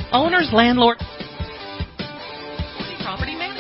owners, landlords, property management.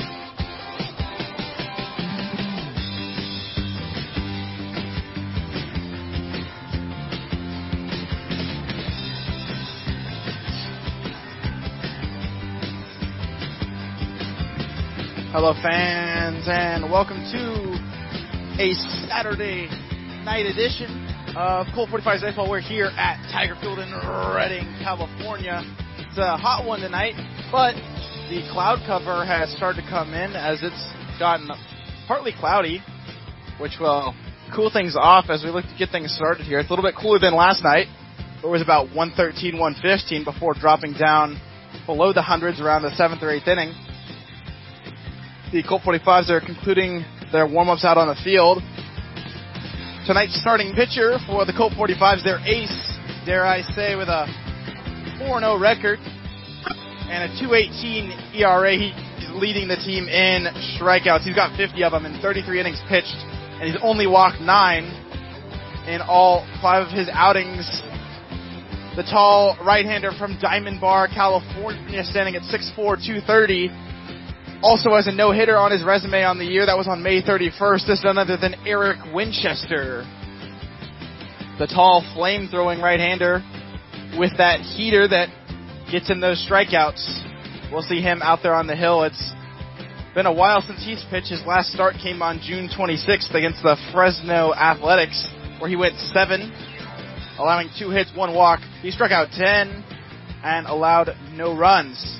Hello fans, and welcome to a Saturday night edition of Colt 45's Baseball. We're here at Tiger Field in Redding, California. It's a hot one tonight, but the cloud cover has started to come in as it's gotten partly cloudy, which will cool things off as we look to get things started here. It's a little bit cooler than last night. It was about 113, 115 before dropping down below the hundreds around the 7th or 8th inning. The Colt 45s are concluding their warm-ups out on the field. Tonight's starting pitcher for the Colt 45s, their ace, dare I say, with a 4-0 record and a 2.18 ERA. He's leading the team in strikeouts. He's got 50 of them in 33 innings pitched, and he's only walked 9 in all 5 of his outings. The tall right-hander from Diamond Bar, California, standing at 6'4", 230. Also has a no-hitter on his resume on the year. That was on May 31st. This is none other than Eric Winchester. The tall, flame-throwing right-hander with that heater that gets in those strikeouts. We'll see him out there on the hill. It's been a while since he's pitched. His last start came on June 26th against the Fresno Athletics, where he went 7, allowing 2 hits, 1 walk. He struck out 10 and allowed no runs.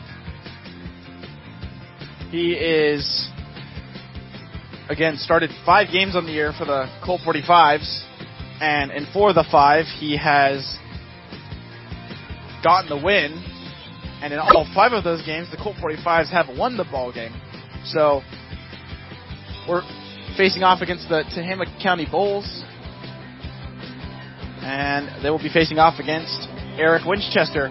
He is, again, started 5 games on the year for the Colt 45s, and in 4 of the 5, he has gotten the win, and in all 5 of those games, the Colt 45s have won the ball game. So, we're facing off against the Tehama County Bulls, and they will be facing off against Eric Winchester.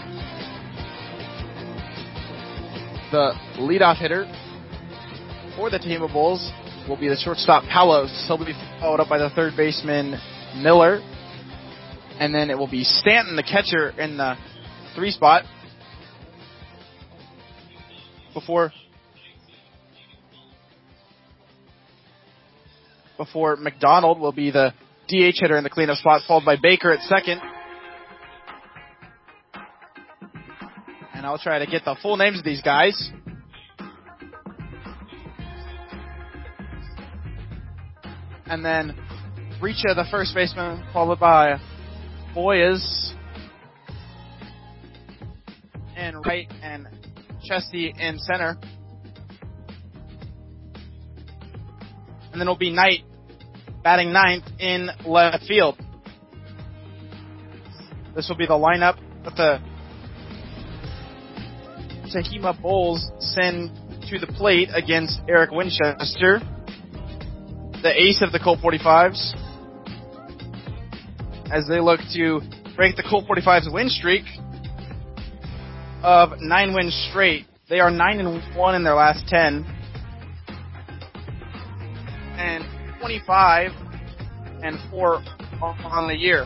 The leadoff hitter for the Tehama Bulls will be the shortstop Palos. He'll be followed up by the third baseman Miller. And then it will be Stanton, the catcher, in the 3 spot. Before McDonald will be the DH hitter in the cleanup spot, followed by Baker at second. And I'll try to get the full names of these guys. And then Richa, the first baseman, followed by Boyes in right and Chesty in center. And then it'll be Knight batting 9th in left field. This will be the lineup with the Tehama Bulls send to the plate against Eric Winchester, the ace of the Colt 45s, as they look to break the Colt 45s win streak of 9 wins straight. They are 9-1 in their last 10, and 25-4 on the year.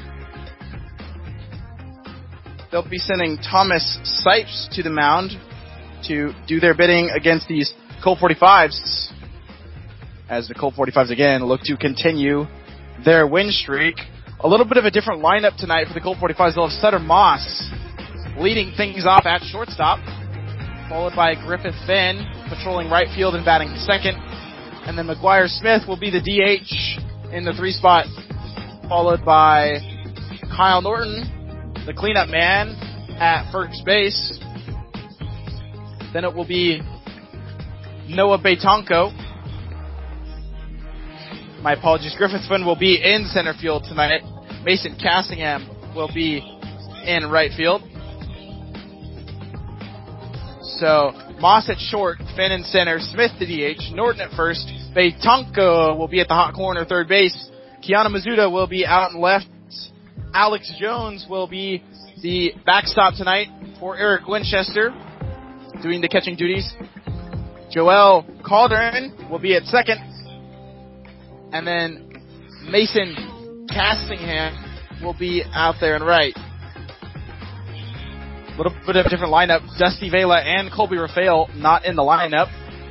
They'll be sending Thomas Sipes to the mound to do their bidding against these Colt 45s, as the Colt 45s again look to continue their win streak. A little bit of a different lineup tonight for the Colt 45s. They'll have Sutter Moss leading things off at shortstop, followed by Griffith Finn patrolling right field and batting second. And then McGuire Smith will be the DH in the 3 spot, followed by Kyle Norton, the cleanup man, at first base. Then it will be Noah Betanco. My apologies. Griffith Finn will be in center field tonight. Mason Cassingham will be in right field. So, Moss at short, Finn in center, Smith the DH, Norton at first, Betanco will be at the hot corner, third base, Kiana Mizuta will be out and left, Alex Jones will be the backstop tonight for Eric Winchester, doing the catching duties. Joel Calderon will be at second, and then Mason Cassingham will be out there and right. little bit of a different lineup. Dusty Vela and Colby Rafael not in the lineup.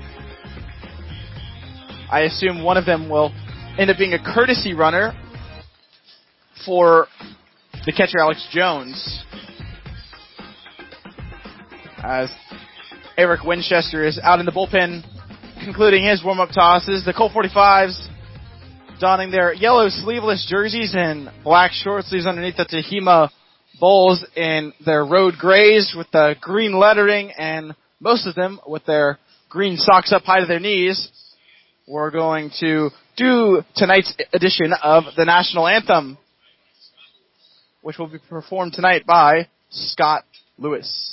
I assume one of them will end up being a courtesy runner for the catcher Alex Jones, as Eric Winchester is out in the bullpen concluding his warm-up tosses. The Colt 45s donning their yellow sleeveless jerseys and black short sleeves underneath the Tehima Bulls in their road grays with the green lettering, and most of them with their green socks up high to their knees. We're going to do tonight's edition of the National Anthem, which will be performed tonight by Scott Lewis.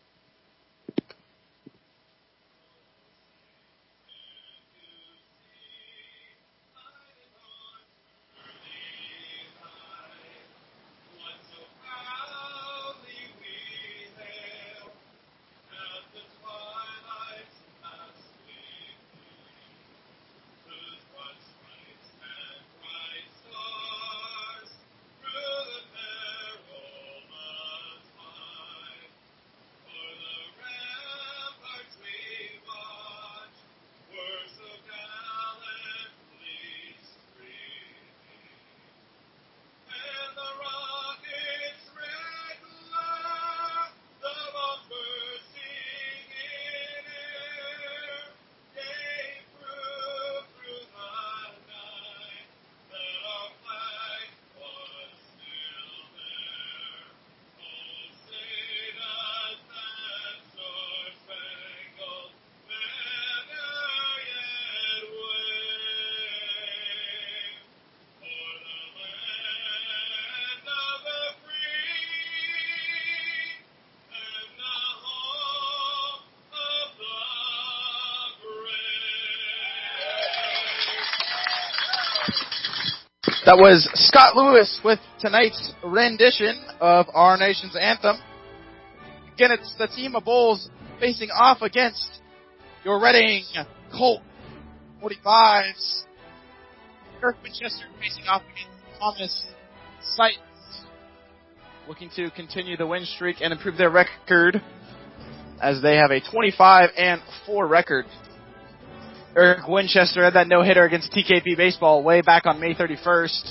That was Scott Lewis with tonight's rendition of our nation's anthem. Again, it's the Tehima Bulls facing off against your Reading Colt 45s. Eric Winchester facing off against Thomas Seitz, looking to continue the win streak and improve their record as they have a 25-4 record. Eric Winchester had that no-hitter against TKP Baseball way back on May 31st.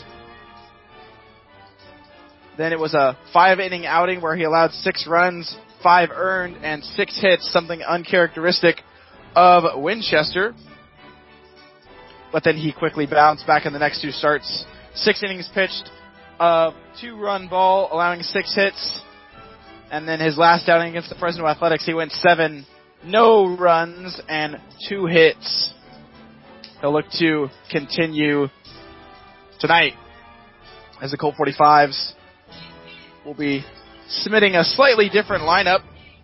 Then it was a 5-inning outing where he allowed 6 runs, 5 earned, and 6 hits, something uncharacteristic of Winchester. But then he quickly bounced back in the next 2 starts. 6 innings pitched, a 2-run ball, allowing 6 hits. And then his last outing against the Fresno Athletics, he went 7 no runs and 2 hits. He'll look to continue tonight as the Colt 45s will be submitting a slightly different lineup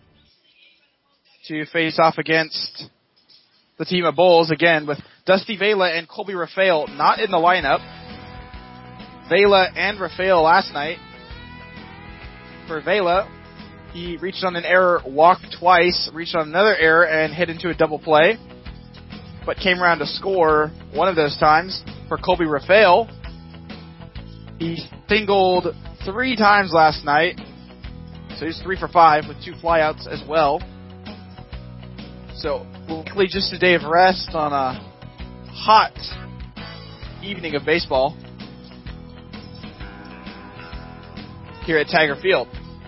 to face off against the Tehima Bulls, again with Dusty Vela and Colby Rafael not in the lineup. Vela and Rafael last night. For Vela, he reached on an error, walked twice, reached on another error, and hit into a double play, but came around to score one of those times. For Colby Rafael, he singled 3 times last night, so he's 3 for 5 with 2 flyouts as well. So, likely just a day of rest on a hot evening of baseball here at Tiger Field.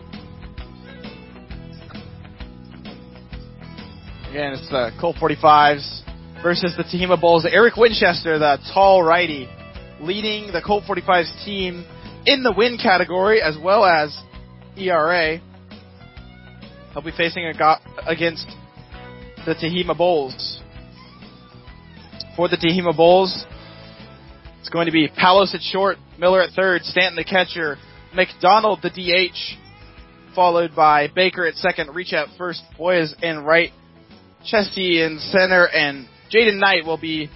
Again, it's the Colt 45s versus the Tehima Bulls. Eric Winchester, the tall righty, leading the Colt 45s team in the win category as well as ERA. He'll be facing against the Tehima Bulls. For the Tehima Bulls, it's going to be Palos at short, Miller at third, Stanton the catcher, McDonald the DH, followed by Baker at second, Reach at first, Boyes in right, Chesty in center, and Jaden Knight will be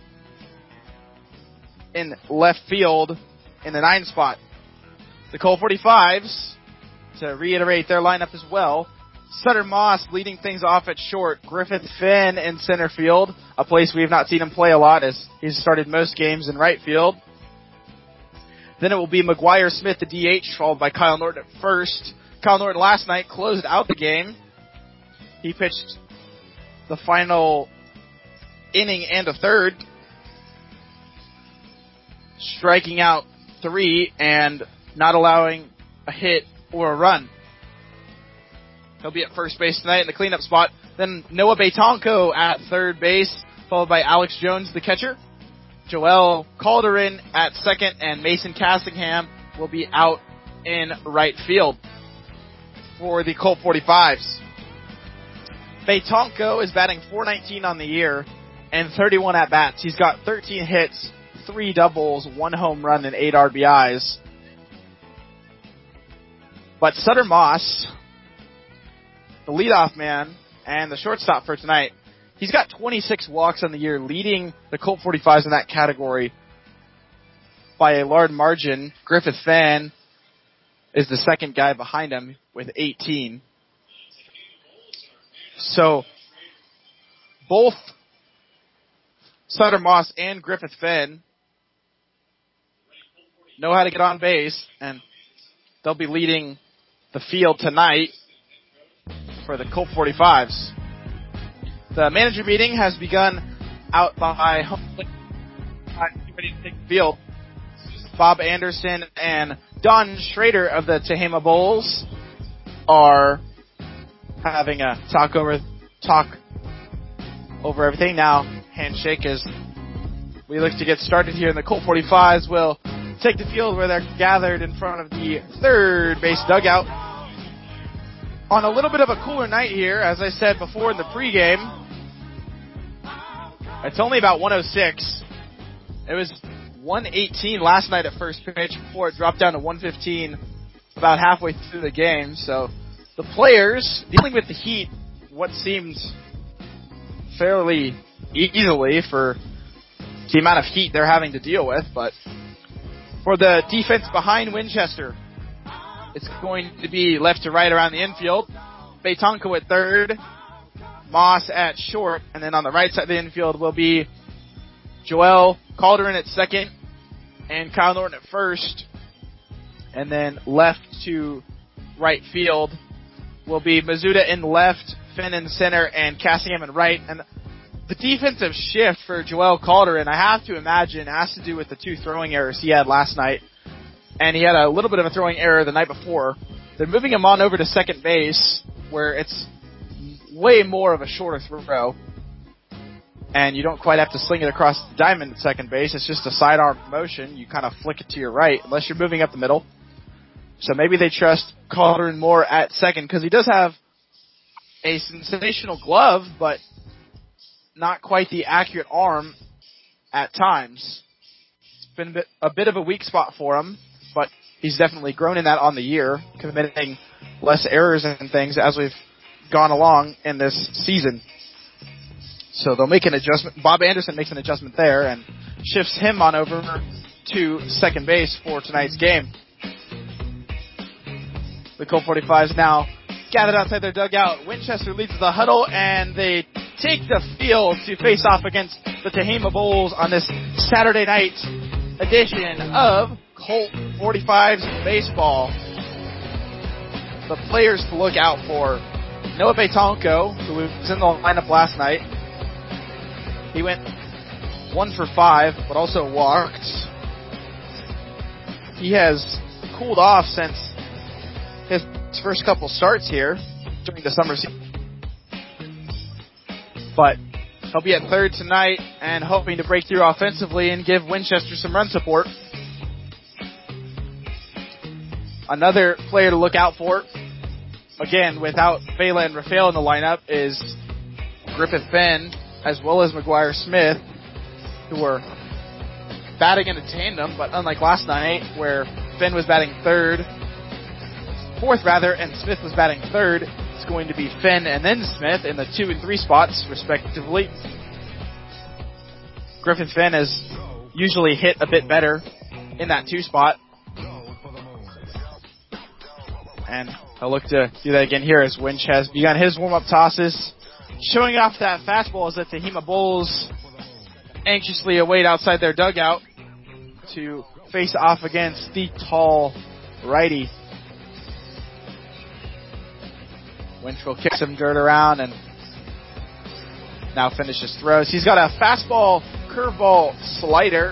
in left field in the 9 spot. The Colt 45s, to reiterate their lineup as well, Sutter Moss leading things off at short, Griffith Finn in center field, a place we have not seen him play a lot as he's started most games in right field. Then it will be McGuire Smith, the DH, followed by Kyle Norton at first, Kyle Norton last night closed out the game. He pitched the final inning and a third, striking out 3 and not allowing a hit or a run. He'll be at first base tonight in the cleanup spot. Then Noah Betanco at third base, followed by Alex Jones, the catcher. Joel Calderon at second, and Mason Cassingham will be out in right field for the Colt 45s. Betanco is batting .419 on the year and 31 at-bats. He's got 13 hits, 3 doubles, 1 home run, and 8 RBIs. But Sutter Moss, the leadoff man and the shortstop for tonight, he's got 26 walks on the year, leading the Colt 45s in that category by a large margin. Griffith Fenn is the second guy behind him with 18. So both Sutter Moss and Griffith Fenn know how to get on base, and they'll be leading the field tonight for the Colt 45s. The manager meeting has begun out by home plate, ready to take the field. Bob Anderson and Don Schrader of the Tehama Bulls are having a talk over everything now. Handshake as we look to get started here, and the Colt 45s will take the field where they're gathered in front of the third base dugout. On a little bit of a cooler night here, as I said before in the pregame, it's only about 106. It was 118 last night at first pitch before it dropped down to 115 about halfway through the game. So the players dealing with the heat, what seems fairly easily for the amount of heat they're having to deal with. But for the defense behind Winchester, it's going to be left to right around the infield. Betanco at third, Moss at short, and then on the right side of the infield will be Joel Calderon at second and Kyle Norton at first. And then left to right field will be Mizuta in left, Finn in center, and Cassingham in right. And the defensive shift for Joel Calderon, I have to imagine, has to do with the 2 throwing errors he had last night. And he had a little bit of a throwing error the night before. They're moving him on over to second base, where it's way more of a shorter throw. And you don't quite have to sling it across the diamond at second base. It's just a sidearm motion. You kind of flick it to your right, unless you're moving up the middle. So maybe they trust Calderon more at second, because he does have a sensational glove, but not quite the accurate arm at times. It's been a bit of a weak spot for him, but he's definitely grown in that on the year, committing less errors and things as we've gone along in this season. So they'll make an adjustment. Bob Anderson makes an adjustment there and shifts him on over to second base for tonight's game. The Colt 45s now gathered outside their dugout. Winchester leads the huddle, and they take the field to face off against the Tehama Bulls on this Saturday night edition of Colt 45s baseball. The players to look out for: Noah Betanco, who was in the lineup last night. He went 1 for 5, but also walked. He has cooled off since his first couple starts here during the summer season. But he'll be at third tonight and hoping to break through offensively and give Winchester some run support. Another player to look out for, again, without Vela and Rafael in the lineup, is Griffith Fenn, as well as McGuire Smith, who are batting in a tandem, but unlike last night, where Fenn was batting fourth, and Smith was batting third, it's going to be Fenn and then Smith in the 2 and 3 spots, respectively. Griffith Fenn has usually hit a bit better in that 2 spot. And I'll look to do that again here as Winch has begun his warm-up tosses, showing off that fastball as the Tehama Bulls anxiously await outside their dugout to face off against the tall righty. Winch will kick some dirt around and now finishes throws. He's got a fastball, curveball, slider.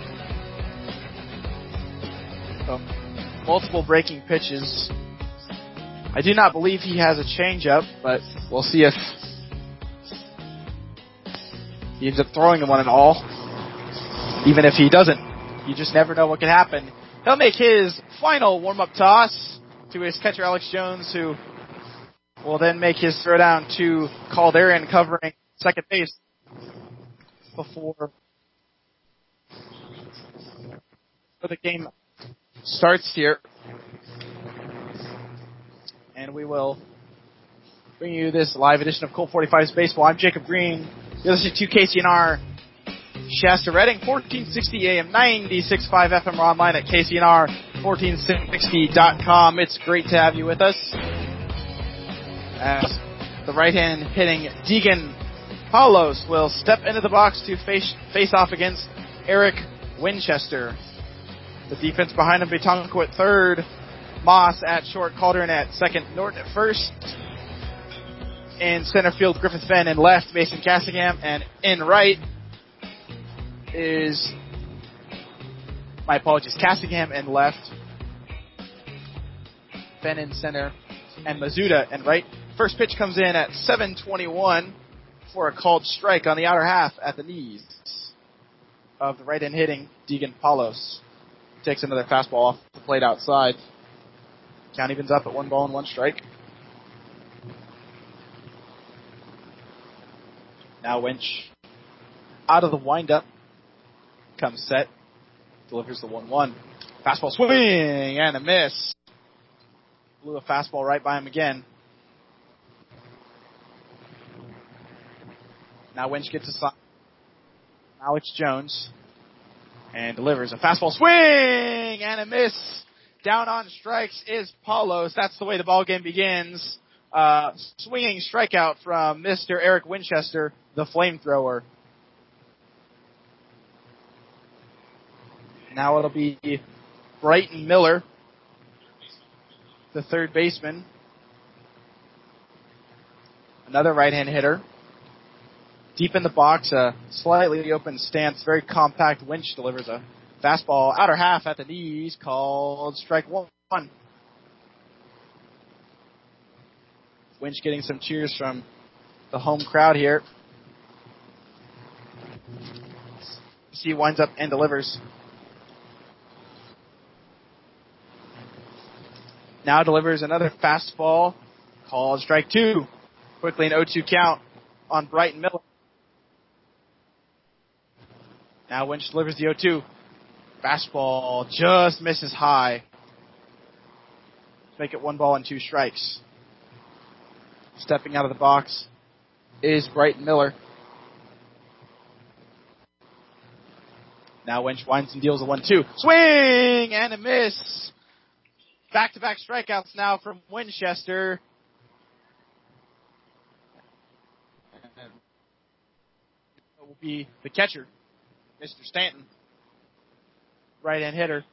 So, multiple breaking pitches. I do not believe he has a changeup, but we'll see if he ends up throwing the one at all. Even if he doesn't, you just never know what could happen. He'll make his final warm-up toss to his catcher, Alex Jones, who will then make his throw down to Calderon covering second base before the game starts here. And we will bring you this live edition of Colt 45's Baseball. I'm Jacob Green. You're listening to KCNR Shasta Redding, 1460 AM, 96.5 FM. We're online at KCNR1460.com. It's great to have you with us. As the right-hand hitting Deegan Paulos will step into the box to face off against Eric Winchester. The defense behind him, Betanco at third, Moss at short, Calderon at second, Norton at first. In center field, Griffith Fenn. In left, Mason Cassingham. And in right is, my apologies, Cassingham in left, Fenn in center, and Mizuta in right. First pitch comes in at 7:21 for a called strike on the outer half at the knees of the right-hand hitting Deegan Paulos. Takes another fastball off the plate outside. Count evens up at 1-1 strike. Now Winch out of the windup. Comes set. Delivers the 1-1. Fastball swing and a miss. Blew a fastball right by him again. Now Winch gets a sign. Alex Jones. And delivers a fastball swing and a miss. Down on strikes is Paulos. That's the way the ball game begins. Swinging strikeout from Mr. Eric Winchester, the flamethrower. Now it'll be Brighton Miller, the third baseman. Another right-hand hitter. Deep in the box, a slightly open stance, very compact. Winch delivers a fastball, outer half at the knees, called strike one. Winch getting some cheers from the home crowd here. He winds up and delivers. Now delivers another fastball, called strike two. Quickly an 0-2 count on Brighton Miller. Now Winch delivers the 0-2. Fastball just misses high. Make it 1-2 strikes. Stepping out of the box is Brighton Miller. Now Winch winds and deals a 1-2. Swing and a miss. Back-to-back strikeouts now from Winchester. It will be the catcher, Mr. Stanton. Right-hand hitter.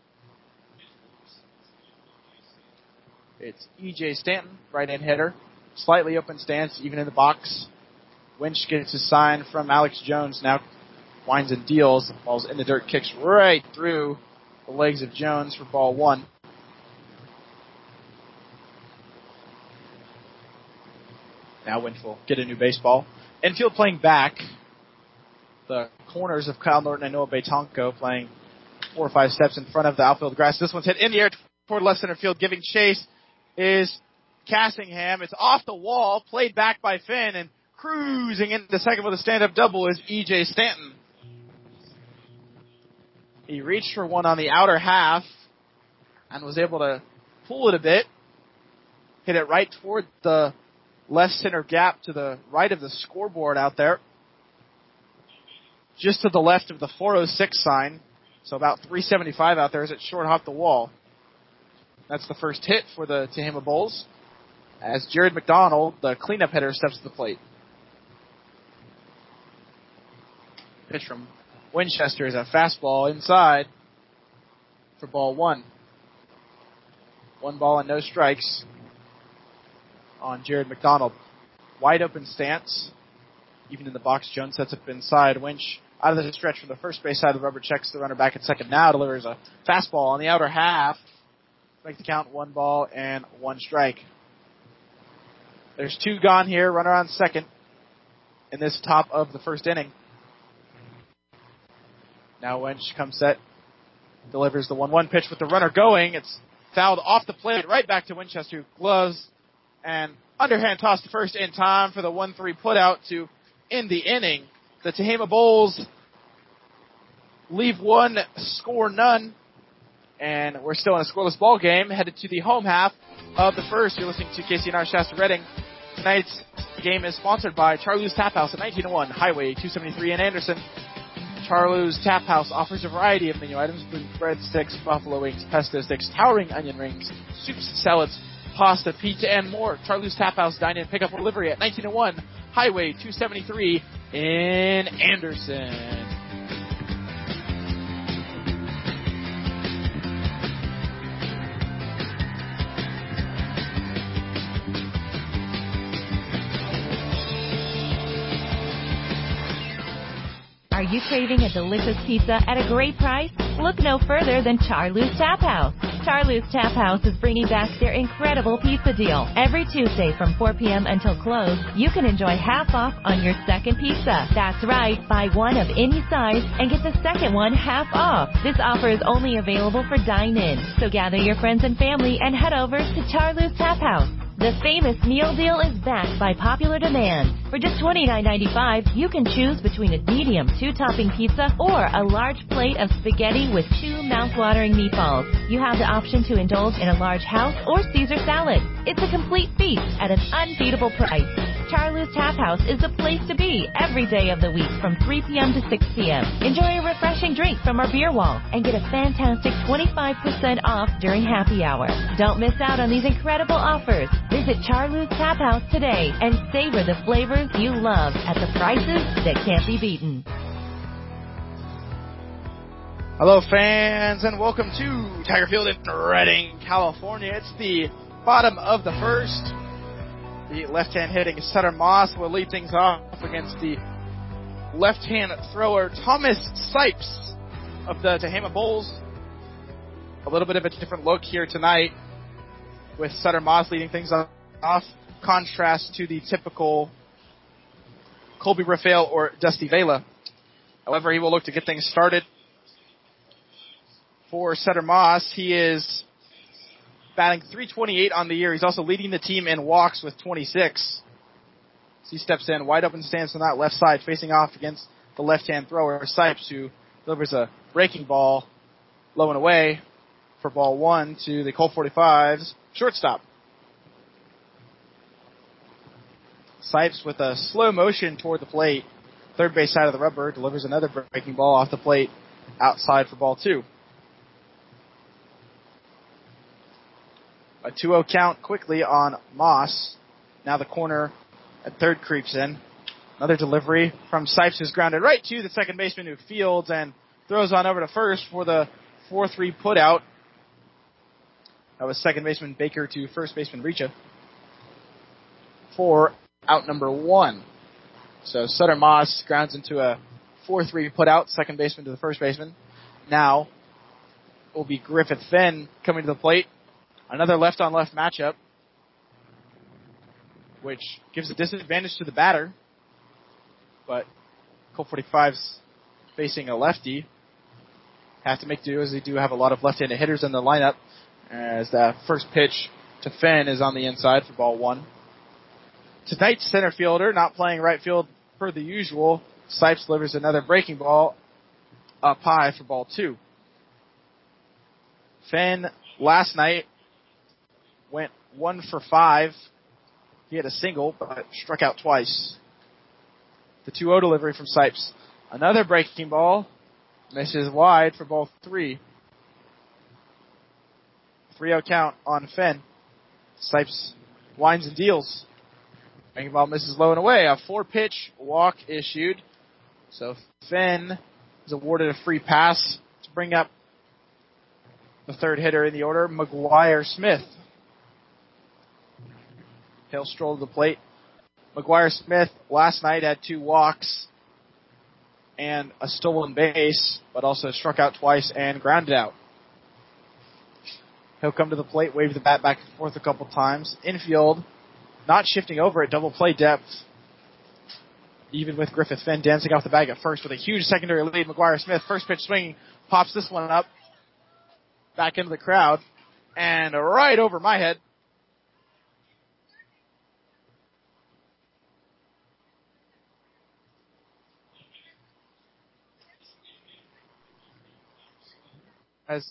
It's E.J. Stanton, right-hand hitter. Slightly open stance, even in the box. Winch gets a sign from Alex Jones. Now winds and deals. The ball's in the dirt, kicks right through the legs of Jones for ball one. Now Winch will get a new baseball. Infield playing back. The corners of Kyle Norton and Noah Betanco playing 4 or 5 steps in front of the outfield grass. This one's hit in the air toward left center field. Giving chase is Cassingham. It's off the wall, played back by Finn, and cruising into second with a stand-up double is E.J. Stanton. He reached for one on the outer half and was able to pull it a bit. Hit it right toward the left center gap to the right of the scoreboard out there. Just to the left of the 406 sign. So about 375 out there as it short hopped the wall. That's the first hit for the Tehama Bulls. As Jared McDonald, the cleanup hitter, steps to the plate. Pitch from Winchester is a fastball inside for ball one. 1 ball and no strikes. on Jared McDonald. Wide open stance. Even in the box, Jones sets up inside. Winch out of the stretch from the first base side of the rubber, checks the runner back at second now, delivers a fastball on the outer half. Make the count 1 ball and 1 strike. There's 2 gone here, runner on second in this top of the first inning. Now Winch comes set, delivers the 1-1 pitch with the runner going. It's fouled off the plate, right back to Winchester. Gloves and underhand toss to first in time for the 1-3 putout to end the inning. The Tehama Bulls leave 1, score none, and we're still in a scoreless ball game. Headed to the home half of the first. You're listening to KCNR Shasta Redding. Tonight's game is sponsored by Charlie's Tap House at 1901 Highway 273 in Anderson. Charlie's Tap House offers a variety of menu items, including breadsticks, buffalo wings, pesto sticks, towering onion rings, soups, salads, pasta, pizza, and more. Charlie's Tap House dine-in pickup or delivery at 1901 Highway 273 in Anderson. Are you craving a delicious pizza at a great price? Look no further than Charlie's Tap House. Charlie's Tap House is bringing back their incredible pizza deal. Every Tuesday from 4 p.m. until close, you can enjoy half off on your second pizza. That's right, buy one of any size and get the second one half off. This offer is only available for dine-in, so gather your friends and family and head over to Charlie's Tap House. The famous meal deal is backed by popular demand. For just $29.95, you can choose between a medium 2-topping pizza or a large plate of spaghetti with 2 mouth-watering meatballs. You have the option to indulge in a large house or Caesar salad. It's a complete feast at an unbeatable price. Charlie's Tap House is the place to be every day of the week from 3 p.m. to 6 p.m. Enjoy a refreshing drink from our beer wall and get a fantastic 25% off during happy hour. Don't miss out on these incredible offers. Visit Charlie's Tap House today and savor the flavors you love at the prices that can't be beaten. Hello, fans, and welcome to Tiger Field in Redding, California. It's the bottom of the first. The left-hand hitting Sutter Moss will lead things off against the left-hand thrower Thomas Sipes of the Tehama Bulls. A little bit of a different look here tonight, with Sutter Moss leading things off, contrast to the typical Colby Rafael or Dusty Vela. However, he will look to get things started. For Sutter Moss, he is batting .328 on the year. He's also leading the team in walks with 26. So he steps in, wide open stance on that left side, facing off against the left-hand thrower, Sipes, who delivers a breaking ball low and away for ball 1 to the Colt 45's shortstop. Sipes with a slow motion toward the plate, third base side of the rubber, delivers another breaking ball off the plate outside for ball 2. A 2-0 count quickly on Moss. Now the corner at third creeps in. Another delivery from Sipes is grounded right to the second baseman who fields and throws on over to first for the 4-3 putout. That was second baseman Baker to first baseman Richa for out number 1. So Sutter Moss grounds into a 4-3 putout, second baseman to the first baseman. Now it will be Griffith Finn coming to the plate. Another left-on-left matchup, which gives a disadvantage to the batter. But Colt 45's facing a lefty. Have to make do as they do have a lot of left-handed hitters in the lineup. As the first pitch to Finn is on the inside for ball 1. Tonight's center fielder not playing right field per the usual. Sipes delivers another breaking ball up high for ball 2. Finn last night went 1 for 5. He had a single, but struck out twice. The 2-0 delivery from Sipes. Another breaking ball. Misses wide for ball 3. 3-0 count on Finn. Sipes winds and deals. Breaking ball misses low and away. A 4-pitch walk issued. So Finn is awarded a free pass to bring up the third hitter in the order, McGuire Smith. He'll stroll to the plate. McGuire Smith last night had 2 walks and a stolen base, but also struck out twice and grounded out. He'll come to the plate, wave the bat back and forth a couple times. Infield, not shifting over at double play depth, even with Griffith Finn dancing off the bag at first with a huge secondary lead. McGuire Smith, first pitch swinging, pops this one up, back into the crowd, and right over my head. As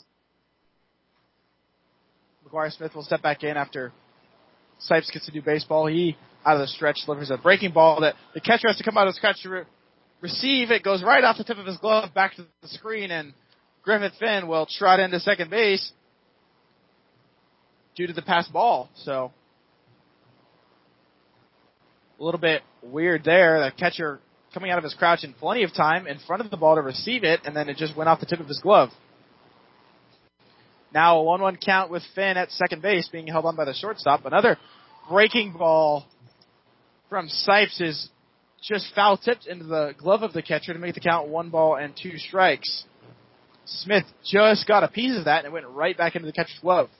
McGuire Smith will step back in after Sipes gets to do baseball. He, out of the stretch, delivers a breaking ball that the catcher has to come out of his catch to receive. It goes right off the tip of his glove back to the screen, and Griffith Finn will trot into second base due to the pass ball. So, a little bit weird there. The catcher coming out of his crouch in plenty of time in front of the ball to receive it, and then it just went off the tip of his glove. Now a 1-1 count with Finn at second base being held on by the shortstop. Another breaking ball from Sipes is just foul tipped into the glove of the catcher to make the count 1-2 strikes. Smith just got a piece of that and it went right back into the catcher's glove.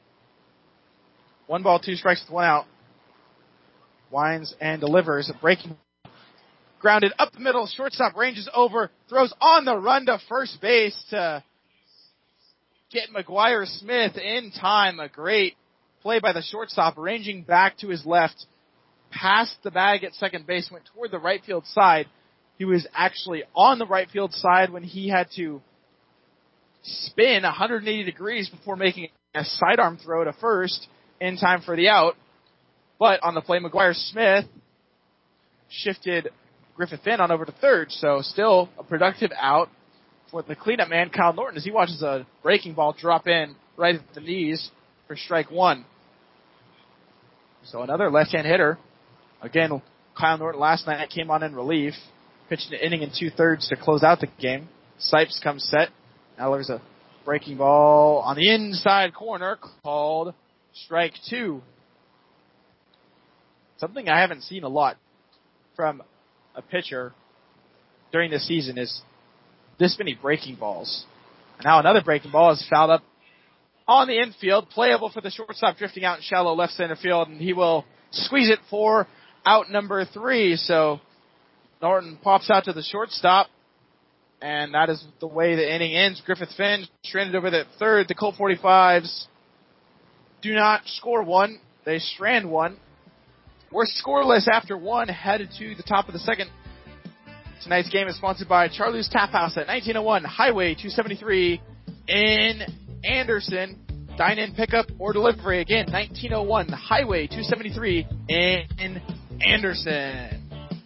1-2 strikes with 1 out. Winds and delivers a breaking grounded up the middle. Shortstop ranges over, throws on the run to first base to get McGuire Smith in time. A great play by the shortstop, ranging back to his left, past the bag at second base, went toward the right field side. He was actually on the right field side when he had to spin 180 degrees before making a sidearm throw to first in time for the out. But on the play, McGuire Smith shifted Griffith Finn on over to third, so still a productive out for the cleanup man, Kyle Norton, as he watches a breaking ball drop in right at the knees for strike 1. So another left-hand hitter. Again, Kyle Norton last night came on in relief, pitched an inning and 2/3 to close out the game. Sipes comes set. Now there's a breaking ball on the inside corner called strike 2. Something I haven't seen a lot from a pitcher during this season is this many breaking balls. And now another breaking ball is fouled up on the infield, playable for the shortstop, drifting out in shallow left center field, and he will squeeze it for out number 3. So Norton pops out to the shortstop, and that is the way the inning ends. Griffith Finn stranded over the third. The Colt 45s do not score 1. They strand 1. We're scoreless after 1, headed to the top of the second. Tonight's game is sponsored by Charlie's Tap House at 1901 Highway 273 in Anderson. Dine-in, pickup, or delivery. Again, 1901 Highway 273 in Anderson.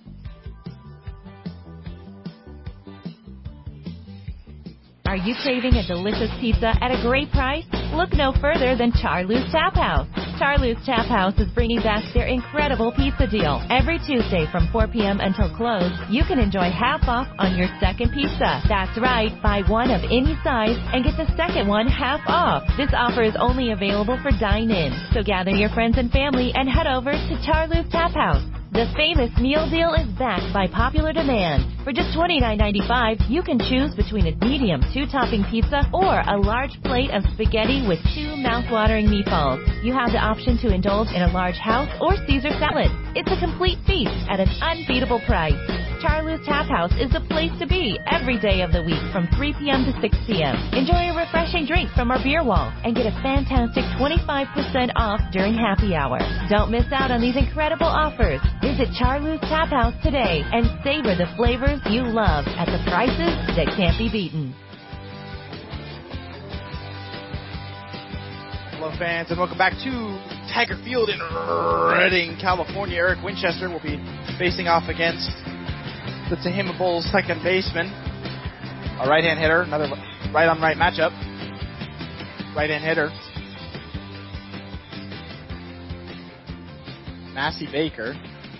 Are you craving a delicious pizza at a great price? Look no further than Charlie's Tap House. Charlie's Tap House is bringing back their incredible pizza deal. Every Tuesday from 4 p.m. until close, you can enjoy half off on your second pizza. That's right, buy one of any size and get the second one half off. This offer is only available for dine-in, so gather your friends and family and head over to Charlie's Tap House. The famous meal deal is backed by popular demand. For just $29.95, you can choose between a medium 2-topping pizza or a large plate of spaghetti with 2 mouth-watering meatballs. You have the option to indulge in a large house or Caesar salad. It's a complete feast at an unbeatable price. Charlie's Tap House is the place to be every day of the week from 3 p.m. to 6 p.m. Enjoy a refreshing drink from our beer wall and get a fantastic 25% off during happy hour. Don't miss out on these incredible offers. Visit Charlie's Tap House today and savor the flavors you love at the prices that can't be beaten. Hello, fans, and welcome back to Tiger Field in Redding, California. Eric Winchester will be facing off against the Tehama Bulls second baseman, a right-hand hitter, another right-on-right matchup. Right-hand hitter, Massey Baker.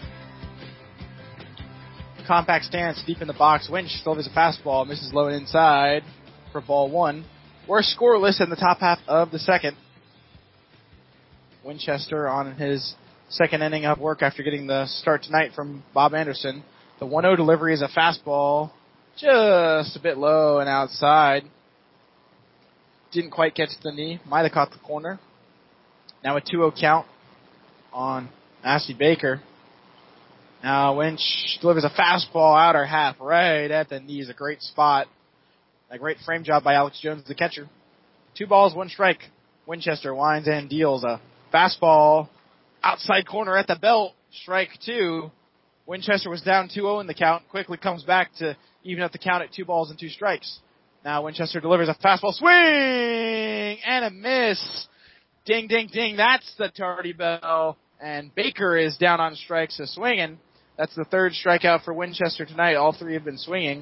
Compact stance deep in the box. Winch still has a fastball, misses low and inside for ball 1. We're scoreless in the top half of the second. Winchester on his second inning of work after getting the start tonight from Bob Anderson. The 1-0 delivery is a fastball, just a bit low and outside. Didn't quite catch the knee, might have caught the corner. Now a 2-0 count on Ashley Baker. Now Winch delivers a fastball outer half right at the knees. A great spot. A great frame job by Alex Jones, the catcher. 2 balls, 1 strike. Winchester winds and deals a fastball outside corner at the belt. Strike 2. Winchester was down 2-0 in the count. Quickly comes back to even up the count at 2 balls and 2 strikes. Now Winchester delivers a fastball swing and a miss. Ding, ding, ding. That's the tardy bell. And Baker is down on strikes to swinging. That's the 3rd strikeout for Winchester tonight. All 3 have been swinging.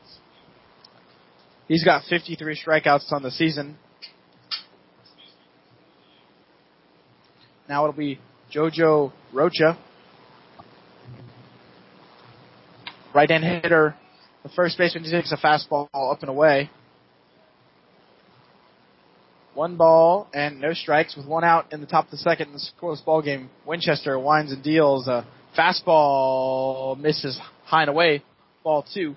He's got 53 strikeouts on the season. Now it'll be Jojo Rocha. Right-hand hitter. The first baseman takes a fastball up and away. 1 ball and no strikes with 1 out in the top of the second in the scoreless ball game. Winchester winds and deals a fastball, misses high and away. Ball 2.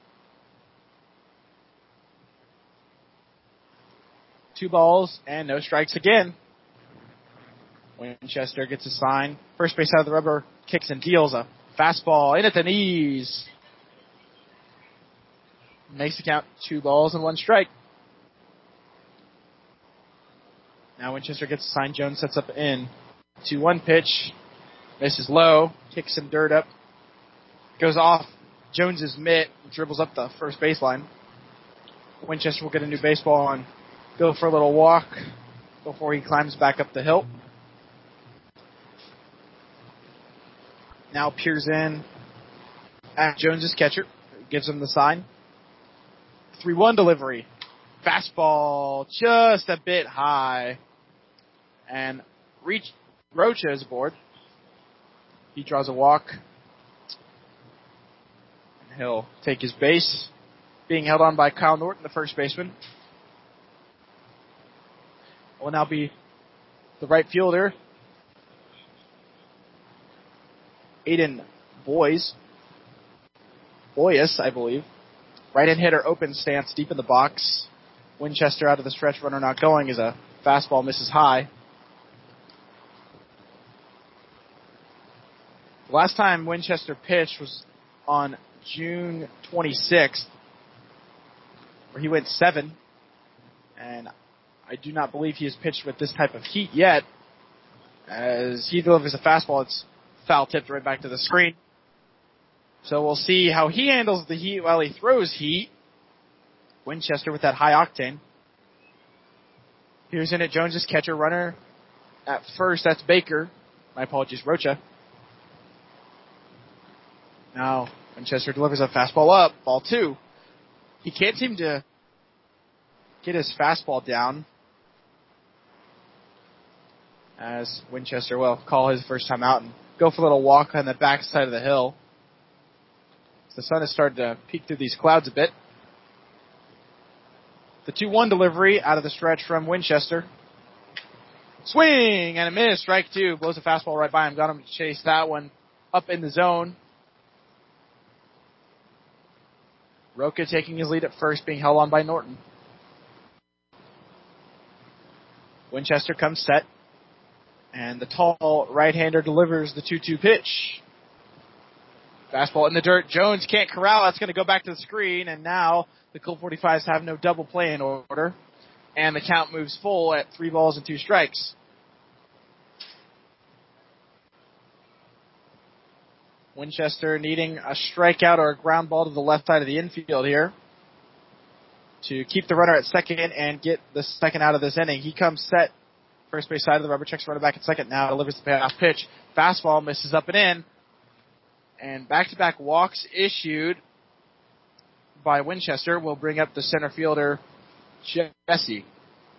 2 balls and no strikes again. Winchester gets a sign. First base out of the rubber, kicks and deals a fastball in at the knees. Makes the count 2 balls and 1 strike. Now Winchester gets a sign. Jones sets up in. 2-1 pitch. Misses low. Kicks some dirt up. Goes off Jones's mitt. Dribbles up the first baseline. Winchester will get a new baseball and go for a little walk before he climbs back up the hill. Now peers in at Jones's catcher. Gives him the sign. 3-1 delivery. Fastball just a bit high. And Rocha is aboard. He draws a walk. And he'll take his base. Being held on by Kyle Norton, the first baseman. Will now be the right fielder, Aiden Boyes, I believe. Right-hand hitter, open stance, deep in the box. Winchester out of the stretch, runner not going, is a fastball, misses high. The last time Winchester pitched was on June 26th, where he went 7. And I do not believe he has pitched with this type of heat yet. As he delivers a fastball, it's foul tipped right back to the screen. So we'll see how he handles the heat while he throws heat. Winchester with that high octane. Here's in at Jones's catcher, runner at first. That's Baker. My apologies, Rocha. Now Winchester delivers a fastball up, ball 2. He can't seem to get his fastball down, as Winchester will call his first time out and go for a little walk on the backside of the hill. The sun has started to peek through these clouds a bit. The 2-1 delivery out of the stretch from Winchester. Swing and a miss. Strike 2. Blows a fastball right by him. Got him to chase that one up in the zone. Rocha taking his lead at first, being held on by Norton. Winchester comes set. And the tall right-hander delivers the 2-2 pitch. Fastball in the dirt. Jones can't corral. That's going to go back to the screen. And now the Colt 45s have no double play in order. And the count moves full at 3 balls and 2 strikes. Winchester needing a strikeout or a ground ball to the left side of the infield here to keep the runner at second and get the second out of this inning. He comes set. First base side of the rubber, checks runner back at second. Now delivers the payoff pitch. Fastball misses up and in. And back-to-back walks issued by Winchester will bring up the center fielder, Jesse,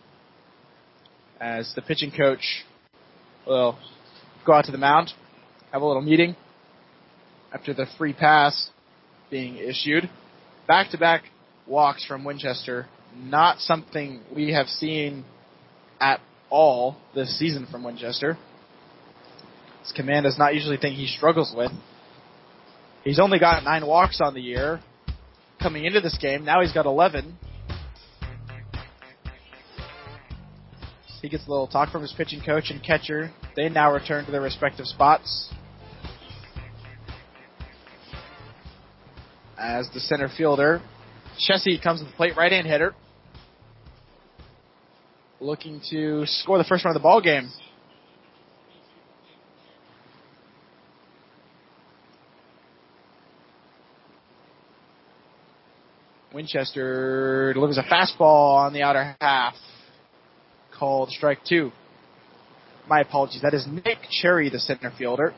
as the pitching coach will go out to the mound, have a little meeting after the free pass being issued. Back-to-back walks from Winchester, not something we have seen at all this season from Winchester. His command is not usually a thing he struggles with. He's only got 9 walks on the year coming into this game. Now he's got 11. He gets a little talk from his pitching coach and catcher. They now return to their respective spots. As the center fielder, Chessie comes to the plate, right-hand hitter, looking to score the first run of the ball game. Winchester delivers a fastball on the outer half, called strike 2. My apologies. That is Nick Cherry, the center fielder.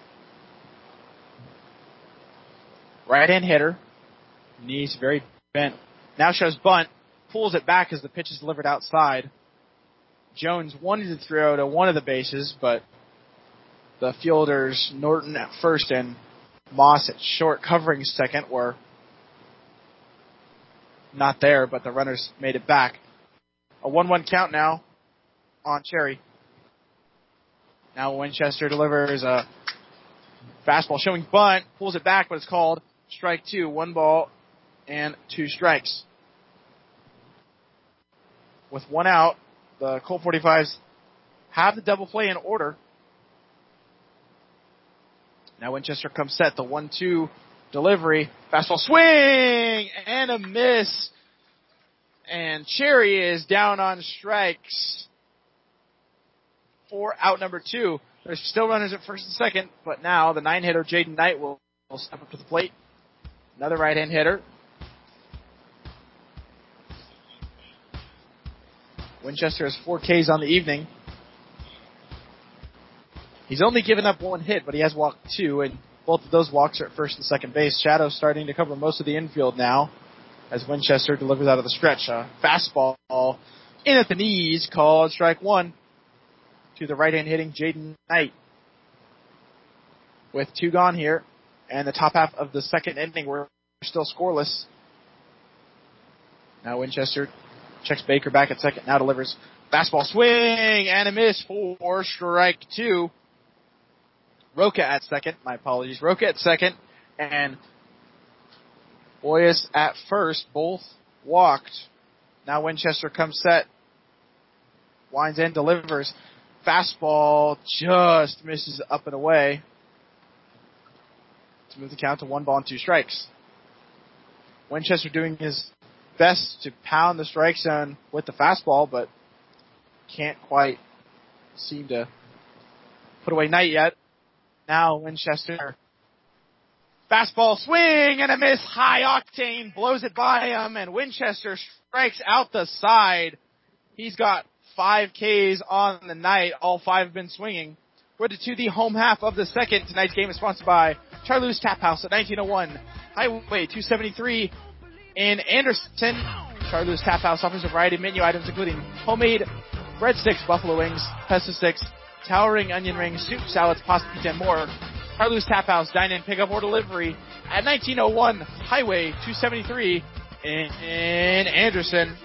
Right-hand hitter. Knees very bent. Now shows bunt. Pulls it back as the pitch is delivered outside. Jones wanted to throw to one of the bases, but the fielders, Norton at first and Moss at short, covering second, were not there, but the runners made it back. A 1-1 count now on Cherry. Now Winchester delivers a fastball showing bunt, pulls it back, but it's called strike 2. 1 ball and 2 strikes. With 1 out, the Colt 45s have the double play in order. Now Winchester comes set. The 1-2 delivery. Fastball swing and a miss. And Cherry is down on strikes for out number 2. There's still runners at first and second, but now the 9-hitter Jaden Knight will step up to the plate. Another right-hand hitter. Winchester has 4 Ks on the evening. He's only given up 1 hit, but he has walked 2, and both of those walks are at first and second base. Shadow's starting to cover most of the infield now as Winchester delivers out of the stretch. A fastball in at the knees, called strike 1 to the right-hand hitting Jaden Knight. With 2 gone here, and the top half of the second inning, we're still scoreless. Now Winchester checks Baker back at second, now delivers fastball swing and a miss for strike 2. Roca at second, Roca at second, and Boyes at first, both walked. Now Winchester comes set, winds in, delivers. Fastball just misses up and away to move the count to 1 ball and 2 strikes. Winchester doing his best to pound the strike zone with the fastball, but can't quite seem to put away Knight yet. Now Winchester. Fastball swing and a miss. High Octane blows it by him, and Winchester strikes out the side. He's got 5 Ks on the night. All 5 have been swinging. We're to the home half of the second. Tonight's game is sponsored by Charlie's Tap House at 1901 Highway 273 in Anderson. Charlie's Tap House offers a variety of menu items including homemade breadsticks, buffalo wings, pesto sticks, towering onion rings, soup, salads, pasta, pizza, and more. Charlie's Tap House, dine-in, pick-up, or delivery at 1901 Highway 273 in Anderson.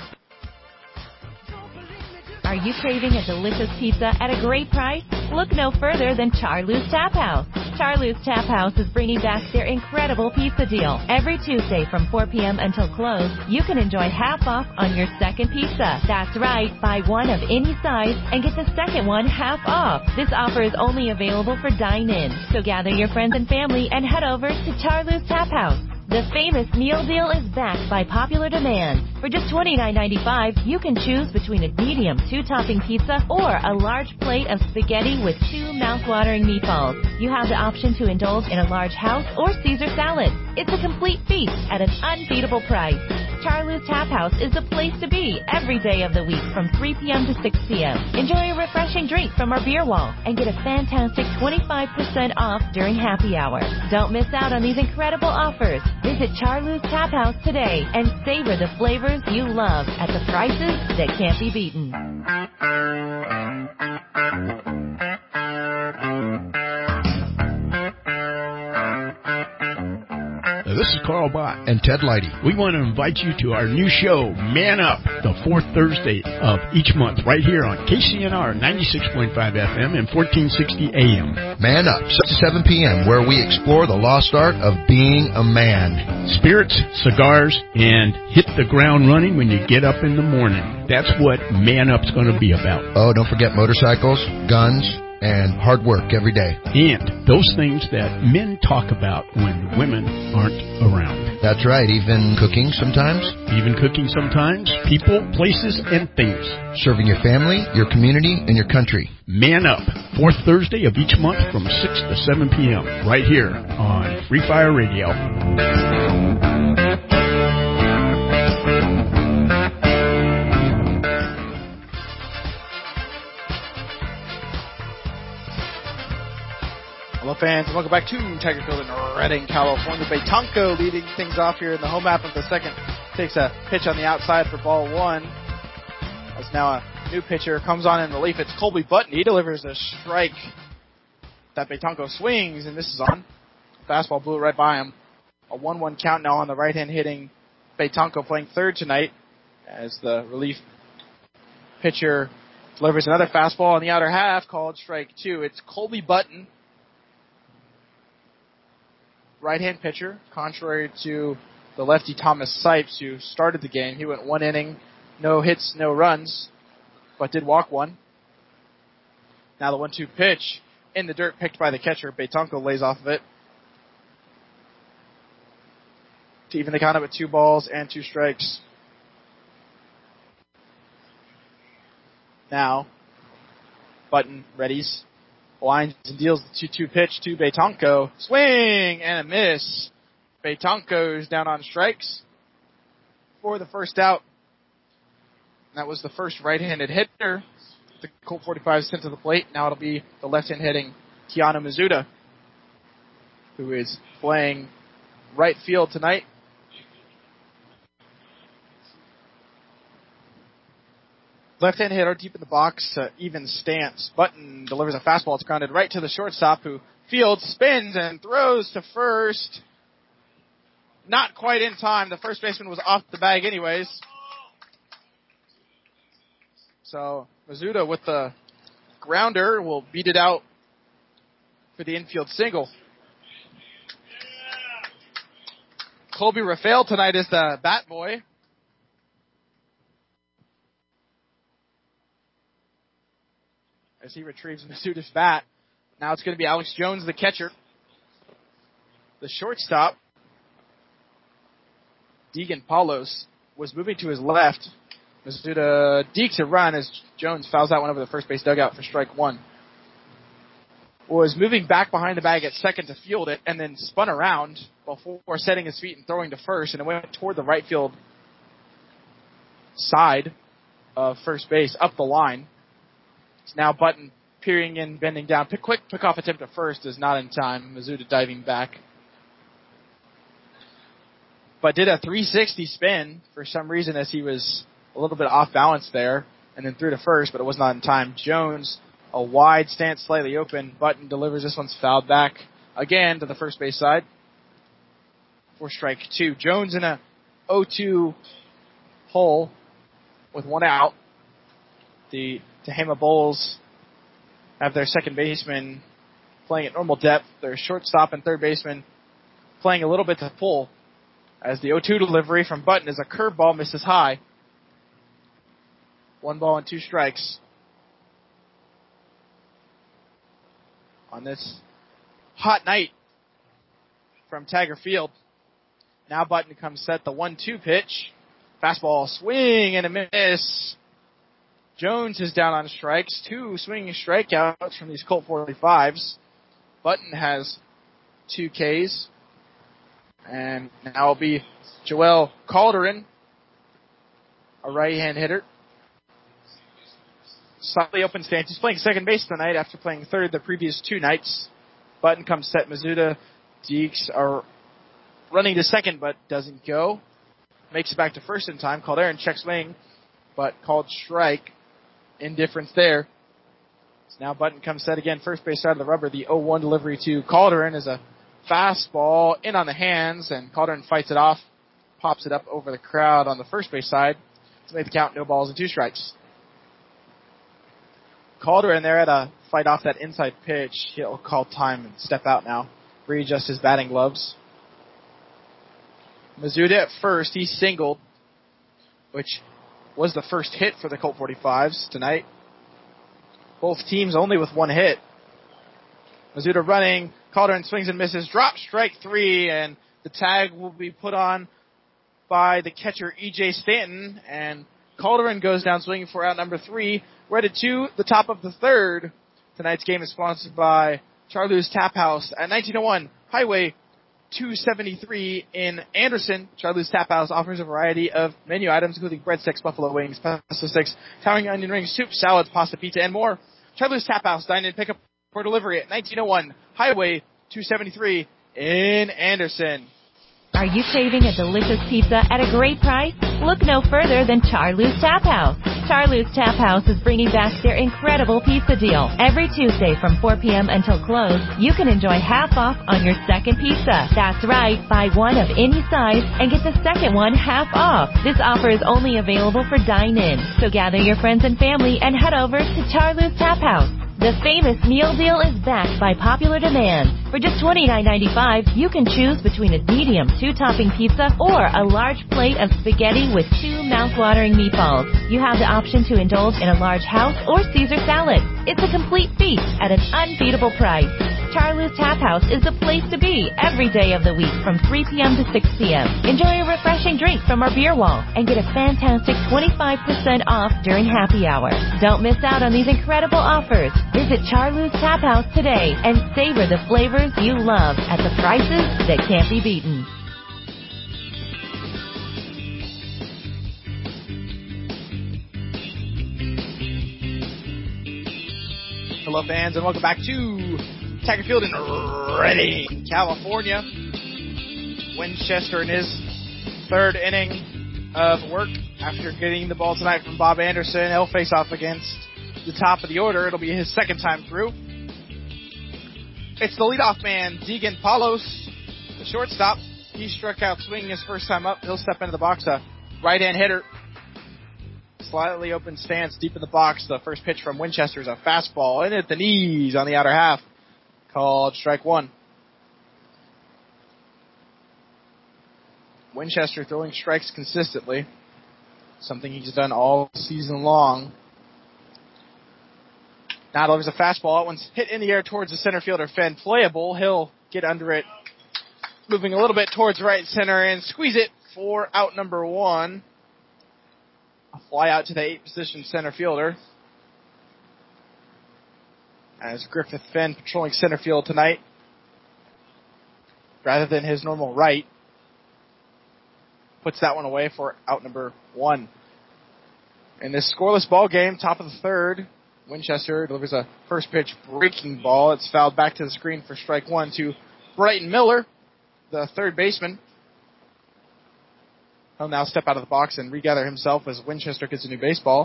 Are you craving a delicious pizza at a great price? Look no further than Charlie's Tap House. Charlie's Tap House is bringing back their incredible pizza deal. Every Tuesday from 4 p.m. until close, you can enjoy half off on your second pizza. That's right, buy one of any size and get the second one half off. This offer is only available for dine-in. So gather your friends and family and head over to Charlie's Tap House. The famous meal deal is backed by popular demand. For just $29.95, you can choose between a medium 2-topping pizza or a large plate of spaghetti with 2 mouth-watering meatballs. You have the option to indulge in a large house or Caesar salad. It's a complete feast at an unbeatable price. Charlie's Tap House is the place to be every day of the week from 3 p.m. to 6 p.m. Enjoy a refreshing drink from our beer wall and get a fantastic 25% off during happy hour. Don't miss out on these incredible offers. Visit Charlie's Tap House today and savor the flavors you love at the prices that can't be beaten. This is Carl Bott and Ted Leidy. We want to invite you to our new show, Man Up, the fourth Thursday of each month, right here on KCNR 96.5 FM and 1460 AM. Man Up, 7 p.m., where we explore the lost art of being a man. Spirits, cigars, and hit the ground running when you get up in the morning. That's what Man Up's going to be about. Oh, don't forget motorcycles, guns, and hard work every day. And those things that men talk about when women aren't around. That's right, even cooking sometimes. Even cooking sometimes. People, places, and things. Serving your family, your community, and your country. Man Up, fourth Thursday of each month from 6 to 7 p.m. right here on Free Fire Radio. Hello, fans, and welcome back to Tiger Field in Redding, California. Betanco leading things off here in the home half of the second. Takes a pitch on the outside for ball one. As now a new pitcher comes on in relief. It's Colby Button. He delivers a strike that Betanco swings, and this is on. Fastball blew right by him. A 1-1 count now on the right-hand hitting Betanco, playing third tonight, as the relief pitcher delivers another fastball on the outer half, called strike two. It's Colby Button, right-hand pitcher, contrary to the lefty Thomas Sipes, who started the game. He went one inning, no hits, no runs, but did walk one. Now the 1-2 pitch in the dirt, picked by the catcher. Betanco lays off of it to even the count up at 2 balls and 2 strikes. Now Button readies, winds and deals the 2-2 pitch to Betanco. Swing and a miss. Betanco's down on strikes for the first out. That was the first right-handed hitter the Colt 45 sent to the plate. Now it'll be the left-hand hitting Keanu Mizuta, who is playing right field tonight. Left-hand hitter deep in the box, even stance. Button delivers a fastball. It's grounded right to the shortstop, who fields, spins, and throws to first. Not quite in time. The first baseman was off the bag anyways. So Mizuta with the grounder will beat it out for the infield single. Colby Rafael tonight is the bat boy. As he retrieves Misuta's bat. Now it's going to be Alex Jones, the catcher. The shortstop, Deegan Paulos, was moving to his left. Misuta dekes a run as Jones fouls that one over the first base dugout for strike one. Was moving back behind the bag at second to field it, and then spun around before setting his feet and throwing to first, and it went toward the right field side of first base, up the line. It's now Button peering in, bending down. Quick pick-off attempt at first is not in time. Mizuta diving back. But did a 360 spin for some reason as he was a little bit off balance there, and then threw to first, but it was not in time. Jones, a wide stance, slightly open. Button delivers. This one's fouled back again to the first base side for strike two. Jones in a 0-2 hole with one out. The Tehama Bulls have their second baseman playing at normal depth. Their shortstop and third baseman playing a little bit to pull, as the 0-2 delivery from Button is a curveball, misses high. 1 ball and 2 strikes on this hot night from Tiger Field. Now Button comes set, the 1-2 pitch. Fastball, swing and a miss. Jones is down on strikes. 2 swinging strikeouts from these Colt 45s. Button has 2 Ks. And now it'll be Joel Calderon, a right-hand hitter. Slightly open stance. He's playing second base tonight after playing third the previous 2 nights. Button comes set. Mizuta, Deeks are running to second, but doesn't go. Makes it back to first in time. Calderon checks swing, but called strike. Indifference there. So now Button comes set again. First base side of the rubber. The 0-1 delivery to Calderon is a fastball in on the hands, and Calderon fights it off, pops it up over the crowd on the first base side to make the count 0-2 strikes. Calderon there had to fight off that inside pitch. He'll call time and step out now, readjust his batting gloves. Mizuta at first, he singled, which was the first hit for the Colt 45s tonight. Both teams only with one hit. Mizuta running, Calderon swings and misses, drop strike 3, and the tag will be put on by the catcher E.J. Stanton, and Calderon goes down swinging for out number 3. We're headed to the top of the third. Tonight's game is sponsored by Charlie's Tap House at 1901 Highway 273 in Anderson. Charlie's Tap House offers a variety of menu items, including breadsticks, buffalo wings, pasta sticks, towering onion rings, soup, salads, pasta, pizza, and more. Charlie's Tap House, dine in, pick up for delivery at 1901 Highway 273 in Anderson. Are you craving a delicious pizza at a great price? Look no further than Charlie's Tap House. Charlie's Tap House is bringing back their incredible pizza deal. Every Tuesday from 4 p.m. until close, you can enjoy half off on your second pizza. That's right, buy one of any size and get the second one half off. This offer is only available for dine-in. So gather your friends and family and head over to Charlie's Tap House. The famous meal deal is backed by popular demand. For just $29.95, you can choose between a medium 2-topping pizza or a large plate of spaghetti with 2 mouth-watering meatballs. You have the option to indulge in a large house or Caesar salad. It's a complete feast at an unbeatable price. Charlie's Tap House is the place to be every day of the week from 3 p.m. to 6 p.m. Enjoy a refreshing drink from our beer wall and get a fantastic 25% off during happy hour. Don't miss out on these incredible offers. Visit Charlie's Tap House today and savor the flavors you love at the prices that can't be beaten. Hello, fans, and welcome back to Tiger Field in Redding, California. Winchester in his third inning of work after getting the ball tonight from Bob Anderson. He'll face off against the top of the order. It'll be his second time through. It's the leadoff man, Deegan Palos, the shortstop. He struck out swinging his first time up. He'll step into the box. A right-hand hitter. Slightly open stance deep in the box. The first pitch from Winchester is a fastball in at the knees on the outer half. Called strike 1. Winchester throwing strikes consistently. Something he's done all season long. Now delivers a fastball. That one's hit in the air towards the center fielder, Fenn. Playable. He'll get under it. Moving a little bit towards right center and squeeze it for out number 1. A fly out to the 8th position center fielder. As Griffith Fenn patrolling center field tonight, rather than his normal right, puts that one away for out number 1. In this scoreless ball game, top of the third, Winchester delivers a first pitch breaking ball. It's fouled back to the screen for strike 1 to Brighton Miller, the third baseman. He'll now step out of the box and regather himself as Winchester gets a new baseball.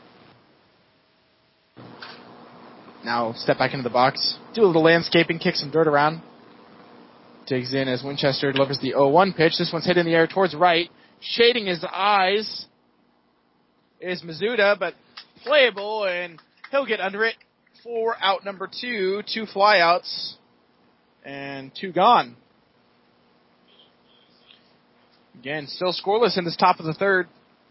Now step back into the box, do a little landscaping, kick some dirt around. Digs in as Winchester delivers the 0-1 pitch. This one's hit in the air towards right. Shading his eyes is Mizuta, but playable, and he'll get under it for out number 2. 2 flyouts and 2 gone. Again, still scoreless in this top of the third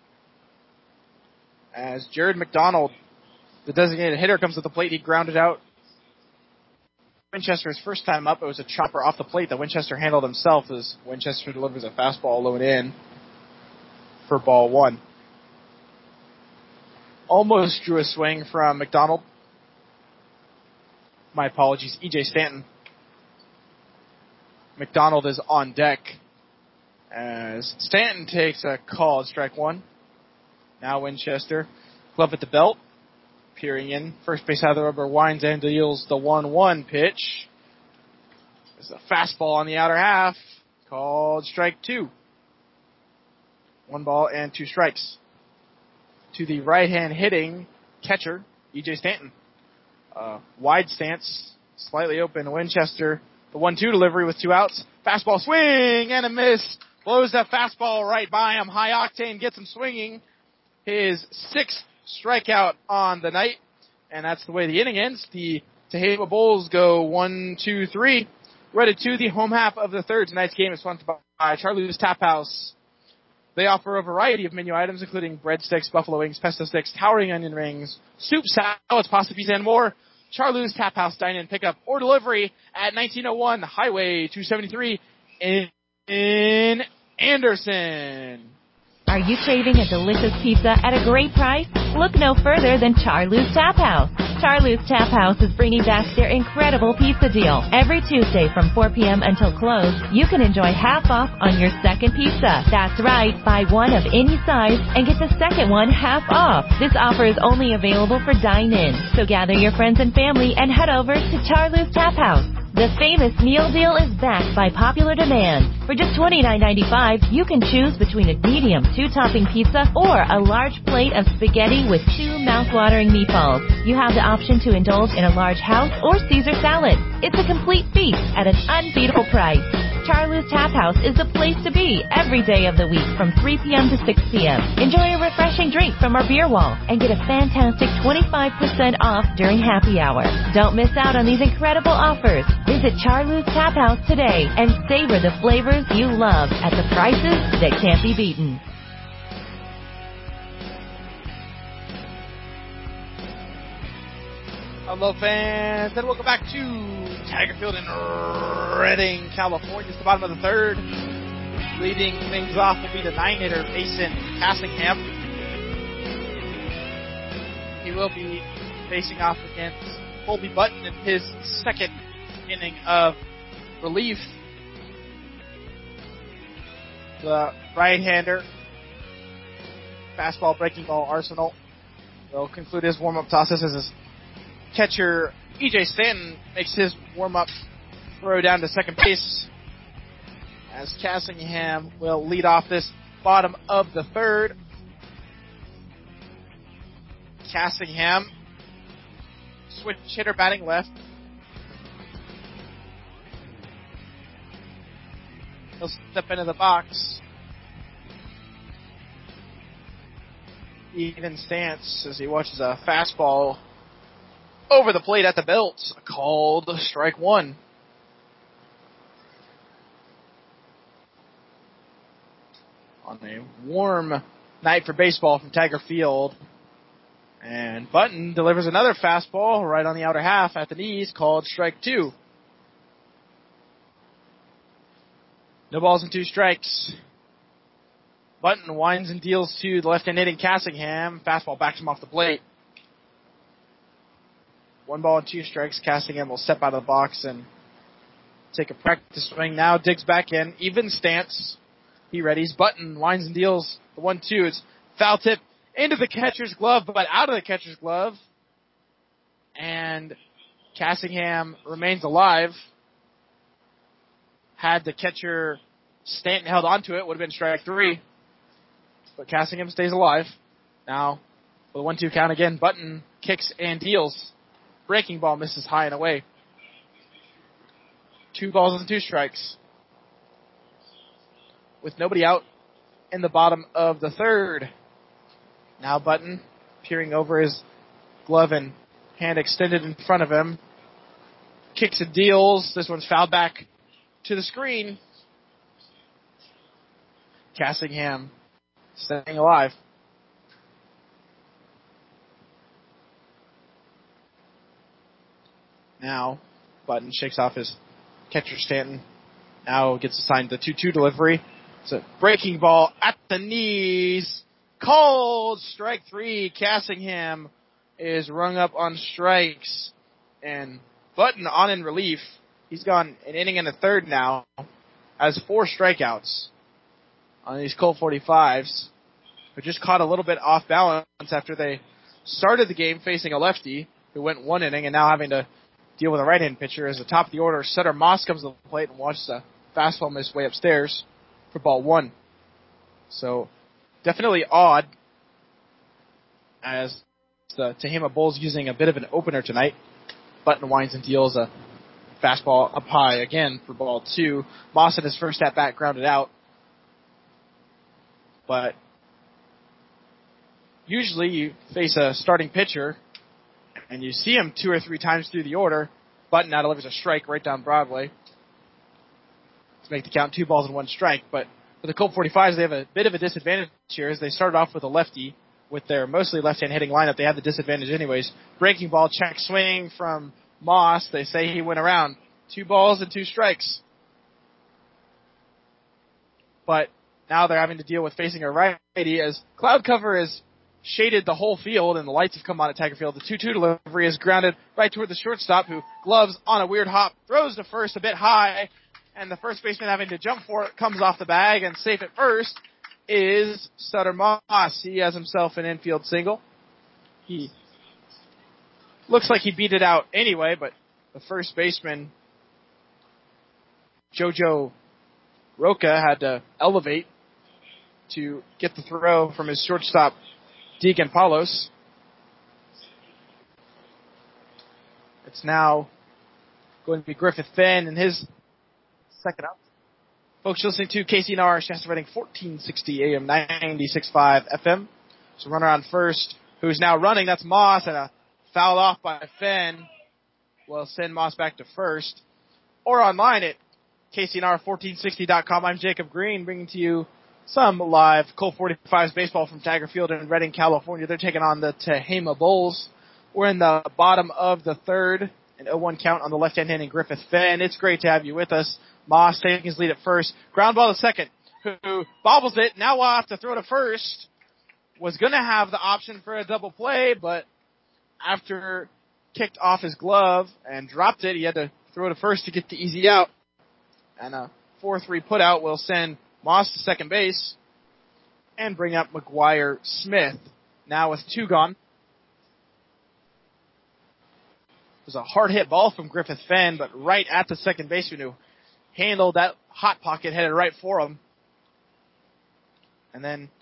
as Jared McDonald, the designated hitter, comes to the plate. He grounded out Winchester's first time up. It was a chopper off the plate that Winchester handled himself as Winchester delivers a fastball low and in for ball 1. Almost drew a swing from McDonald. My apologies, E.J. Stanton. McDonald is on deck as Stanton takes a call at strike 1. Now Winchester, glove at the belt. Peering in, first base out of the rubber, winds and deals the 1-1 pitch. There's a fastball on the outer half, called strike 2. 1 ball and 2 strikes. To the right-hand hitting catcher, E.J. Stanton. Wide stance, slightly open. Winchester The 1-2 delivery with 2 outs. Fastball swing and a miss. Blows that fastball right by him. High Octane gets him swinging. His 6th strikeout on the night. And that's the way the inning ends. The Tehama Bulls go 1-2-3. We're headed to the home half of the third. Tonight's game is sponsored by Charlie's Tap House. They offer a variety of menu items, including breadsticks, buffalo wings, pesto sticks, towering onion rings, soup, salads, pasta, pizza, and more. Charlie's Tap House dine-in pickup or delivery at 1901 Highway 273 in Anderson. Are you craving a delicious pizza at a great price? Look no further than Charlie's Tap House. Charlie's Tap House is bringing back their incredible pizza deal. Every Tuesday from 4 p.m. until close, you can enjoy half off on your second pizza. That's right, buy one of any size and get the second one half off. This offer is only available for dine-in, so gather your friends and family and head over to Charlie's Tap House. The famous meal deal is backed by popular demand. For just $29.95, you can choose between a medium 2-topping pizza or a large plate of spaghetti with 2 mouth-watering meatballs. You have the option to indulge in a large house or Caesar salad. It's a complete feast at an unbeatable price. Charlie's Tap House is the place to be every day of the week from 3 p.m. to 6 p.m. Enjoy a refreshing drink from our beer wall and get a fantastic 25% off during happy hour. Don't miss out on these incredible offers. Visit Charlie's Tap House today and savor the flavors you love at the prices that can't be beaten. Hello, fans, and welcome back to Tiger Field in Redding, California. It's the bottom of the third. Leading things off will be the 9-hitter, Mason Cassingham. He will be facing off against Colby Button in his second inning of relief. The right-hander, fastball, breaking ball arsenal will conclude his warm-up process as his catcher E.J. Stanton makes his warm-up throw down to second base as Cassingham will lead off this bottom of the third. Cassingham, switch hitter batting left. He'll step into the box. Even stance as he watches a fastball over the plate at the belt, called strike one. On a warm night for baseball from Tiger Field. And Button delivers another fastball right on the outer half at the knees, called strike two. No balls and 2 strikes. Button winds and deals to the left-hand hitting Cassingham. Fastball backs him off the plate. 1 ball and 2 strikes. Cassingham will step out of the box and take a practice swing. Now digs back in. Even stance. He readies. Button winds and deals the 1-2. It's foul tip into the catcher's glove, but out of the catcher's glove. And Cassingham remains alive. Had the catcher Stanton held onto it, would have been strike 3. But Cassingham stays alive. Now, with a 1-2 count again, Button kicks and deals. Breaking ball misses high and away. 2 balls and 2 strikes. With nobody out in the bottom of the third. Now Button peering over his glove and hand extended in front of him. Kicks and deals. This one's fouled back to the screen. Cassingham staying alive. Now, Button shakes off his catcher Stanton. Now gets assigned the 2-2 delivery. It's a breaking ball at the knees. Called strike 3. Cassingham is rung up on strikes. And Button on in relief. He's gone an inning and a third now. Has 4 strikeouts on these Colt 45s. Who just caught a little bit off balance after they started the game facing a lefty who went 1 inning and now having to deal with a right-hand pitcher. As the top of the order, Sutter Moss comes to the plate and watches a fastball miss way upstairs for ball 1. So, definitely odd as the Tehama Bulls using a bit of an opener tonight. Button winds and deals a Fastball up high again for ball 2. Moss in his first at-bat grounded out. But usually you face a starting pitcher and you see him 2 or 3 times through the order. Button now delivers a strike right down Broadway to make the count 2 balls and 1 strike. But for the Colt 45s, they have a bit of a disadvantage here as they started off with a lefty. With their mostly left-hand hitting lineup, they had the disadvantage anyways. Breaking ball, check swing from Moss. They say he went around. 2 balls and 2 strikes. But now they're having to deal with facing a righty as cloud cover has shaded the whole field and the lights have come on at Tiger Field. The 2-2 delivery is grounded right toward the shortstop who gloves on a weird hop, throws to first a bit high, and the first baseman having to jump for it comes off the bag, and safe at first is Sutter Moss. He has himself an infield single. He looks like he beat it out anyway, but the first baseman, Jojo Roca, had to elevate to get the throw from his shortstop, Deacon Palos. It's now going to be Griffith Fenn in his second out. Folks, you're listening to KCNR, Shasta Redding, 1460 AM, 96.5 FM. So runner on first, who's now running, that's Moss, and a foul off by Fenn will send Moss back to first. Or online at KCNR1460.com. I'm Jacob Green, bringing to you some live Colt 45s baseball from Tiger Field in Redding, California. They're taking on the Tehama Bulls. We're in the bottom of the third, an 0-1 count on the left-hand hitting Griffith Fenn. It's great to have you with us. Moss taking his lead at first. Ground ball to second, who bobbles it. Now we'll have to throw to first. Was going to have the option for a double play, but after kicked off his glove and dropped it, he had to throw to first to get the easy out. And a 4-3 put out will send Moss to second base and bring up McGuire Smith. Now with 2 gone. It was a hard hit ball from Griffith Fenn, but right at the second baseman who handled that hot pocket, headed right for him. And then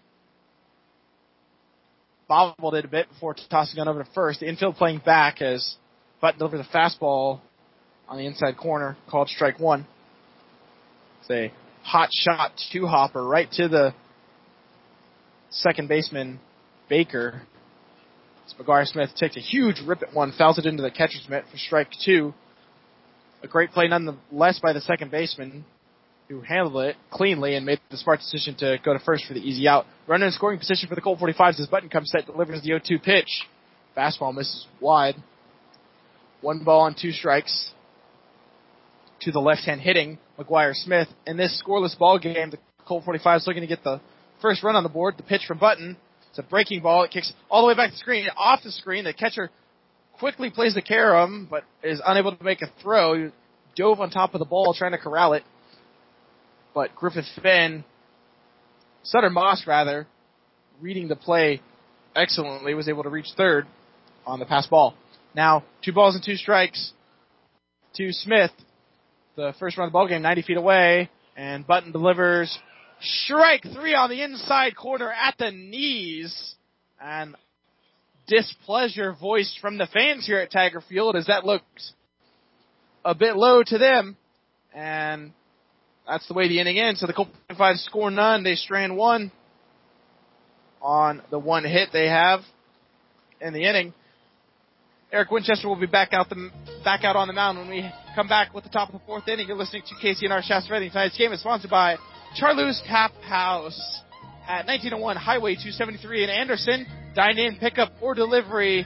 bobbled it a bit before tossing it over to first. The infield playing back as Button delivers a fastball on the inside corner, called strike 1. It's a hot shot 2-hopper right to the second baseman, Baker. As McGuire Smith takes a huge rip at one, fouls it into the catcher's mitt for strike 2. A great play nonetheless by the second baseman, who handled it cleanly and made the smart decision to go to first for the easy out. Runner in scoring position for the Colt 45s as Button comes set, delivers the 0-2 pitch. Fastball misses wide. 1 ball and 2 strikes to the left-hand hitting McGuire Smith. In this scoreless ball game, the Colt 45s looking to get the first run on the board. The pitch from Button. It's a breaking ball. It kicks all the way back to the screen. Off the screen, the catcher quickly plays the carom, but is unable to make a throw. He dove on top of the ball trying to corral it. But Griffith Fenn, Sutter Moss rather, reading the play excellently, was able to reach third on the pass ball. Now, 2 balls and 2 strikes to Smith. The first run of the ball game, 90 feet away, and Button delivers strike 3 on the inside corner at the knees. And displeasure voiced from the fans here at Tiger Field as that looks a bit low to them. And that's the way the inning ends. So the Colt 45 score none. They strand 1 on the 1 hit they have in the inning. Eric Winchester will be back out on the mound when we come back with the top of the 4th inning. You're listening to KCNR Shasta Redding. Tonight's game is sponsored by Charlie's Tap House at 1901 Highway 273 in Anderson. Dine in, pickup, or delivery.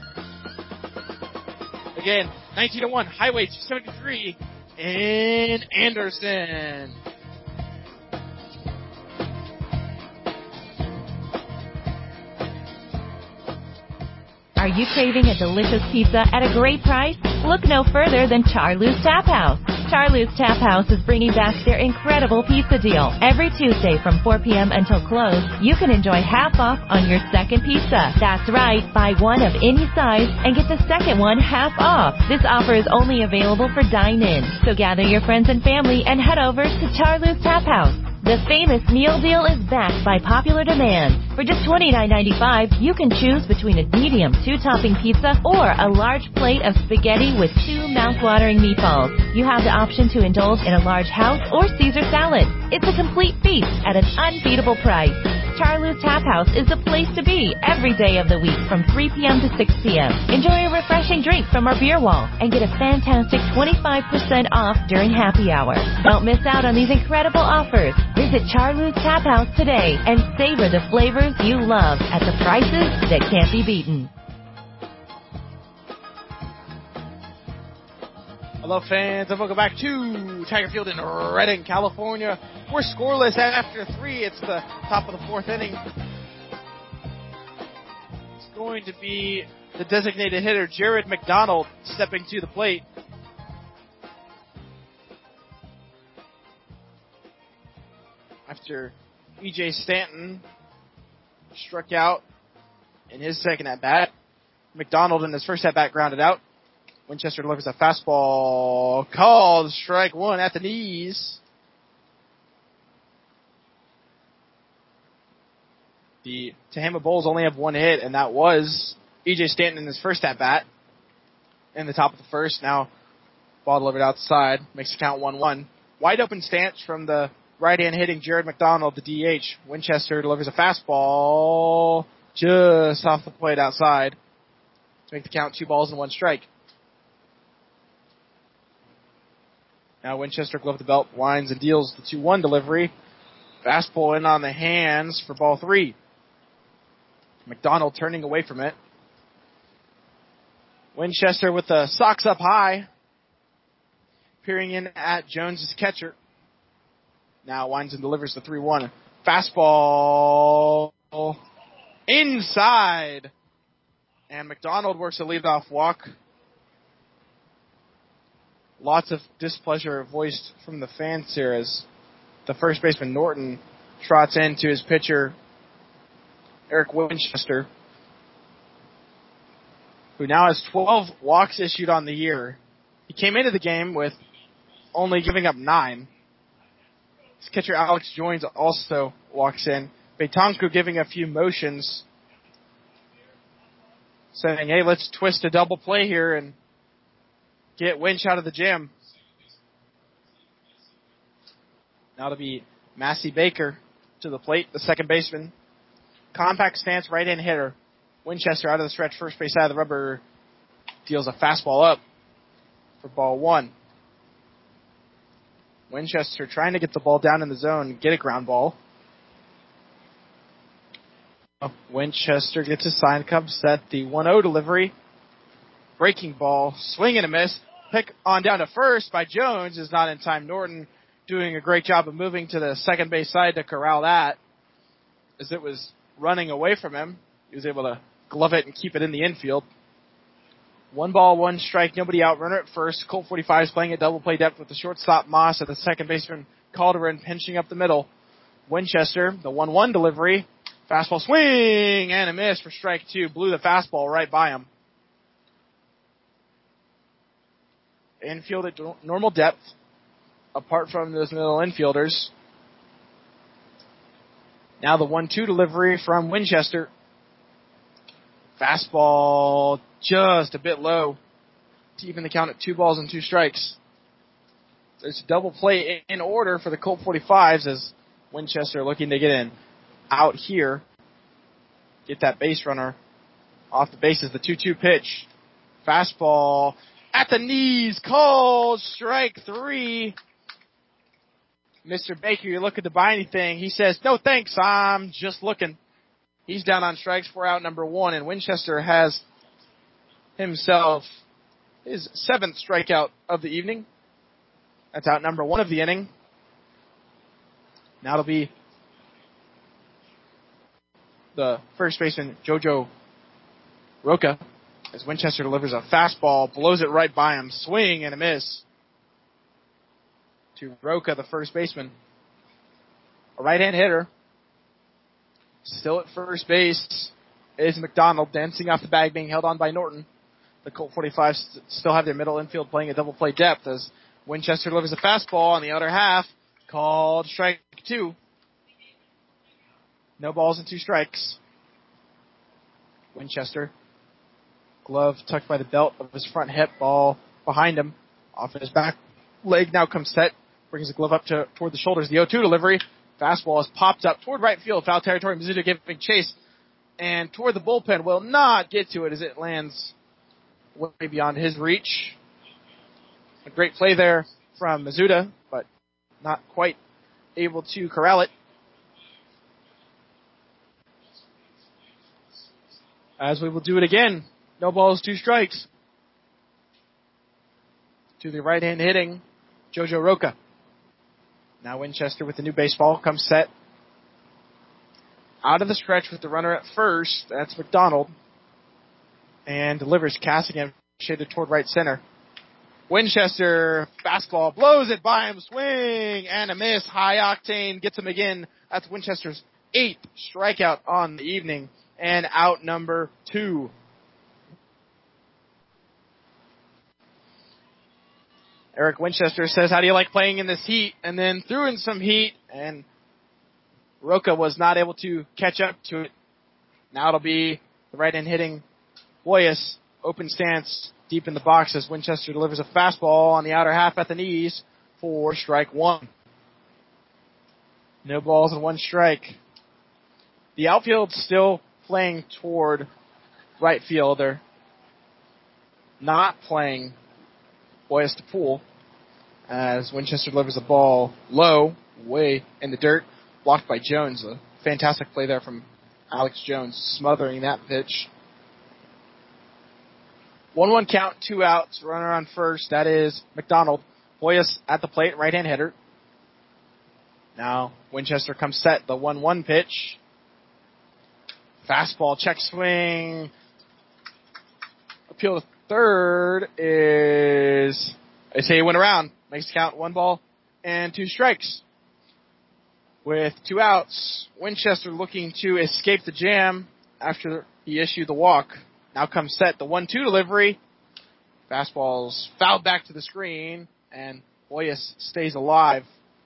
Again, 1901 Highway 273 in Anderson. Are you craving a delicious pizza at a great price? Look no further than Charlie's Tap House. Charlie's Tap House is bringing back their incredible pizza deal. Every Tuesday from 4 p.m. until close, you can enjoy half off on your second pizza. That's right, buy one of any size and get the second one half off. This offer is only available for dine-in. So gather your friends and family and head over to Charlie's Tap House. The famous meal deal is backed by popular demand. For just $29.95, you can choose between a medium 2-topping pizza or a large plate of spaghetti with 2 mouth-watering meatballs. You have the option to indulge in a large house or Caesar salad. It's a complete feast at an unbeatable price. Charlie's Tap House is the place to be every day of the week from 3 p.m. to 6 p.m. Enjoy a refreshing drink from our beer wall and get a fantastic 25% off during happy hour. Don't miss out on these incredible offers. Visit Charlie's Tap House today and savor the flavors you love at the prices that can't be beaten. Hello, fans, and welcome back to Tiger Field in Redding, California. We're scoreless after 3. It's the top of the 4th inning. It's going to be the designated hitter, Jared McDonald, stepping to the plate. After E.J. Stanton struck out in his second at-bat, McDonald in his first at-bat grounded out. Winchester delivers a fastball called strike 1 at the knees. The Tehama Bulls only have 1 hit, and that was E.J. Stanton in his first at-bat in the top of the first. Now, ball delivered outside, makes the count 1-1. Wide open stance from the right-hand hitting Jared McDonald, the DH. Winchester delivers a fastball just off the plate outside to make the count 2 balls and 1 strike. Now Winchester glove the belt, winds and deals the 2-1 delivery. Fastball in on the hands for ball 3. McDonald turning away from it. Winchester with the socks up high. Peering in at Jones' catcher. Now winds and delivers the 3-1. Fastball inside. And McDonald works a leadoff walk. Lots of displeasure voiced from the fans here as the first baseman Norton trots into his pitcher, Eric Winchester, who now has 12 walks issued on the year. He came into the game with only giving up 9. His catcher Alex Joins also walks in. Betanku giving a few motions, saying, hey, let's twist a double play here and get Winch out of the gym. Now to be Massey Baker to the plate, the second baseman. Compact stance, right-hand hitter. Winchester out of the stretch, first base side of the rubber, deals a fastball up for ball 1. Winchester trying to get the ball down in the zone, get a ground ball. Winchester gets his sign, Cub set, the 1-0 delivery. Breaking ball, swing and a miss. Pick on down to first by Jones is not in time. Norton doing a great job of moving to the second base side to corral that. As it was running away from him, he was able to glove it and keep it in the infield. 1 ball, 1 strike, nobody out. Runner at first. Colt 45 is playing at double play depth with the shortstop Moss at the second baseman Calderon pinching up the middle. Winchester, the 1-1 delivery. Fastball swing and a miss for strike 2. Blew the fastball right by him. Infield at normal depth, apart from those middle infielders. Now the 1-2 delivery from Winchester. Fastball just a bit low to even the count at 2 balls and 2 strikes. There's a double play in order for the Colt 45s as Winchester looking to get in out here. Get that base runner off the bases. The 2-2 pitch. Fastball at the knees, called strike 3. Mr. Baker, you're looking to buy anything. He says, no thanks, I'm just looking. He's down on strikes for out number 1, and Winchester has himself his 7th strikeout of the evening. That's out number 1 of the inning. Now it'll be the first baseman, Jojo Roca, as Winchester delivers a fastball, blows it right by him, swing and a miss to Roca, the first baseman. A right-hand hitter. Still at first base is McDonald, dancing off the bag, being held on by Norton. The Colt 45s still have their middle infield playing a double play depth as Winchester delivers a fastball on the other half, called strike 2. No balls and 2 strikes. Winchester. Glove tucked by the belt of his front hip. Ball behind him. Off his back leg now comes set. Brings the glove up toward the shoulders. The 0-2 delivery. Fastball is popped up toward right field. Foul territory. Mizuta giving chase. And toward the bullpen. Will not get to it as it lands way beyond his reach. A great play there from Mizuta, but not quite able to corral it. As we will do it again. No balls, 2 strikes. To the right-hand hitting, Jojo Roca. Now Winchester with the new baseball comes set. Out of the stretch with the runner at first. That's McDonald. And delivers. Cassigan shaded toward right center. Winchester, fastball, blows it by him, swing, and a miss. High octane, gets him again. That's Winchester's 8th strikeout on the evening, and out number 2. Eric Winchester says, how do you like playing in this heat? And then threw in some heat, and Roca was not able to catch up to it. Now it'll be the right-hand hitting Hoyas, open stance, deep in the box as Winchester delivers a fastball on the outer half at the knees for strike 1. No balls and 1 strike. The outfield's still playing toward right field. They're not playing Hoyas to pull as Winchester delivers the ball low, way in the dirt, blocked by Jones. A fantastic play there from Alex Jones, smothering that pitch. 1-1 count, 2 outs, runner on first. That is McDonald. Hoyas at the plate, right-hand hitter. Now Winchester comes set, the 1-1 pitch. Fastball, check swing. Appeal to third is, they say he went around. Makes the count 1 ball and 2 strikes. With 2 outs, Winchester looking to escape the jam after he issued the walk. Now comes set, the 1-2 delivery. Fastball's fouled back to the screen, and Hoyas stays alive.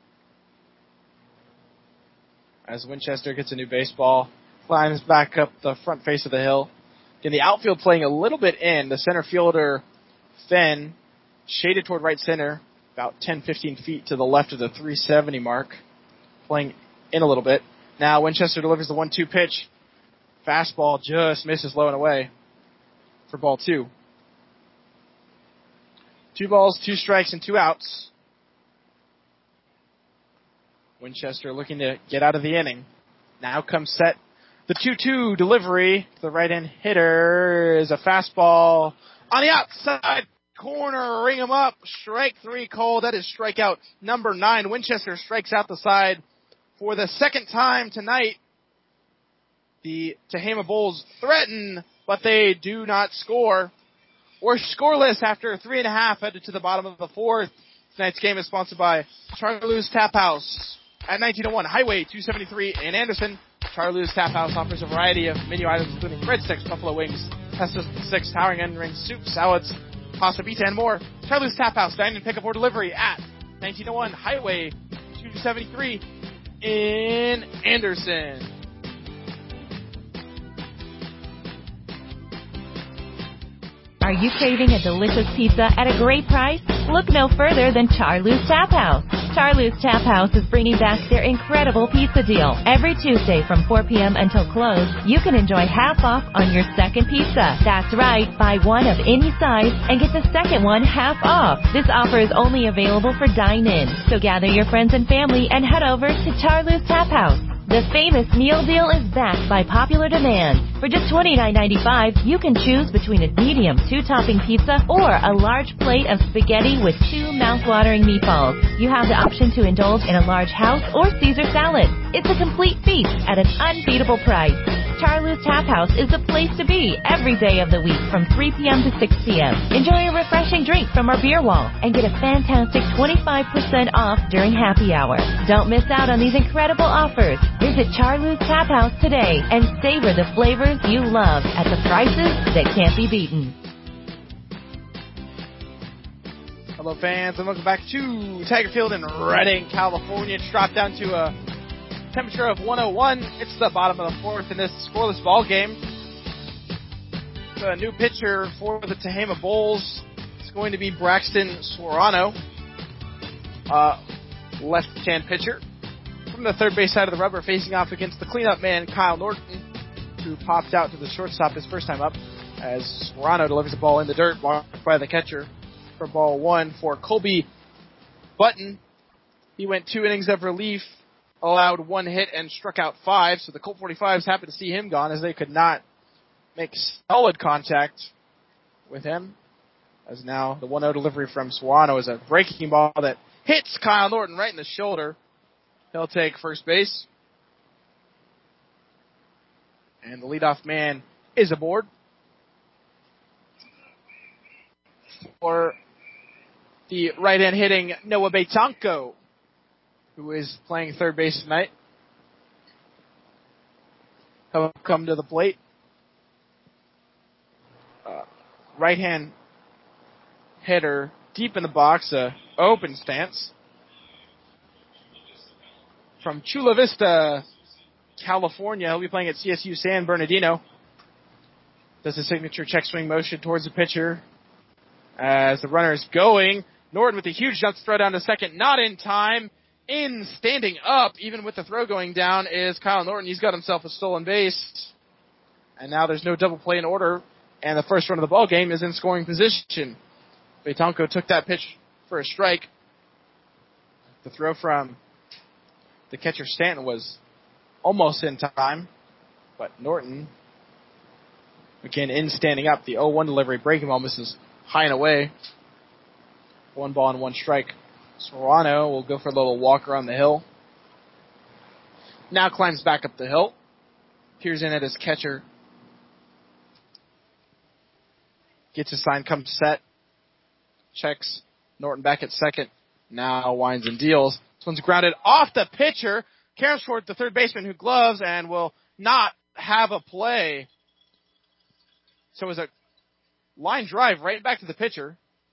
As Winchester gets a new baseball, climbs back up the front face of the hill. Again, the outfield playing a little bit in. The center fielder, Fenn, shaded toward right center, about 10-15 feet to the left of the 370 mark, playing in a little bit. Now Winchester delivers the 1-2 pitch. Fastball just misses low and away for ball 2. 2 balls, 2 strikes, and 2 outs. Winchester looking to get out of the inning. Now comes set. The 2-2 delivery to the right-hand hitter is a fastball on the outside corner. Ring him up. Strike 3 called. That is strikeout number 9. Winchester strikes out the side for the 2nd time tonight. The Tehama Bulls threaten, but they do not score. We're scoreless after 3.5 headed to the bottom of the 4th. Tonight's game is sponsored by Charlie's Tap House at 1901 Highway 273 in Anderson. Charlie's Tap House offers a variety of menu items including breadsticks, buffalo wings, pesto sticks, towering onion rings, soup, salads, pasta pizza, and more. Charlie's Tap House, dine and pick up or delivery at 1901 Highway 273 in Anderson. Are you craving a delicious pizza at a great price? Look no further than Charlie's Tap House. Charlie's Tap House is bringing back their incredible pizza deal. Every Tuesday from 4 p.m. until close, you can enjoy half off on your second pizza. That's right, buy one of any size and get the second one half off. This offer is only available for dine-in, so gather your friends and family and head over to Charlie's Tap House. The famous meal deal is backed by popular demand. For just $29.95, you can choose between a medium 2-topping pizza or a large plate of spaghetti with 2 mouth-watering meatballs. You have the option to indulge in a large house or Caesar salad. It's a complete feast at an unbeatable price. Charlie's Tap House is the place to be every day of the week from 3 p.m. to 6 p.m. Enjoy a refreshing drink from our beer wall and get a fantastic 25% off during happy hour. Don't miss out on these incredible offers. Visit Charlie's Tap House today and savor the flavors you love at the prices that can't be beaten. Hello, fans, and welcome back to Tiger Field in Redding, California. It's dropped down to a temperature of 101. It's the bottom of the fourth in this scoreless ball game. The new pitcher for the Tehama Bulls is going to be Braxton Soriano, left-hand pitcher. From the third base side of the rubber, facing off against the cleanup man, Kyle Norton, who popped out to the shortstop his first time up, as Soriano delivers the ball in the dirt, blocked by the catcher for ball one for Colby Button. He went 2 innings of relief, allowed 1 hit, and struck out 5, so the Colt 45s happy to see him gone, as they could not make solid contact with him. As now the 1-0 delivery from Soriano is a breaking ball that hits Kyle Norton right in the shoulder. He'll take first base. And the leadoff man is aboard. For the right-hand hitting Noah Betanco, who is playing third base tonight. He'll come to the plate. Right-hand hitter deep in the box, open stance. From Chula Vista, California, he'll be playing at CSU San Bernardino. Does a signature check swing motion towards the pitcher. As the runner is going, Norton with a huge jump throw down to second, not in time. In standing up, even with the throw going down, is Kyle Norton. He's got himself a stolen base. And now there's no double play in order, and the first run of the ball game is in scoring position. Betanco took that pitch for a strike. The throw from the catcher Stanton was almost in time, but Norton, again in standing up, the 0-1 delivery, breaking ball misses high and away. 1 ball and 1 strike. Soriano will go for a little walk around the hill. Now climbs back up the hill. Peers in at his catcher. Gets his sign, comes set. Checks Norton back at second. Now winds and deals. This one's grounded off the pitcher. Caroms toward the third baseman, who gloves and will not have a play. So it was a line drive right back to the pitcher.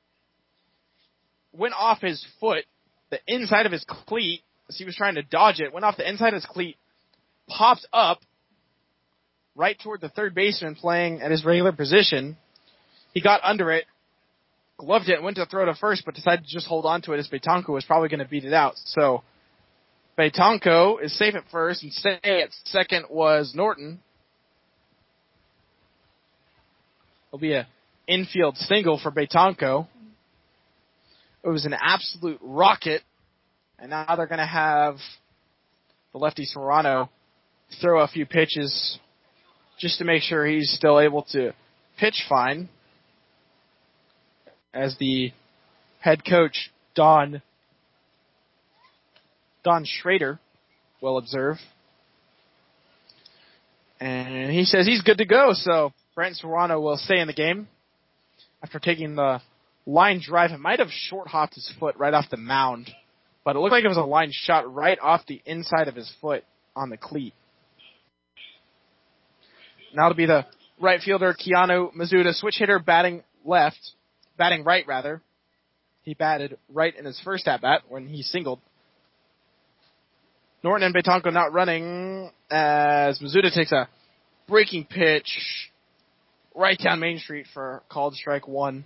Went off his foot, the inside of his cleat, as he was trying to dodge it. Went off the inside of his cleat, popped up right toward the third baseman playing at his regular position. He got under it, gloved it, went to throw to first, but decided to just hold on to it as Betanco was probably going to beat it out. So Betanco is safe at first, and staying at second was Norton. It'll be an infield single for Betanco. It was an absolute rocket, and now they're going to have the lefty Soriano throw a few pitches just to make sure he's still able to pitch fine. As the head coach, Don Schrader, will observe. And he says he's good to go, so Brent Soriano will stay in the game. After taking the line drive, it might have short hopped his foot right off the mound, but it looked like it was a line shot right off the inside of his foot on the cleat. Now to be the right fielder, Keanu Mizuta, switch hitter, batting right rather. He batted right in his first at-bat when he singled. Norton and Betanco not running as Mizuta takes a breaking pitch right down Main Street for called strike 1.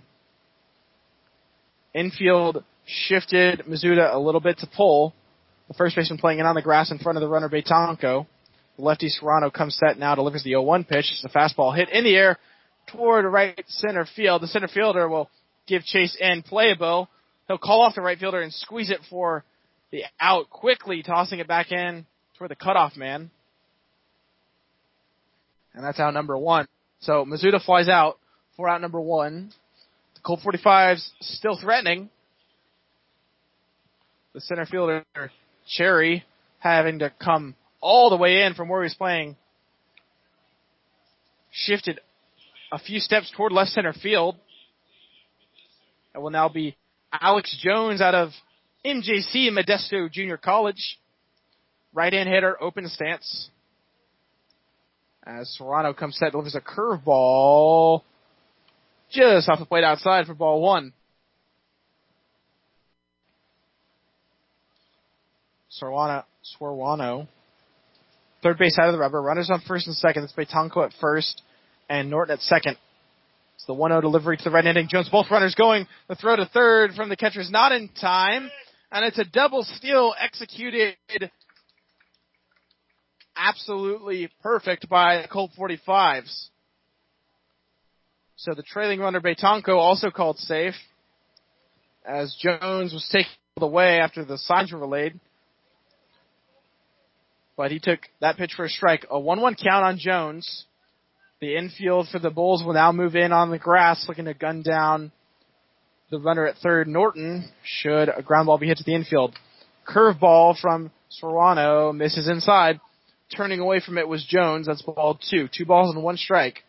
Infield shifted Mizuta a little bit to pull. The first baseman playing in on the grass in front of the runner, Betanco. The lefty Soriano comes set now, delivers the 0-1 pitch. It's a fastball hit in the air toward right center field. The center fielder will give chase and playable. He'll call off the right fielder and squeeze it for the out, quickly tossing it back in toward the cutoff man. And that's out number 1. So Mizuta flies out for out number 1. The Colt 45s still threatening. The center fielder, Cherry, having to come all the way in from where he's playing. Shifted a few steps toward left center field. It will now be Alex Jones out of MJC Modesto Junior College. Right-hand hitter, open stance. As Soriano comes set, delivers a curveball just off the plate outside for ball 1. Swarwano. Third base side of the rubber. Runners on first and second. It's Betanco at first and Norton at second. It's the 1-0 delivery to the right-handing Jones. Both runners going. The throw to third from the catcher is not in time. And it's a double steal executed absolutely perfect by the Colt 45s. So the trailing runner Betanco also called safe as Jones was taken away after the signs were relayed. But he took that pitch for a strike. A 1-1 count on Jones. The infield for the Bulls will now move in on the grass, looking to gun down the runner at third, Norton, should a ground ball be hit to the infield. Curveball from Swarwano misses inside. Turning away from it was Jones. That's ball 2. 2 balls and 1 strike.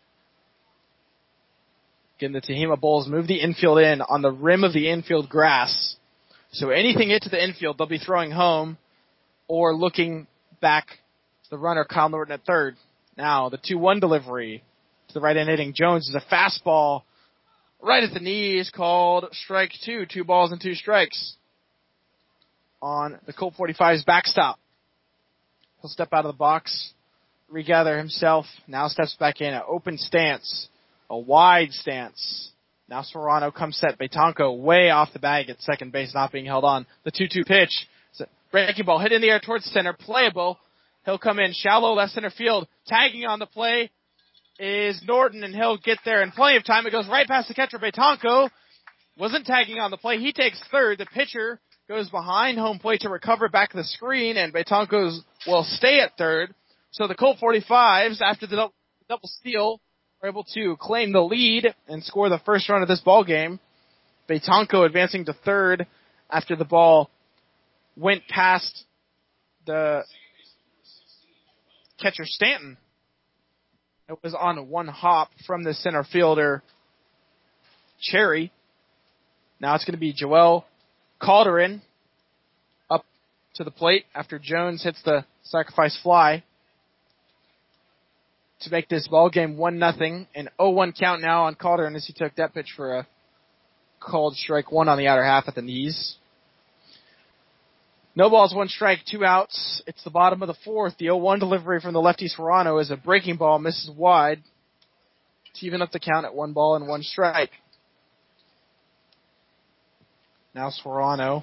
Again, the Tehama Bulls move the infield in on the rim of the infield grass. So anything hit to the infield, they'll be throwing home or looking back to the runner, Kyle Norton at third. Now, the 2-1 delivery to the right-hand hitting Jones is a fastball right at the knees called strike 2. 2 balls and 2 strikes on the Colt 45's backstop. He'll step out of the box, regather himself, now steps back in an open stance, a wide stance. Now Swarwano comes set. Betanco way off the bag at second base, not being held on. The 2-2 pitch. It's a breaking ball hit in the air towards center, playable. He'll come in shallow left center field. Tagging on the play is Norton, and he'll get there in plenty of time. It goes right past the catcher. Betanco wasn't tagging on the play. He takes third. The pitcher goes behind home plate to recover back to the screen, and Betanco will stay at third. So the Colt 45s, after the double steal, are able to claim the lead and score the first run of this ball game. Betanco advancing to third after the ball went past the catcher Stanton. It was on one hop from the center fielder Cherry. Now it's going to be Joel Calderon up to the plate after Jones hits the sacrifice fly to make this ball game 1-0. An 0-1 count now on Calderon as he took that pitch for a called strike 1 on the outer half at the knees. No balls, 1 strike, 2 outs. It's the bottom of the fourth. The 0-1 delivery from the lefty Swarwano is a breaking ball, misses wide to even up the count at 1 ball and 1 strike. Now Swarwano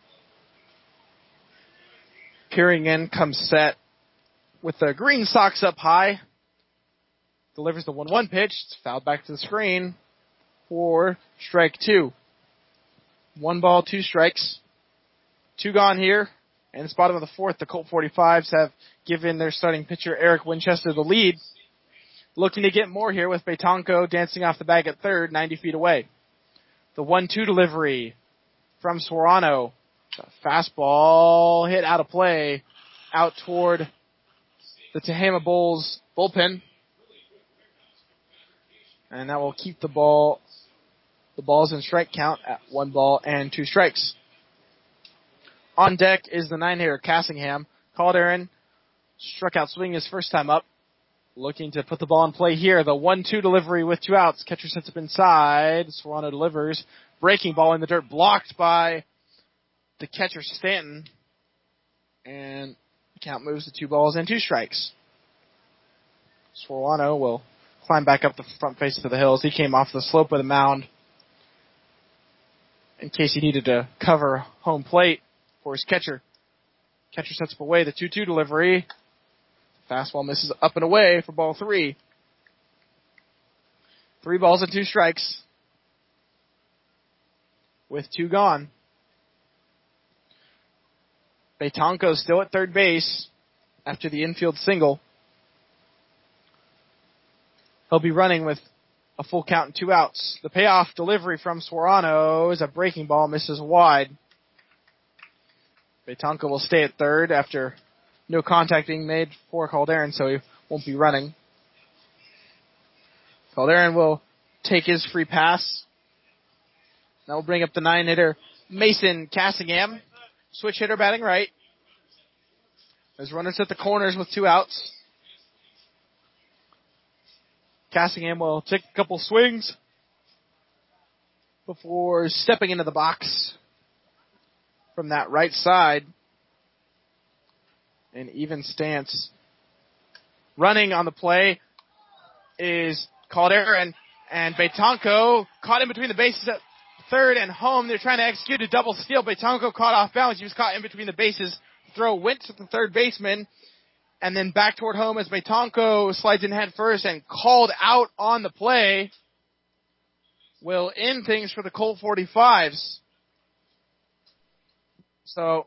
peering in, comes set with the green socks up high. Delivers the 1-1 pitch. It's fouled back to the screen for strike 2. 1 ball, 2 strikes. 2 gone here. And it's bottom of the fourth. The Colt 45s have given their starting pitcher Eric Winchester the lead. Looking to get more here with Betanco dancing off the bag at third, 90 feet away. The 1-2 delivery from Swarwano. Fastball hit out of play, out toward the Tehama Bulls bullpen. And that will keep the balls in strike count at 1 ball and 2 strikes. On deck is the 9-hitter Cassingham. Calderon struck out swinging his first time up. Looking to put the ball in play here. The 1-2 delivery with 2 outs. Catcher sets up inside. Swarwano delivers. Breaking ball in the dirt, blocked by the catcher Stanton. And the count moves to 2 balls and 2 strikes. Swarwano will climb back up the front face of the hills. He came off the slope of the mound in case he needed to cover home plate for his catcher. Catcher sets up away. The 2-2 delivery. Fastball misses up and away for ball 3. 3 balls and 2 strikes with 2 gone. Betanco still at third base after the infield single. He'll be running with a full count and 2 outs. The payoff delivery from Swarwano is a breaking ball, misses wide. Betanco will stay at third after no contact being made for Calderon, so he won't be running. Calderon will take his free pass. That will bring up the 9-hitter Mason Cassingham. Switch hitter batting right. There's runners at the corners with 2 outs. Cassingham will take a couple swings before stepping into the box from that right side. an even stance. Running on the play is Calder, and Betanco caught in between the bases at third and home. They're trying to execute a double steal. Betanco caught off balance. He was caught in between the bases. Throw went to the third baseman, and then back toward home as Betanco slides in head first and called out on the play. Will end things for the Colt 45s. So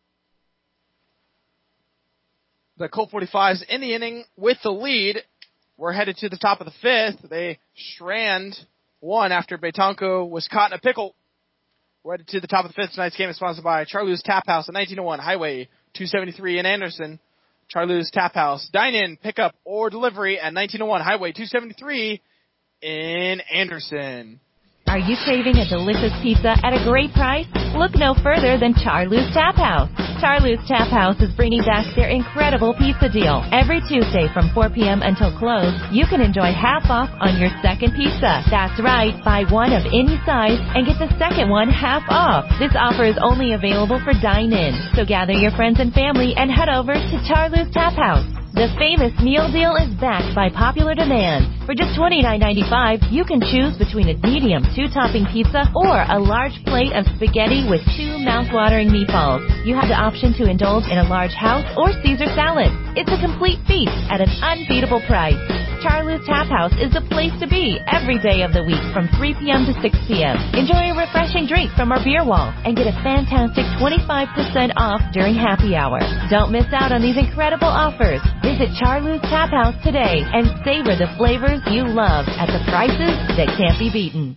the Colt 45s in the inning with the lead. We're headed to the top of the fifth. They strand one after Betanco was caught in a pickle. We're headed to the top of the fifth. Tonight's game is sponsored by Charlie's Tap House at 1901 Highway 273 in Anderson. Charlie's Tap House. Dine-in, pickup, or delivery at 1901 Highway 273 in Anderson. Are you craving a delicious pizza at a great price? Look no further than Charlie's Tap House. Charlie's Tap House is bringing back their incredible pizza deal. Every Tuesday from 4 p.m. until close, you can enjoy half off on your second pizza. That's right, buy one of any size and get the second one half off. This offer is only available for dine-in, so gather your friends and family and head over to Charlie's Tap House. The famous meal deal is backed by popular demand. For just $29.95, you can choose between a medium 2-topping pizza or a large plate of spaghetti with 2 mouth-watering meatballs. You have the option to indulge in a large house or Caesar salad. It's a complete feast at an unbeatable price. Charlie's Tap House is the place to be every day of the week from 3 p.m. to 6 p.m. Enjoy a refreshing drink from our beer wall and get a fantastic 25% off during happy hour. Don't miss out on these incredible offers. Visit Charlie's Tap House today and savor the flavors you love at the prices that can't be beaten.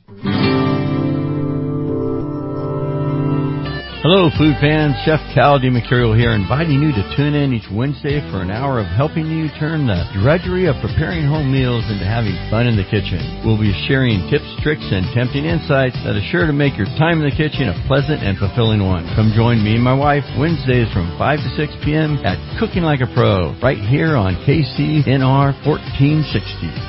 Hello, food fans. Chef Cal DiMercurio here, inviting you to tune in each Wednesday for an hour of helping you turn the drudgery of preparing home meals into having fun in the kitchen. We'll be sharing tips, tricks, and tempting insights that are sure to make your time in the kitchen a pleasant and fulfilling one. Come join me and my wife Wednesdays from 5 to 6 p.m. at Cooking Like a Pro, right here on KCNR 1460.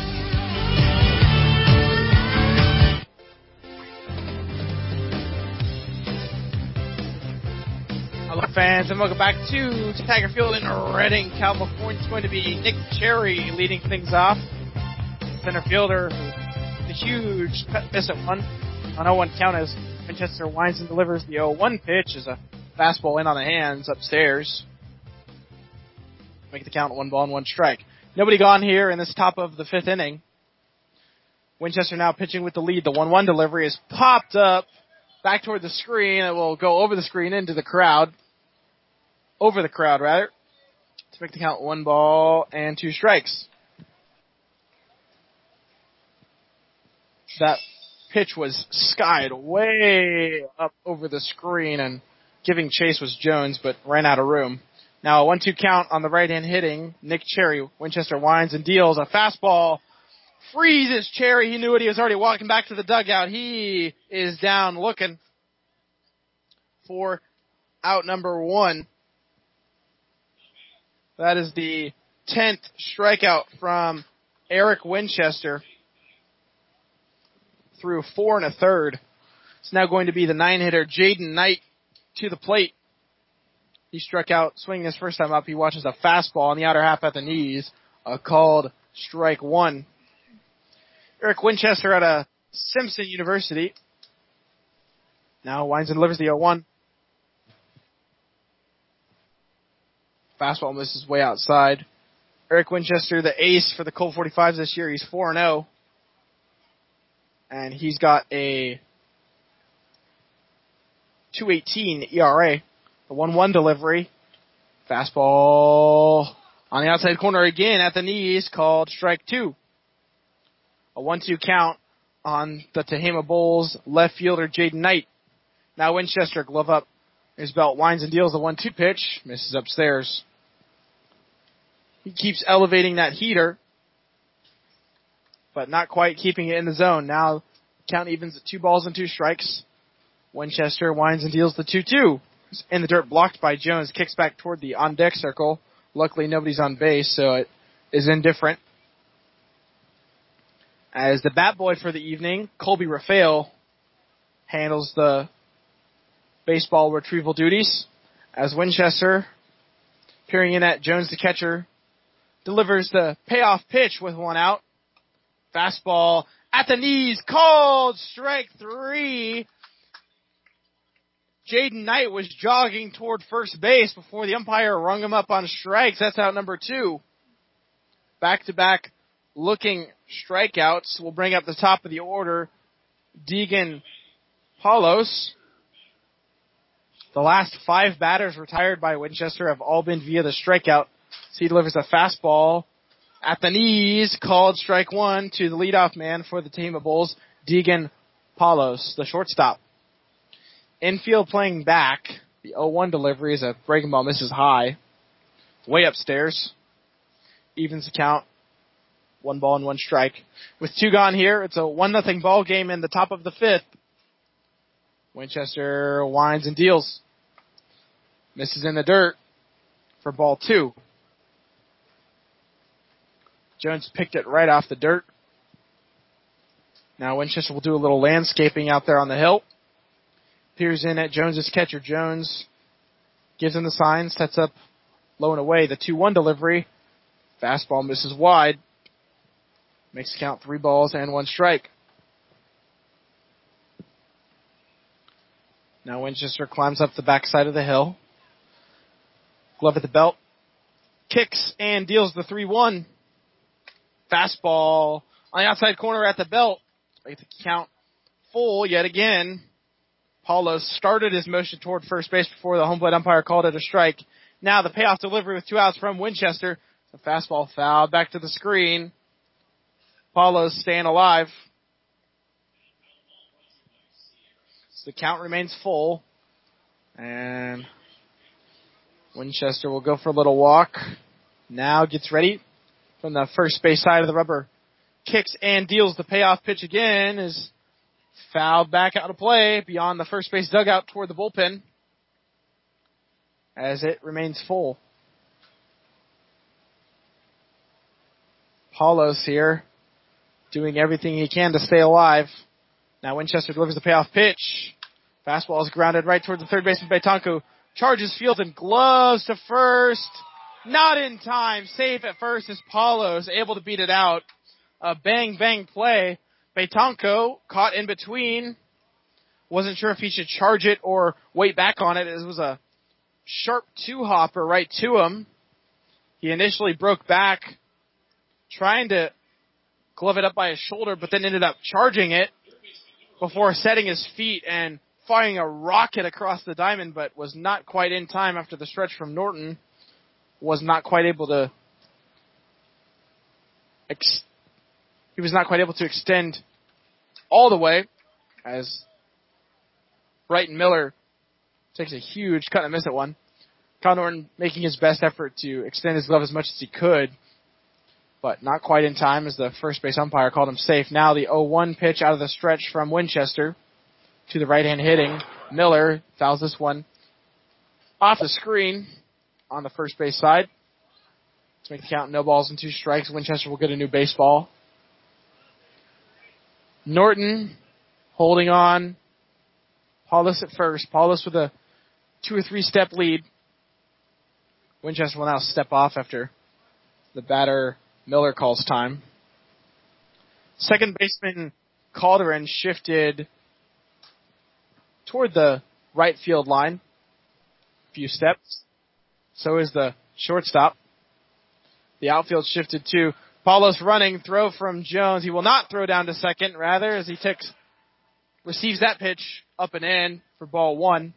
Fans, and welcome back to Tiger Field in Redding, California. It's going to be Nick Cherry leading things off. Center fielder, the huge miss at one on 0-1 count as Winchester winds and delivers the 0-1 pitch as a fastball in on the hands upstairs. Make the count 1-1 strike. Nobody gone here in this top of the fifth inning. Winchester now pitching with the lead. The 1-1 delivery is popped up back toward the screen. It will go over the screen into the crowd. Over the crowd, rather, to make the count 1-2 strikes. That pitch was skied way up over the screen, and giving chase was Jones, but ran out of room. Now a 1-2 count on the right-hand hitting. Nick Cherry. Winchester winds and deals a fastball. Freezes Cherry. He knew it. He was already walking back to the dugout. He is down looking for out number 1. That is the 10th strikeout from Eric Winchester through 4 1/3. It's now going to be the 9-hitter Jaden Knight to the plate. He struck out swinging his first time up. He watches a fastball on the outer half at the knees, called strike 1. Eric Winchester out of Simpson University now winds and delivers the 0-1. Fastball misses way outside. Eric Winchester, the ace for the Colt 45s this year. He's 4-0. And he's got a 2.18 ERA. The 1-1 delivery. Fastball on the outside corner again at the knees, called strike 2. A 1-2 count on the Tehama Bulls left fielder Jaden Knight. Now Winchester, glove up his belt, winds and deals the 1-2 pitch. Misses upstairs. He keeps elevating that heater, but not quite keeping it in the zone. Now count evens at 2-2 strikes. Winchester winds and deals the 2-2. It's in the dirt, blocked by Jones. Kicks back toward the on-deck circle. Luckily nobody's on base, so it is indifferent. As the bat boy for the evening, Colby Raphael, handles the baseball retrieval duties. As Winchester Peering in at Jones, the catcher, delivers the payoff pitch with one out. Fastball at the knees, called strike 3. Jaden Knight was jogging toward first base before the umpire rung him up on strikes. That's out number 2. Back-to-back looking strikeouts. We'll bring up the top of the order. Deegan Paulos. The last 5 batters retired by Winchester have all been via the strikeout. So he delivers a fastball at the knees, called strike 1 to the leadoff man for the team of Bulls, Deegan Paulos, the shortstop. Infield playing back. The 0-1 delivery is a breaking ball, misses high. Way upstairs. Evens the count. 1 ball and 1 strike. With 2 gone here, it's a 1-0 ball game in the top of the 5th. Winchester winds and deals. Misses in the dirt for ball 2. Jones picked it right off the dirt. Now Winchester will do a little landscaping out there on the hill. Peers in at Jones's catcher. Jones gives him the sign, sets up low and away. The 2-1 delivery. Fastball misses wide. Makes the count 3 balls and 1 strike. Now Winchester climbs up the backside of the hill. Glove at the belt. Kicks and deals the 3-1. Fastball on the outside corner at the belt. Make the count full yet again. Paulos started his motion toward first base before the home plate umpire called it a strike. Now the payoff delivery with 2 outs from Winchester. The fastball fouled back to the screen. Paulos staying alive. So the count remains full. And Winchester will go for a little walk. Now gets ready from the first base side of the rubber. Kicks and deals the payoff pitch again. Is fouled back out of play beyond the first base dugout toward the bullpen. As it remains full. Paulos here doing everything he can to stay alive. Now Winchester delivers the payoff pitch. Fastball is grounded right towards the third baseman Betanco. Charges field and gloves to first. Not in time. Safe at first as Paulos able to beat it out. A bang play. Betanco caught in between. Wasn't sure if he should charge it or wait back on it. It was a sharp 2-hopper right to him. He initially broke back, trying to glove it up by his shoulder, but then ended up charging it before setting his feet and firing a rocket across the diamond, but was not quite in time after the stretch from Norton. Was not quite able to he was not quite able to extend all the way as Brighton Miller takes a huge cut and miss at one. Kyle Norton making his best effort to extend his glove as much as he could, but not quite in time as the first base umpire called him safe. Now the 0-1 pitch out of the stretch from Winchester to the right-hand hitting. Miller fouls this one off the screen on the first base side. To make the count, no balls and 2 strikes. Winchester will get a new baseball. Norton holding on. Paulos at first. Paulos with a 2 or 3 step lead. Winchester will now step off after the batter Miller calls time. Second baseman Calderon shifted toward the right field line. A few steps. So is the shortstop. The outfield shifted too. Paulos running, throw from Jones. He will not throw down to second, rather, as he receives that pitch up and in for ball 1.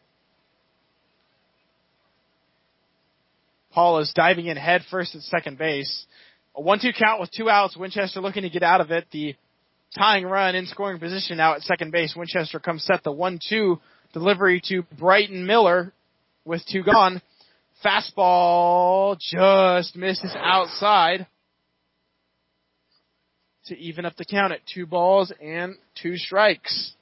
Paulos diving in head first at second base. A 1-2 count with 2 outs. Winchester looking to get out of it. The tying run in scoring position now at second base. Winchester comes set the 1-2 delivery to Brighton Miller with 2 gone. Fastball just misses outside to even up the count at 2 balls and 2 strikes.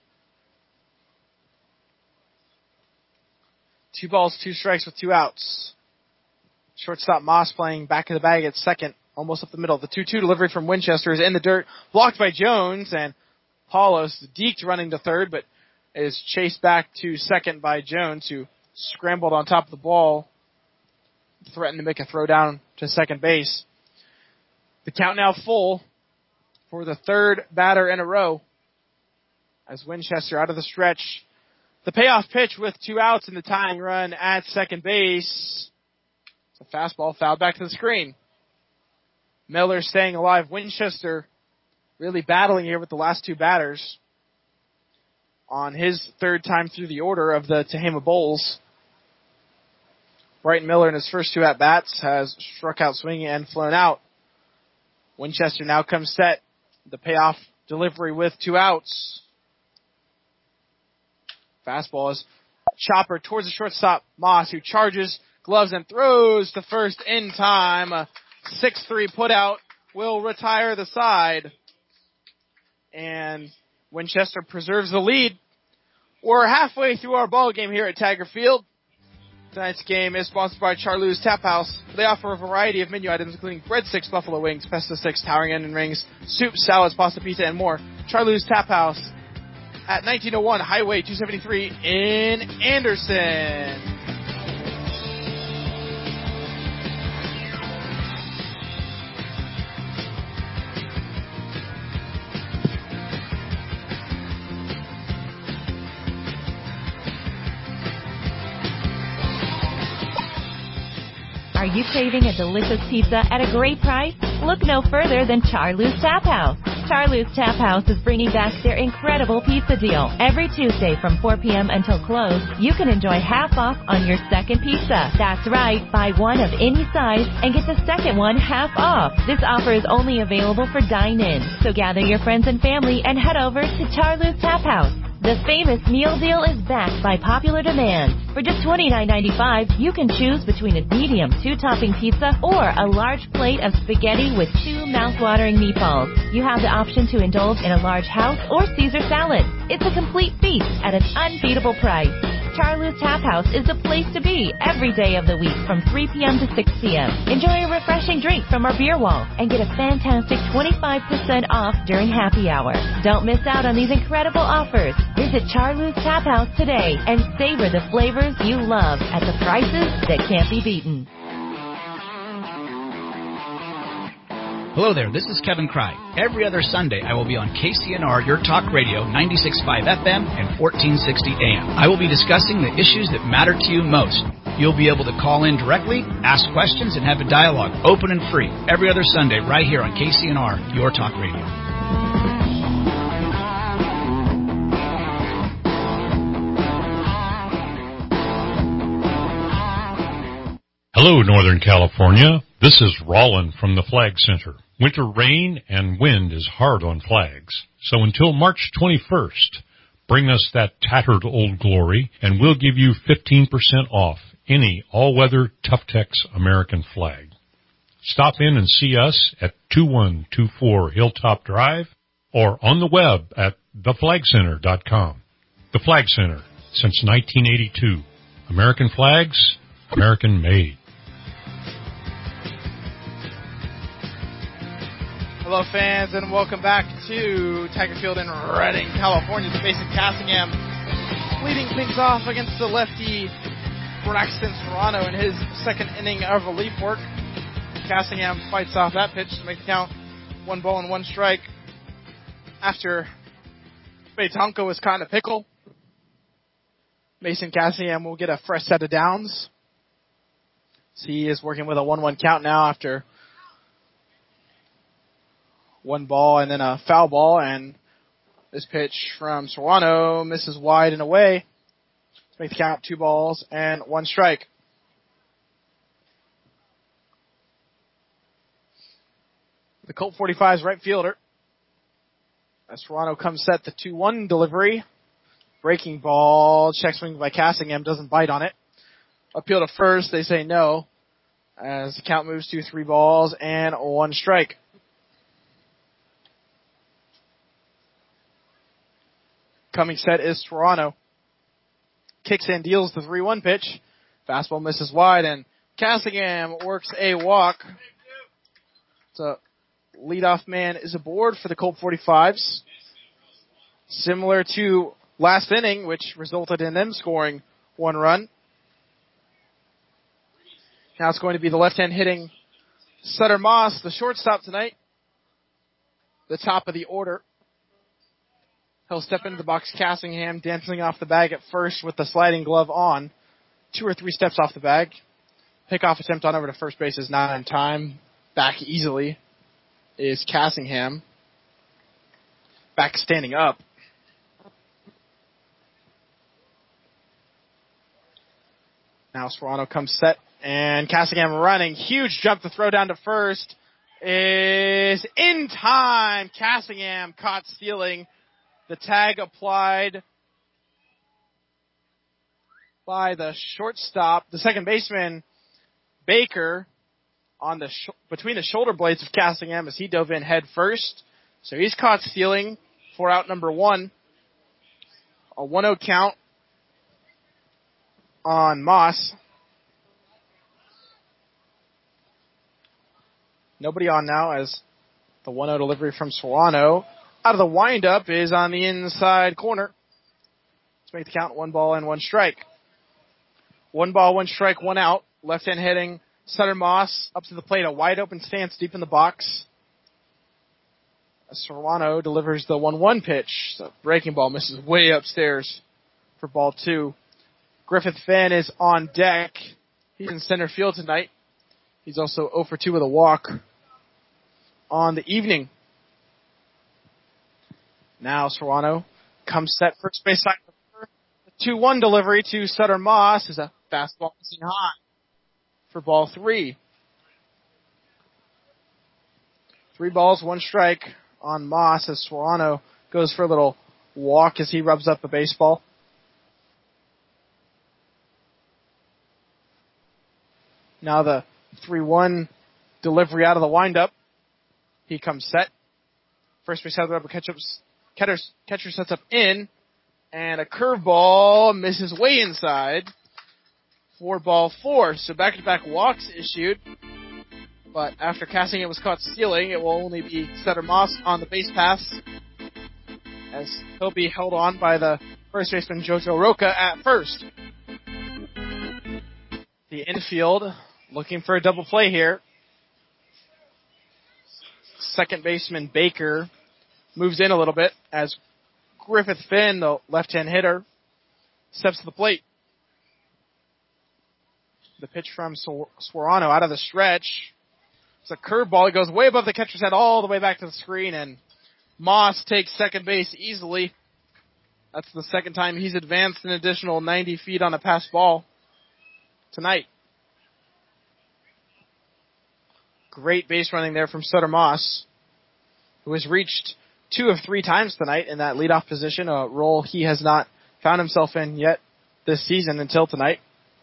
2 balls, 2 strikes with 2 outs. Shortstop Moss playing back of the bag at second, almost up the middle. The 2-2 delivery from Winchester is in the dirt, blocked by Jones, and Paulos deked running to third, but is chased back to second by Jones, who scrambled on top of the ball threatened to make a throw down to second base. The count now full for the third batter in a row as Winchester out of the stretch. The payoff pitch with 2 outs in the tying run at second base. It's a fastball fouled back to the screen. Miller staying alive. Winchester really battling here with the last 2 batters on his third time through the order of the Tehama Bulls. Bryton Miller in his first 2 at-bats has struck out swinging and flown out. Winchester now comes set. The payoff delivery with 2 outs. Fastball is chopper towards the shortstop, Moss, who charges, gloves, and throws to first in time. A 6-3 putout will retire the side. And Winchester preserves the lead. We're halfway through our ball game here at Tiger Field. Tonight's game is sponsored by Charlie's Tap House. They offer a variety of menu items, including breadsticks, buffalo wings, pesto sticks, towering onion rings, soup, salads, pasta, pizza, and more. Charlie's Tap House at 1901 Highway 273 in Anderson. Are you craving a delicious pizza at a great price? Look no further than Charlie's Tap House. Charlie's Tap House is bringing back their incredible pizza deal. Every Tuesday from 4 p.m. until close, you can enjoy half off on your second pizza. That's right, buy one of any size and get the second one half off. This offer is only available for dine-in. So gather your friends and family and head over to Charlie's Tap House. The famous meal deal is backed by popular demand. For just $29.95, you can choose between a medium 2-topping pizza or a large plate of spaghetti with 2 mouth-watering meatballs. You have the option to indulge in a large house or Caesar salad. It's a complete feast at an unbeatable price. Charlie's Tap House is the place to be every day of the week from 3 p.m. to 6 p.m. Enjoy a refreshing drink from our beer wall and get a fantastic 25% off during happy hour. Don't miss out on these incredible offers. Visit Charlie's Tap House today and savor the flavors you love at the prices that can't be beaten. Hello there, this is Kevin Cry. Every other Sunday, I will be on KCNR, Your Talk Radio, 96.5 FM and 1460 AM. I will be discussing the issues that matter to you most. You'll be able to call in directly, ask questions, and have a dialogue, open and free, every other Sunday right here on KCNR, Your Talk Radio. Hello, Northern California. This is Rollin from the Flag Center. Winter rain and wind is hard on flags. So until March 21st, bring us that tattered old glory, and we'll give you 15% off any all-weather Tough-Tex American flag. Stop in and see us at 2124 Hilltop Drive or on the web at theflagcenter.com. The Flag Center, since 1982. American flags, American made. Hello, fans, and welcome back to Tiger Field in Redding, California. Mason Cassingham leading things off against the lefty Braxton Serrano in his second inning of relief work. Cassingham fights off that pitch to make the count 1 ball and 1 strike. After Betanco was caught in a pickle, Mason Cassingham will get a fresh set of downs. So he is working with a 1-1 count now after 1 ball and then a foul ball, and this pitch from Serrano misses wide and away to make the count 2 balls and 1 strike. The Colt 45's right fielder, as Serrano comes set, the 2-1 delivery. Breaking ball, check swing by Cassingham, doesn't bite on it. Appeal to first, they say no, as the count moves to 3 balls and 1 strike. Coming set is Serrano. Kicks in, deals the 3-1 pitch. Fastball misses wide, and Cassingham works a walk. So, leadoff man is aboard for the Colt 45s. Similar to last inning, which resulted in them scoring 1 run. Now it's going to be the left-hand hitting Sutter Moss, the shortstop tonight. The top of the order. He'll step into the box. Cassingham dancing off the bag at first with the sliding glove on. 2 or 3 steps off the bag. Pickoff attempt on over to first base is not in time. Back easily is Cassingham. Back standing up. Now Serrano comes set, and Cassingham running. Huge jump to throw down to first is in time. Cassingham caught stealing. The tag applied by the shortstop, the second baseman, Baker, on the between the shoulder blades of Cassingham as he dove in head first. So he's caught stealing for out number 1. A 1-0 count on Moss. Nobody on now as the 1-0 delivery from Serrano. Out of the windup is on the inside corner. Let's make the count 1 ball and 1 strike. 1 ball, 1 strike, 1 out. Left-hand hitting Sutter Moss up to the plate. A wide open stance deep in the box. Serrano delivers the 1-1 pitch. The breaking ball misses way upstairs for ball 2. Griffith Finn is on deck. He's in center field tonight. He's also 0 for 2 with a walk on the evening. Now Serrano comes set first base side. The 2-1 delivery to Sutter Moss is a fastball missing high for ball 3. 3 balls, 1 strike on Moss as Serrano goes for a little walk as he rubs up a baseball. Now the 3-1 delivery out of the windup. He comes set. First base side of the rubber catcher sets up in. And a curveball misses way inside for ball 4. So back-to-back walks issued. But after Cassingham was caught stealing, it will only be Sutter Moss on the base pass as he'll be held on by the first baseman Jojo Roca at first. The infield looking for a double play here. Second baseman Baker moves in a little bit as Griffith Finn, the left-hand hitter, steps to the plate. The pitch from Serrano out of the stretch. It's a curveball. It goes way above the catcher's head all the way back to the screen, and Moss takes second base easily. That's the second time he's advanced an additional 90 feet on a pass ball tonight. Great base running there from Sutter Moss, who has reached 2 of 3 times tonight in that leadoff position, a role he has not found himself in yet this season until tonight.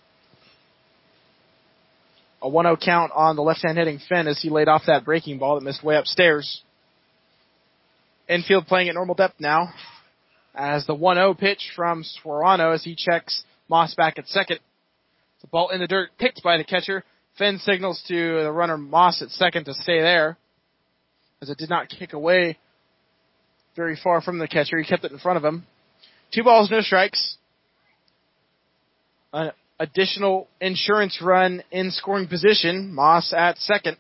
A 1-0 count on the left-hand hitting Finn as he laid off that breaking ball that missed way upstairs. Infield playing at normal depth now as the 1-0 pitch from Serrano as he checks Moss back at second. The ball in the dirt picked by the catcher. Finn signals to the runner Moss at second to stay there as it did not kick away very far from the catcher. He kept it in front of him. 2 balls, no strikes. An additional insurance run in scoring position. Moss at second.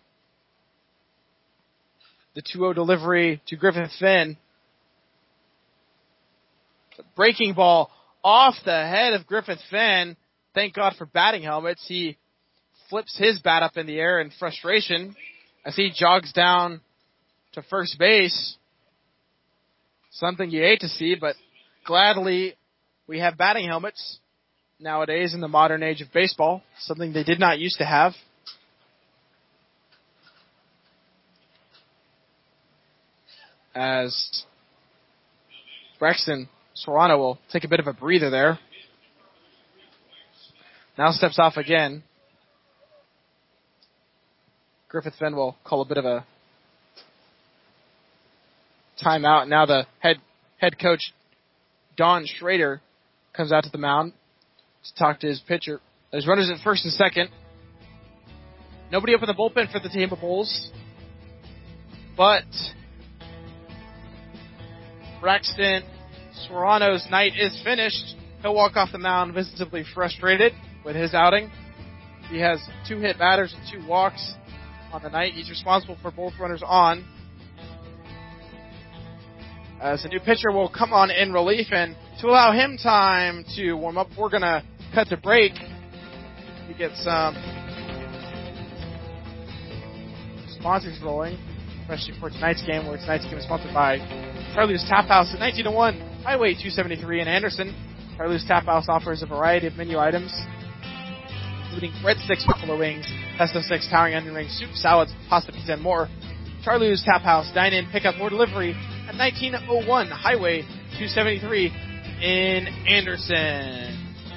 The 2-0 delivery to Griffith Finn. The breaking ball off the head of Griffith Finn. Thank God for batting helmets. He flips his bat up in the air in frustration as he jogs down to first base. Something you hate to see, but gladly we have batting helmets nowadays in the modern age of baseball, something they did not used to have. As Braxton Serrano will take a bit of a breather there. Now steps off again. Griffith Finn will call a bit of a timeout. Now the head coach, Don Schrader, comes out to the mound to talk to his pitcher. There's runners at first and second. Nobody up in the bullpen for the Tampa Bulls. But Braxton Serrano's night is finished. He'll walk off the mound visibly frustrated with his outing. He has 2 hit batters and 2 walks on the night. He's responsible for both runners on. As a new pitcher will come on in relief, and to allow him time to warm up, we're going to cut to break. We get some sponsors rolling, especially for tonight's game, where tonight's game is sponsored by Charlie's Tap House at 1901 Highway 273 in Anderson. Charlie's Tap House offers a variety of menu items, including breadsticks, buffalo wings, pesto sticks, towering onion rings, soup, salads, pasta, pizza, and more. Charlie's Tap House, dine-in, pickup, or delivery at 1901 Highway 273 in Anderson.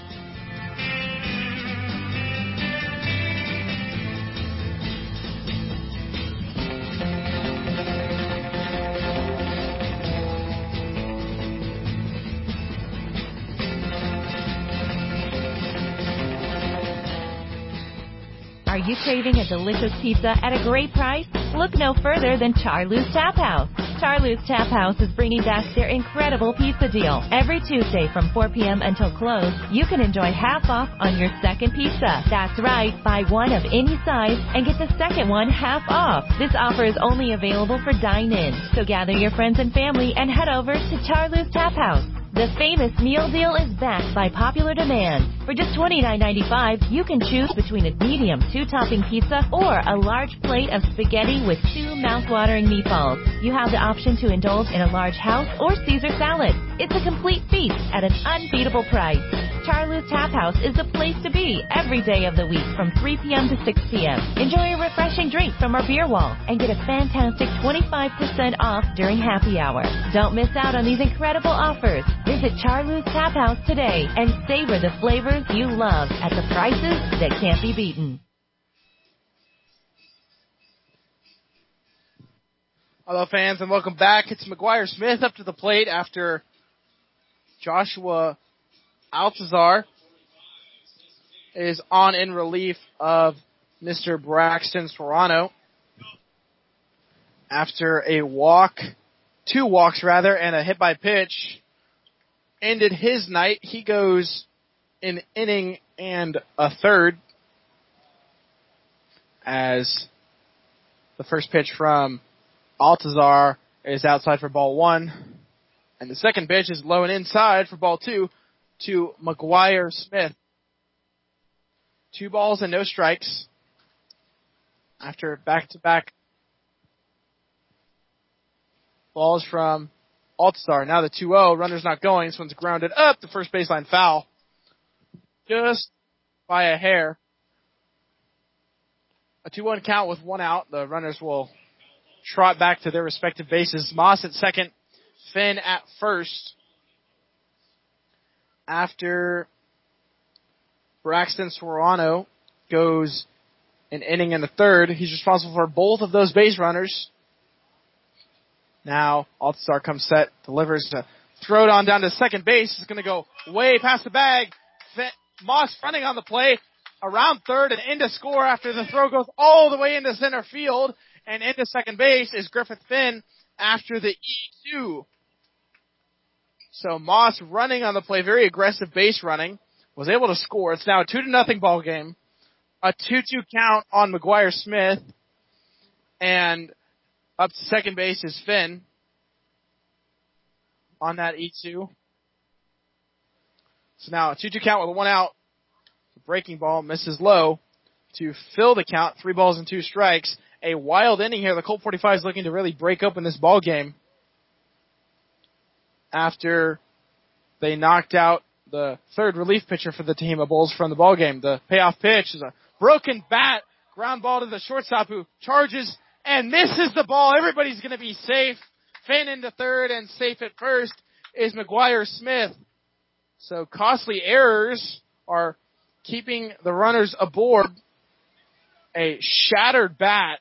Are you craving a delicious pizza at a great price? Look no further than Charlie's Tap House. Charlie's Tap House is bringing back their incredible pizza deal. Every Tuesday from 4 p.m. until close, you can enjoy half off on your second pizza. That's right, buy one of any size and get the second one half off. This offer is only available for dine-in, so gather your friends and family and head over to Charlie's Tap House. The famous meal deal is backed by popular demand. For just $29.95, you can choose between a medium 2-topping pizza or a large plate of spaghetti with 2 mouth-watering meatballs. You have the option to indulge in a large house or Caesar salad. It's a complete feast at an unbeatable price. Charlie's Tap House is the place to be every day of the week from 3 p.m. to 6 p.m. Enjoy a refreshing drink from our beer wall and get a fantastic 25% off during happy hour. Don't miss out on these incredible offers. Visit Charlie's Tap House today and savor the flavors you love at the prices that can't be beaten. Hello, fans, and welcome back. It's McGuire Smith up to the plate after Joshua Altazar is on in relief of Mr. Braxton Serrano. After a walk, 2 walks rather, and a hit by pitch ended his night. He goes an inning and a third as the first pitch from Altazar is outside for ball 1, and the second pitch is low and inside for ball 2 to McGuire Smith. 2 balls and no strikes after back-to-back balls from Altazar. Now the 2-0, runner's not going. This one's grounded up, the first baseline foul. Just by a hair. A 2-1 count with 1 out. The runners will trot back to their respective bases. Moss at second, Finn at first. After Braxton Serrano goes an inning and a third, he's responsible for both of those base runners. Now, Altazar comes set, delivers to throw it on down to second base. It's going to go way past the bag. Moss running on the play around third and into score after the throw goes all the way into center field. And into second base is Griffith Finn after the E2. So Moss running on the play, very aggressive base running, was able to score. It's now a 2-0 ball game. A 2-2 count on McGuire Smith. And up to second base is Finn on that E2. So now a 2-2 count with 1 out. The breaking ball misses low to fill the count. 3 balls and 2 strikes. A wild inning here. The Colt 45 is looking to really break open this ball game after they knocked out the third relief pitcher for the Tehama Bulls from the ball game. The payoff pitch is a broken bat, ground ball to the shortstop who charges and misses the ball. Everybody's going to be safe. Finn into third and safe at first is McGuire Smith. So costly errors are keeping the runners aboard. A shattered bat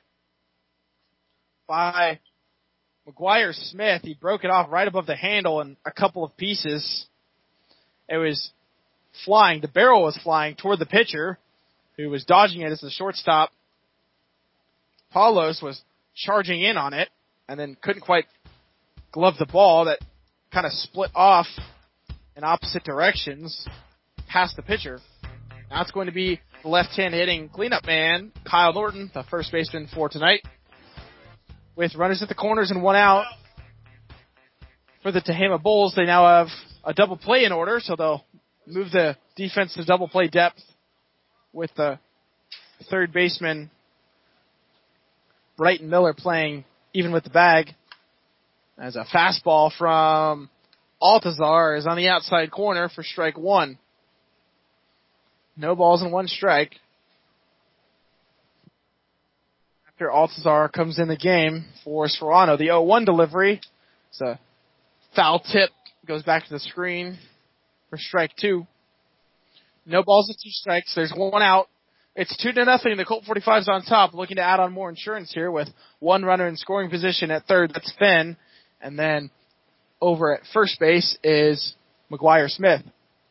by McGuire Smith. He broke it off right above the handle in a couple of pieces. It was flying. The barrel was flying toward the pitcher, who was dodging it as the shortstop. Paulos was charging in on it and then couldn't quite glove the ball. That kind of split off in opposite directions past the pitcher. Now it's going to be left-hand hitting cleanup man, Kyle Norton, the first baseman for tonight. With runners at the corners and one out for the Tehama Bulls, they now have a double play in order, so they'll move the defense to double play depth with the third baseman, Brighton Miller, playing even with the bag. As a fastball from Altazar is on the outside corner for strike one. No balls and one strike. After Altazar comes in the game for Serrano, the 0-1 delivery. It's a foul tip. Goes back to the screen for strike two. No balls and two strikes. There's one out. It's 2-0. The Colt 45's on top, looking to add on more insurance here with one runner in scoring position at third. That's Finn. And then over at first base is McGuire Smith.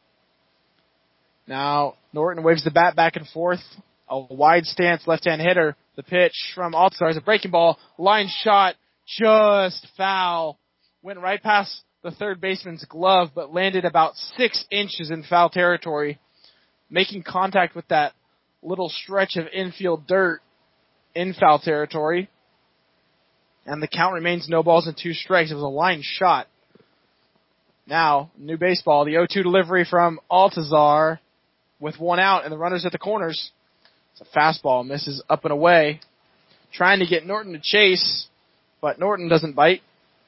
Now, Norton waves the bat back and forth. A wide stance left-hand hitter. The pitch from Altazar is a breaking ball. Line shot, just foul. Went right past the third baseman's glove, but landed about 6 inches in foul territory, making contact with that little stretch of infield dirt in foul territory. And the count remains no balls and two strikes. It was a line shot. Now, new baseball. The 0-2 delivery from Altazar with one out and the runners at the corners. It's a fastball. Misses up and away. Trying to get Norton to chase, but Norton doesn't bite.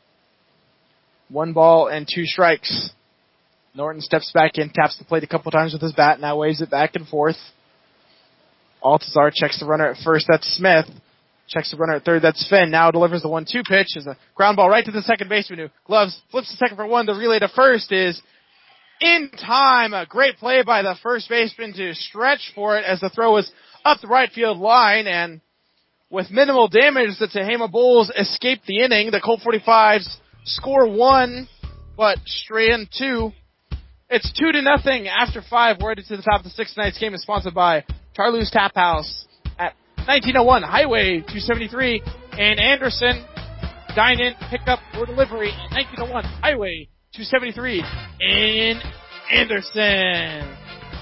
1 ball and 2 strikes. Norton steps back in, taps the plate a couple times with his bat, now waves it back and forth. Altazar checks the runner at first. That's Smith. Checks the runner at third. That's Finn. Now delivers the 1-2 pitch. Is a ground ball right to the second baseman who gloves, flips to second for one. The relay to first is in time. A great play by the first baseman to stretch for it as the throw was up the right field line. And with minimal damage, the Tehama Bulls escape the inning. The Colt 45s score 1, but strand 2. It's 2-0 after 5. We're headed to the top of the 6th. Tonight's game is sponsored by Charlie's Tap House at 1901 Highway 273 in Anderson. Dine in, pick up, or delivery at 1901 Highway 273 in Anderson.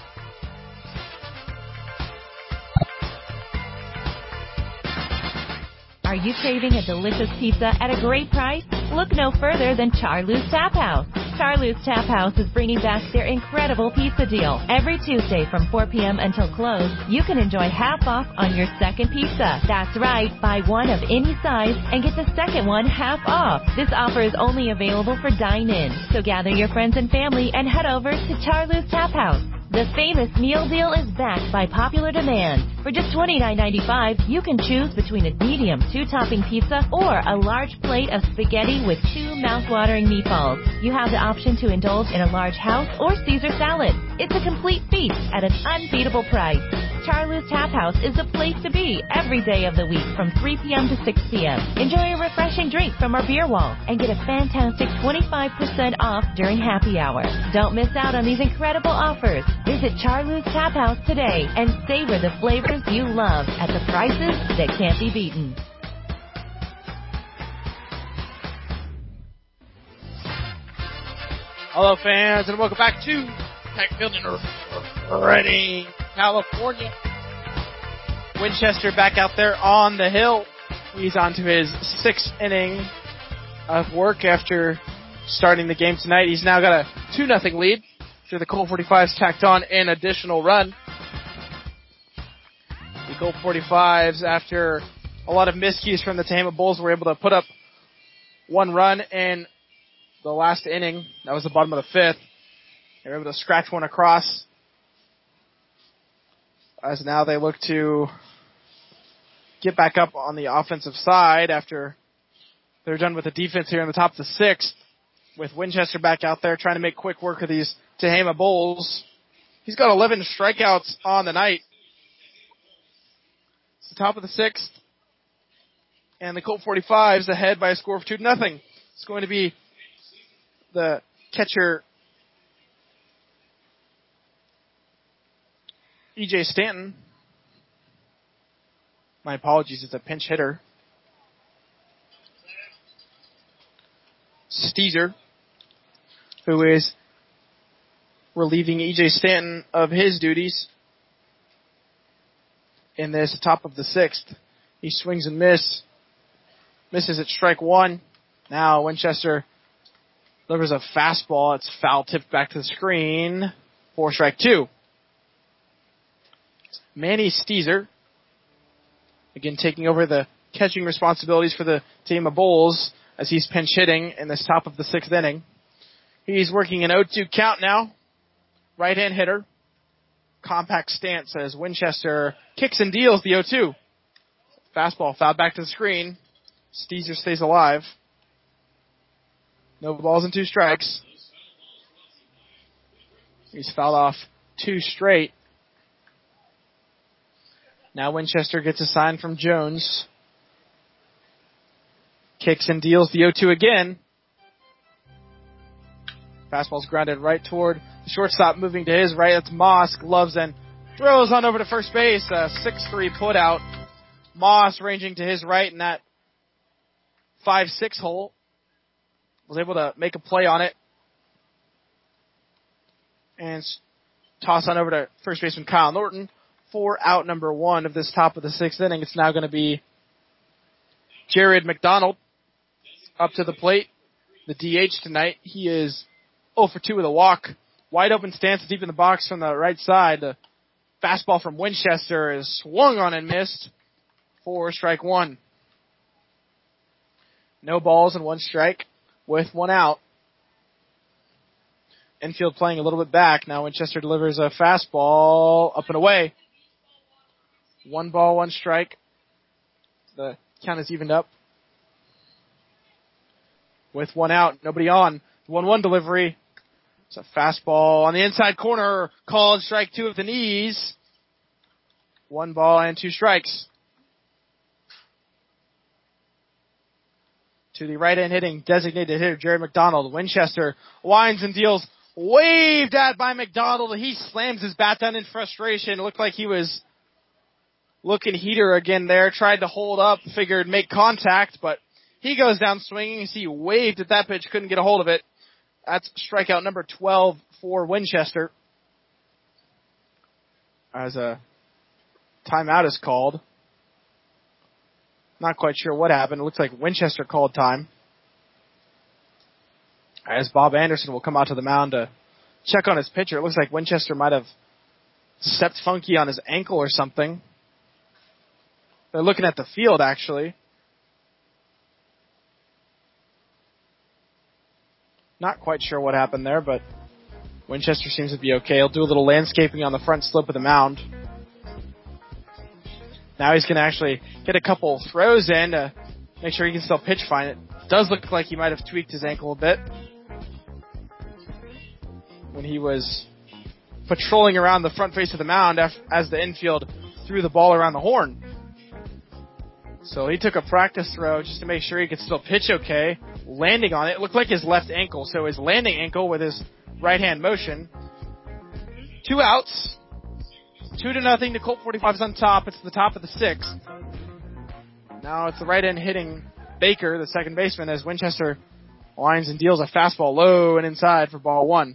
Are you craving a delicious pizza at a great price? Look no further than Charlie's Tap House. Charlie's Tap House is bringing back their incredible pizza deal. Every Tuesday from 4 p.m. until close, you can enjoy half off on your second pizza. That's right, buy one of any size and get the second one half off. This offer is only available for dine-in, so gather your friends and family and head over to Charlie's Tap House. The famous meal deal is backed by popular demand. For just $29.95, you can choose between a medium 2-topping pizza or a large plate of spaghetti with 2 mouth-watering meatballs. You have the option to indulge in a large house or Caesar salad. It's a complete feast at an unbeatable price. Charlie's Tap House is the place to be every day of the week from 3 p.m. to 6 p.m. Enjoy a refreshing drink from our beer wall and get a fantastic 25% off during happy hour. Don't miss out on these incredible offers. Visit Charlie's Tap House today and savor the flavors you love at the prices that can't be beaten. Hello, fans, and welcome back to Tech Field in Redding, California. Winchester back out there on the hill. He's on to his 6th inning of work after starting the game tonight. He's now got a 2-0 lead after the Colt 45s tacked on an additional run. The Colt 45s, after a lot of miscues from the Tehama Bulls, were able to put up 1 run in the last inning. That was the bottom of the 5th. They were able to scratch one across. As now they look to get back up on the offensive side after they're done with the defense here in the top of the 6th. With Winchester back out there trying to make quick work of these Tehama Bulls. He's got 11 strikeouts on the night. It's the top of the 6th. And the Colt 45s ahead by a score of 2-0. It's going to be the catcher E.J. Stanton. My apologies, it's a pinch hitter. Steezer, who is relieving E.J. Stanton of his duties. in this top of the 6th. He swings and misses at strike 1. Now Winchester delivers a fastball. It's foul tipped back to the screen for strike 2. Manny Steezer, again taking over the catching responsibilities for the Tehama Bulls as he's pinch hitting in this top of the 6th inning. He's working an 0-2 count now. Right-hand hitter. Compact stance as Winchester kicks and deals the 0-2. Fastball fouled back to the screen. Steezer stays alive. No balls and 2 strikes. He's fouled off 2 straight. Now Winchester gets a sign from Jones. Kicks and deals the 0-2 again. Fastball's grounded right toward the shortstop, moving to his right. That's Moss. Gloves and throws on over to first base. A 6-3 put out. Moss ranging to his right in that 5-6 hole. Was able to make a play on it. And toss on over to first baseman Kyle Norton for out number 1 of this top of the 6th inning. It's now going to be Jared McDonald up to the plate. The DH tonight. He is 0 for 2 with a walk. Wide open stance deep in the box from the right side. The fastball from Winchester is swung on and missed for strike 1. No balls and 1 strike with 1 out. Infield playing a little bit back. Now Winchester delivers a fastball up and away. 1 ball, 1 strike. The count is evened up. With 1 out, nobody on. 1-1 delivery. It's a fastball on the inside corner. Called strike 2 of the knees. 1 ball and 2 strikes. To the right-hand hitting designated hitter, Jared McDonald. Winchester winds and deals. Waved at by McDonald. He slams his bat down in frustration. It looked like he was looking heater again there. Tried to hold up. Figured make contact, but he goes down swinging. You see, waved at that pitch. Couldn't get a hold of it. That's strikeout number 12 for Winchester. As a timeout is called. Not quite sure what happened. It looks like Winchester called time. As Bob Anderson will come out to the mound to check on his pitcher. It looks like Winchester might have stepped funky on his ankle or something. They're looking at the field, actually. Not quite sure what happened there, but Winchester seems to be okay. He'll do a little landscaping on the front slope of the mound. Now he's going to actually get a couple throws in to make sure he can still pitch fine. It does look like he might have tweaked his ankle a bit when he was patrolling around the front face of the mound as the infield threw the ball around the horn. So he took a practice throw just to make sure he could still pitch okay. Landing on it. It looked like his left ankle, so his landing ankle with his right hand motion. 2 outs. 2-0 to Colt 45's on top. It's the top of the 6th. Now it's the right end hitting Baker, the second baseman, as Winchester winds and deals a fastball low and inside for ball 1.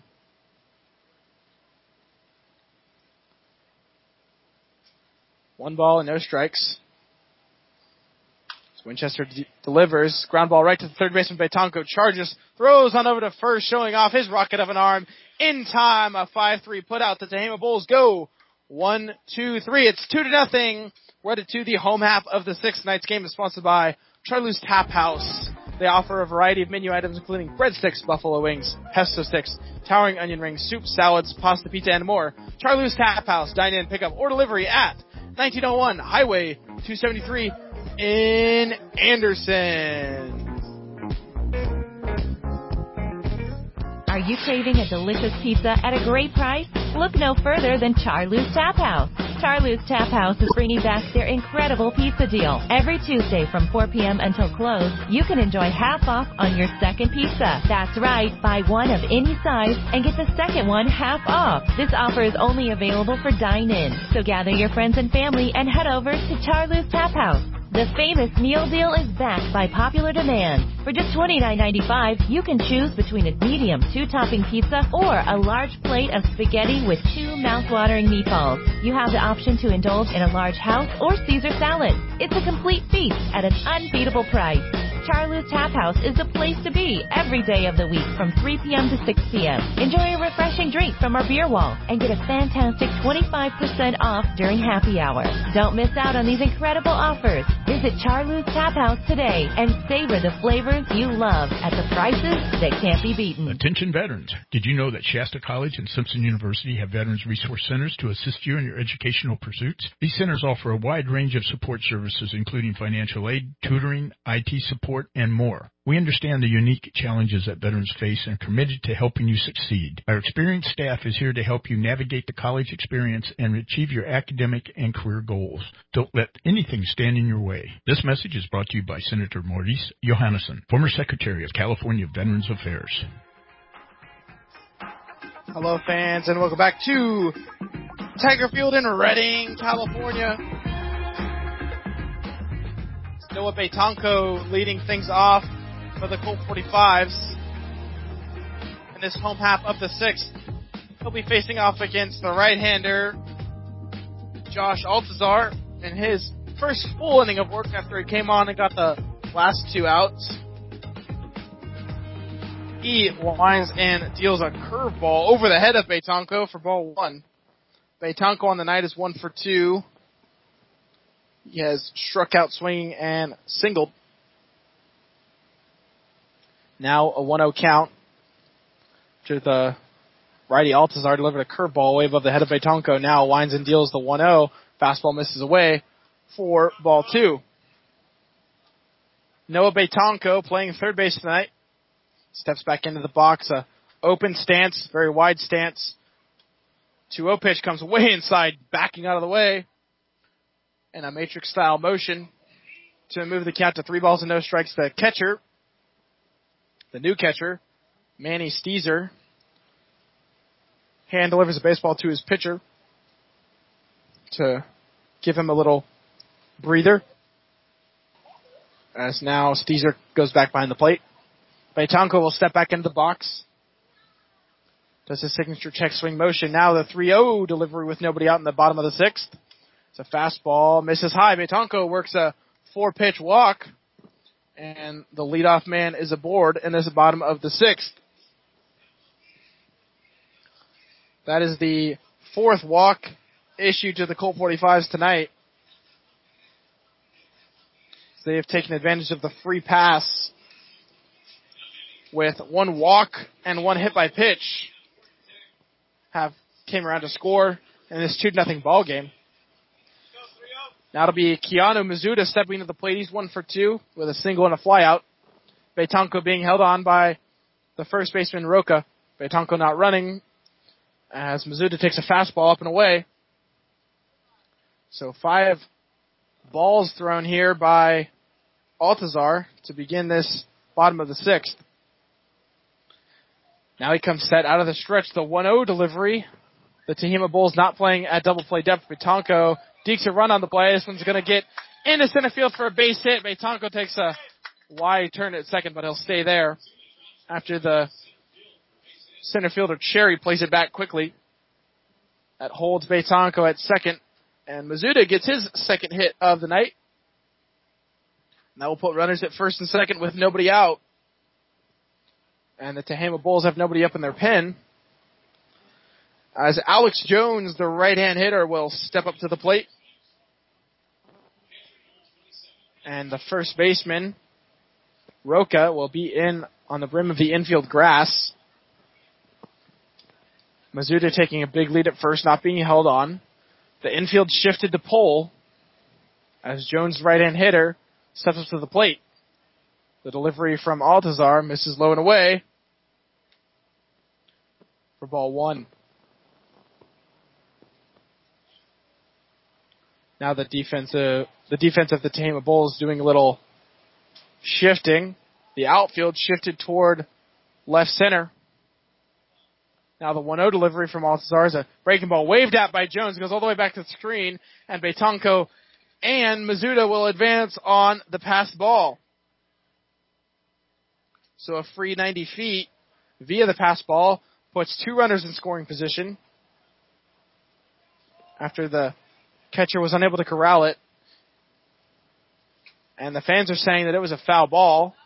One ball and no strikes. Winchester delivers. Ground ball right to the third baseman. Betanco charges. Throws on over to first, showing off his rocket of an arm. In time, a 5-3 put out. The Tehama Bulls go 1-2-3. It's 2-0. We're headed to the home half of the 6th. Tonight's game is sponsored by Charlie's Tap House. They offer a variety of menu items, including breadsticks, buffalo wings, pesto sticks, towering onion rings, soup, salads, pasta, pizza, and more. Charlie's Tap House. Dine in, pick up, or delivery at 1901 Highway 273 in Anderson. Are you craving a delicious pizza at a great price? Look no further than Charlie's Tap House. Charlie's Tap House is bringing back their incredible pizza deal. Every Tuesday from 4 p.m. until close, you can enjoy half off on your second pizza. That's right, buy one of any size and get the second one half off. This offer is only available for dine-in, so gather your friends and family and head over to Charlie's Tap House. The famous meal deal is backed by popular demand. For just $29.95, you can choose between a medium 2-topping pizza or a large plate of spaghetti with 2 mouth-watering meatballs. You have the option to indulge in a large house or Caesar salad. It's a complete feast at an unbeatable price. Charlie's Tap House is the place to be every day of the week from 3 p.m. to 6 p.m. Enjoy a refreshing drink from our beer wall and get a fantastic 25% off during happy hour. Don't miss out on these incredible offers. Visit Charlie's Tap House today and savor the flavors you love at the prices that can't be beaten. Attention veterans. Did you know that Shasta College and Simpson University have Veterans Resource Centers to assist you in your educational pursuits? These centers offer a wide range of support services, including financial aid, tutoring, IT support, and more. We understand the unique challenges that veterans face and are committed to helping you succeed. Our experienced staff is here to help you navigate the college experience and achieve your academic and career goals. Don't let anything stand in your way. This message is brought to you by Senator Maurice Johannesson, former Secretary of California Veterans Affairs. Hello, fans, and welcome back to Tiger Field in Redding, California. Noah Betanco leading things off for the Colt 45s in this home half of the 6th. He'll be facing off against the right-hander, Josh Altazar, in his first full inning of work after he came on and got the last 2 outs. He winds and deals a curveball over the head of Betanco for ball 1. Betanco on the night is 1 for 2. He has struck out swinging and singled. Now a 1-0 count to the righty. Altazar delivered a curveball way above the head of Betanco. Now winds and deals the 1-0. Fastball misses away for ball 2. Noah Betanco playing third base tonight. Steps back into the box. A open stance, very wide stance. 2-0 pitch comes way inside, backing out of the way. And a matrix-style motion to move the count to 3 balls and no strikes. The catcher, the new catcher, Manny Steezer, hand delivers a baseball to his pitcher to give him a little breather. As now Steezer goes back behind the plate. Betanco will step back into the box. Does his signature check swing motion. Now the 3-0 delivery with nobody out in the bottom of the 6th. It's a fastball, misses high. Betanco works a 4-pitch walk, and the leadoff man is aboard in this bottom of the 6th. That is the 4th walk issued to the Colt 45s tonight. They have taken advantage of the free pass with 1 walk and 1 hit by pitch. Came around to score in this 2-0 ball game. Now it'll be Keanu Mizuta stepping to the plate. He's 1 for 2 with a single and a flyout. Betanco being held on by the first baseman Roca. Betanco not running as Mizuta takes a fastball up and away. So 5 balls thrown here by Altazar to begin this bottom of the 6th. Now he comes set out of the stretch. The 1-0 delivery. The Tehama Bulls not playing at double play depth. Betanco dekes a run on the play. This one's going to get into center field for a base hit. Betanco takes a wide turn at second, but he'll stay there after the center fielder Cherry plays it back quickly. That holds Betanco at second, and Mizuta gets his second hit of the night. And that will put runners at first and second with nobody out. And the Tehama Bulls have nobody up in their pen. As Alex Jones, the right-hand hitter, will step up to the plate. And the first baseman, Roca, will be in on the brim of the infield grass. Mizuta taking a big lead at first, not being held on. The infield shifted to pole as Jones, right-hand hitter, steps up to the plate. The delivery from Altazar misses low and away for ball 1. Now the defense of the Tehama Bulls doing a little shifting. The outfield shifted toward left center. Now the 1-0 delivery from Altazar is a breaking ball waved at by Jones. It goes all the way back to the screen, and Betanco and Mizuta will advance on the pass ball. So a free 90 feet via the pass ball puts 2 runners in scoring position after the catcher was unable to corral it. And the fans are saying that it was a foul ball.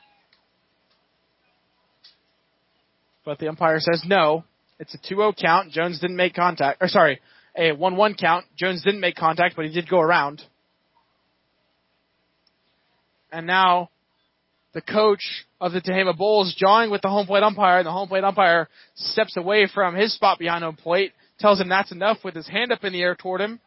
But the umpire says no. It's a 2-0 count. Jones didn't make contact. A 1-1 count. Jones didn't make contact, but he did go around. And now the coach of the Tehama Bulls jawing with the home plate umpire, and the home plate umpire steps away from his spot behind home plate, tells him that's enough with his hand up in the air toward him.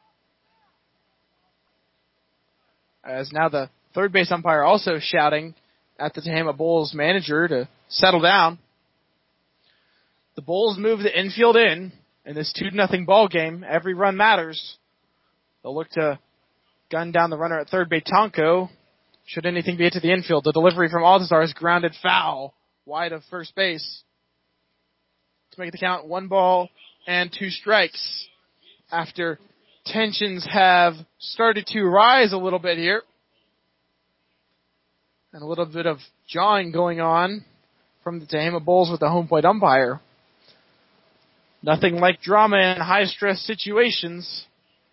As now the third base umpire also shouting at the Tehama Bulls manager to settle down. The Bulls move the infield in this 2-0 ball game. Every run matters. They'll look to gun down the runner at third, Betanco. Should anything be hit to the infield, the delivery from Altazar is grounded foul, wide of first base. To make the count 1 ball and 2 strikes. After tensions have started to rise a little bit here. And a little bit of jawing going on from the Tehama Bulls with the home plate umpire. Nothing like drama in high-stress situations.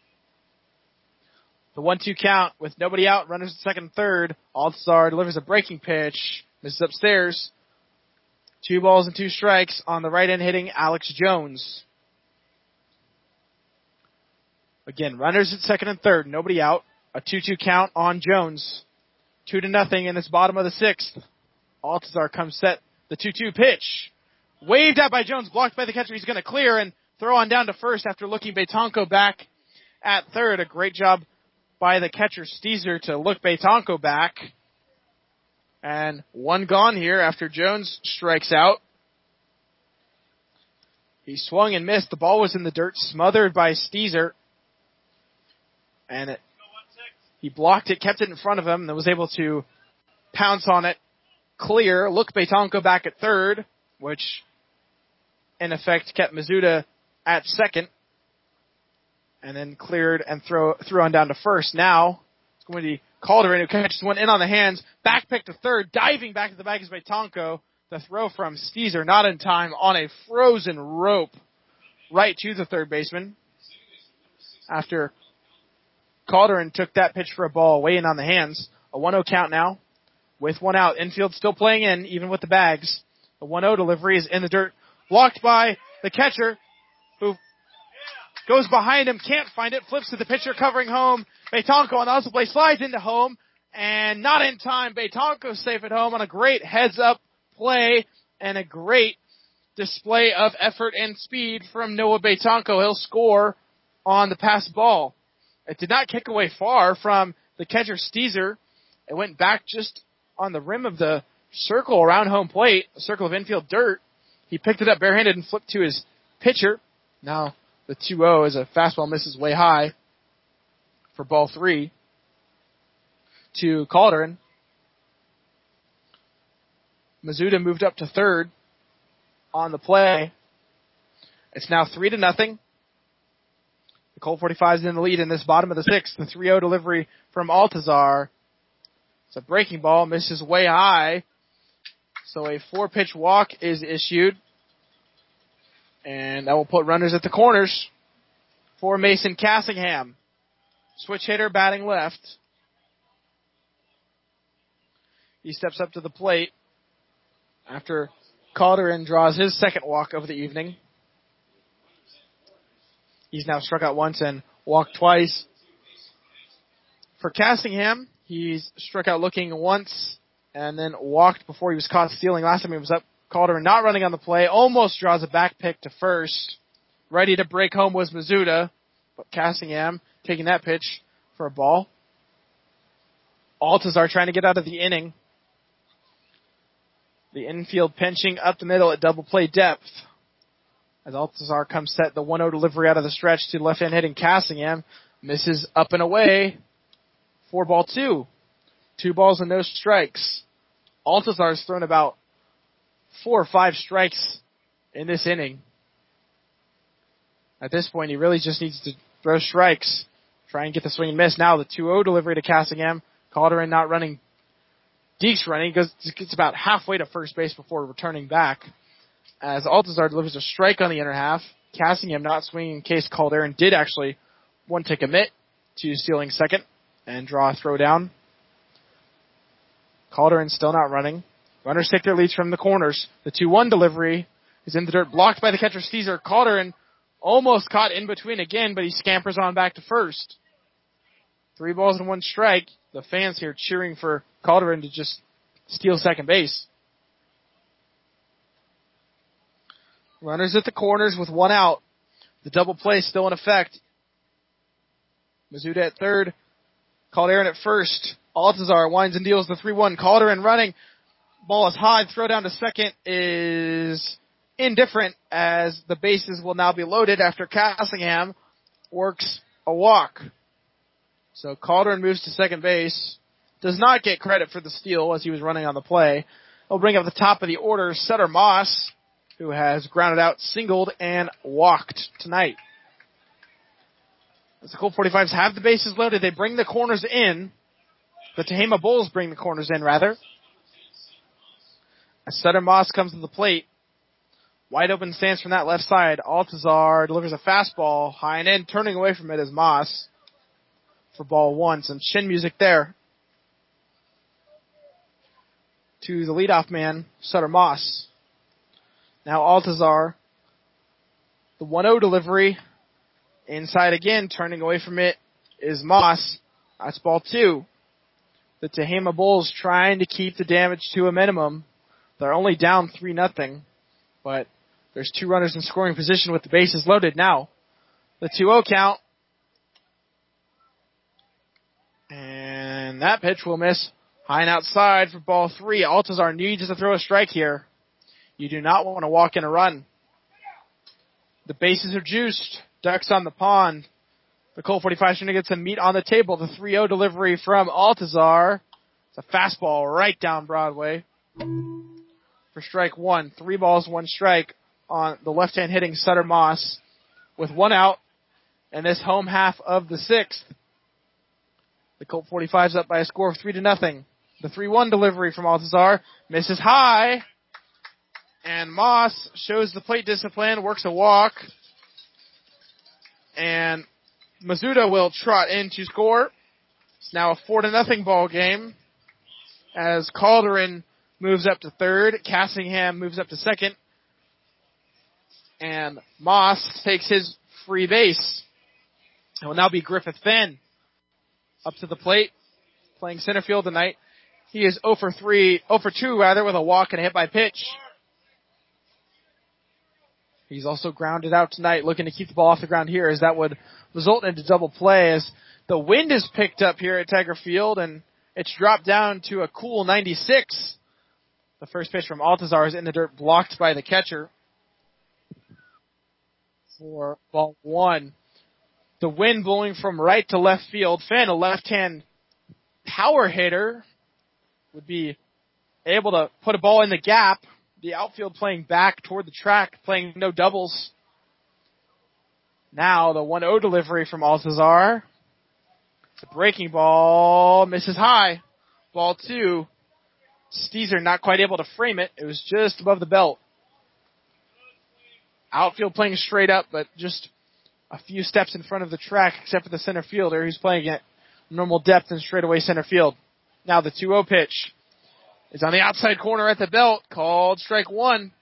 The 1-2 count with nobody out, runners at second and third. Altazar delivers a breaking pitch. Misses upstairs. 2 balls and 2 strikes on the right end hitting Alex Jones. Again, runners at second and third, nobody out. A 2-2 count on Jones. 2-0 in this bottom of the 6th. Altazar comes set. The 2-2 pitch. Waved at by Jones, blocked by the catcher. He's going to clear and throw on down to first after looking Betanco back at third. A great job by the catcher, Steezer, to look Betanco back. And 1 gone here after Jones strikes out. He swung and missed. The ball was in the dirt, smothered by Steezer. And he blocked it, kept it in front of him, and was able to pounce on it, clear, look Betanco back at third, which in effect kept Mizuta at second, and then cleared and threw on down to first. Now it's going to be Calderon, who catches one in on the hands, back pick to third, diving back to the bag is Betanco. The throw from Steezer, not in time, on a frozen rope, right to the third baseman. After Calderon took that pitch for a ball way in on the hands. A 1-0 count now with 1 out. Infield still playing in, even with the bags. The 1-0 delivery is in the dirt. Blocked by the catcher, who goes behind him, can't find it, flips to the pitcher covering home. Betanco on the hustle play slides into home, and not in time. Betanco safe at home on a great heads-up play and a great display of effort and speed from Noah Betanco. He'll score on the pass ball. It did not kick away far from the catcher Steezer. It went back just on the rim of the circle around home plate, a circle of infield dirt. He picked it up barehanded and flipped to his pitcher. Now the 2-0 as a fastball misses way high for ball 3 to Calderon. Mizuta moved up to third on the play. It's now 3-0. The Colt 45 is in the lead in this bottom of the 6th. The 3-0 delivery from Altazar. It's a breaking ball, misses way high. So a 4-pitch walk is issued. And that will put runners at the corners for Mason Cassingham. Switch hitter batting left. He steps up to the plate after Calderon draws his second walk of the evening. He's now struck out once and walked twice. For Cassingham, he's struck out looking once and then walked before he was caught stealing. Last time he was up, Calderon not running on the play, almost draws a back pick to first. Ready to break home was Mizuta, but Cassingham taking that pitch for a ball. Altazar trying to get out of the inning. The infield pinching up the middle at double play depth. As Altazar comes set, the 1-0 delivery out of the stretch to left-hand hitting Cassingham. Misses up and away. 4-2. 2 balls and no strikes. Altazar's thrown about 4 or 5 strikes in this inning. At this point, he really just needs to throw strikes. Try and get the swing and miss. Now the 2-0 delivery to Cassingham. Calderon not running. Deeks running. Gets about halfway to first base before returning back. As Altazar delivers a strike on the inner half. Cassingham not swinging in case Calderon did actually want to commit to stealing second and draw a throw down. Calderon still not running. Runners take their leads from the corners. The 2-1 delivery is in the dirt, blocked by the catcher Steezer. Calderon almost caught in between again, but he scampers on back to first. 3 balls and 1 strike. The fans here cheering for Calderon to just steal second base. Runners at the corners with 1 out. The double play still in effect. Mizuta at third. Calderon at first. Altazar winds and deals the 3-1. Calderon running. Ball is high. Throw down to second is indifferent as the bases will now be loaded after Cassingham works a walk. So Calderon moves to second base. Does not get credit for the steal as he was running on the play. He'll bring up the top of the order Sutter Moss, who has grounded out, singled, and walked tonight. As the Colt 45s have the bases loaded, they bring the corners in. The Tehama Bulls bring the corners in, rather. As Sutter Moss comes to the plate, wide open stance from that left side. Altazar delivers a fastball, high and in, turning away from it is Moss for ball 1. Some chin music there. To the leadoff man, Sutter Moss. Now Altazar, the 1-0 delivery, inside again, turning away from it is Moss. That's ball 2. The Tehama Bulls trying to keep the damage to a minimum. They're only down 3-0, but there's 2 runners in scoring position with the bases loaded now. The 2-0 count. And that pitch will miss. High and outside for ball 3. Altazar needs to throw a strike here. You do not want to walk in a run. The bases are juiced. Ducks on the pond. The Colt 45 trying to get some meat on the table. The 3-0 delivery from Altazar. It's a fastball right down Broadway. For strike 1. 3 balls, 1 strike on the left-hand hitting Sutter Moss with 1 out in this home half of the 6th. The Colt 45's up by a score of 3-0. The 3-1 delivery from Altazar misses high. And Moss shows the plate discipline, works a walk. And Mizuta will trot in to score. It's now a 4-0 ball game. As Calderon moves up to third, Cassingham moves up to second. And Moss takes his free base. It will now be Griffith Fenn up to the plate, playing center field tonight. He is 0 for 2 with a walk and a hit by pitch. He's also grounded out tonight, looking to keep the ball off the ground here, as that would result into double play, as the wind is picked up here at Tiger Field, and it's dropped down to a cool 96. The first pitch from Altazar is in the dirt, blocked by the catcher for ball 1. The wind blowing from right to left field. Fenn, a left-hand power hitter, would be able to put a ball in the gap. The outfield playing back toward the track, playing no doubles. Now the 1-0 delivery from Altazar. It's a breaking ball, misses high. Ball 2. Steezer not quite able to frame it. It was just above the belt. Outfield playing straight up, but just a few steps in front of the track, except for the center fielder who's playing at normal depth and straightaway center field. Now the 2-0 pitch is on the outside corner at the belt, called strike 1.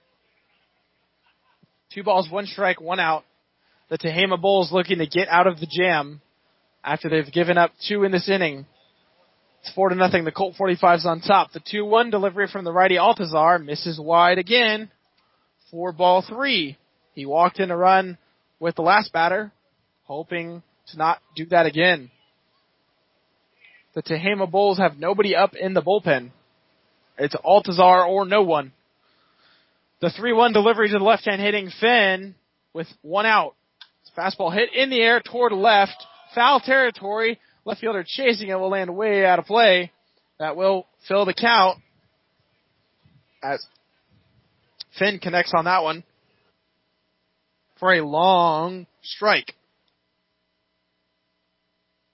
2 balls, 1 strike, 1 out. The Tehama Bulls looking to get out of the jam after they've given up 2 in this inning. It's 4-0. The Colt 45's on top. The 2-1 delivery from the righty Altazar misses wide again for ball 3. He walked in a run with the last batter, hoping to not do that again. The Tehama Bulls have nobody up in the bullpen. It's Altazar or no one. The 3-1 delivery to the left-hand hitting Fenn with 1 out. It's fastball hit in the air toward left. Foul territory. Left fielder chasing it will land way out of play. That will fill the count as Fenn connects on that one for a long strike.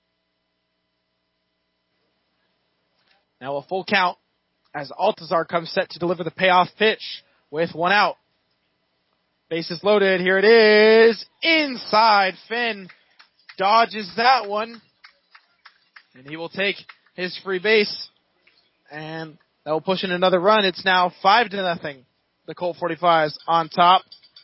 Now a full count as Altazar comes set to deliver the payoff pitch with one out. Bases loaded. Here it is. Inside. Finn dodges that one. And he will take his free base. And that will push in another run. It's now 5-0. The Colt 45s on top.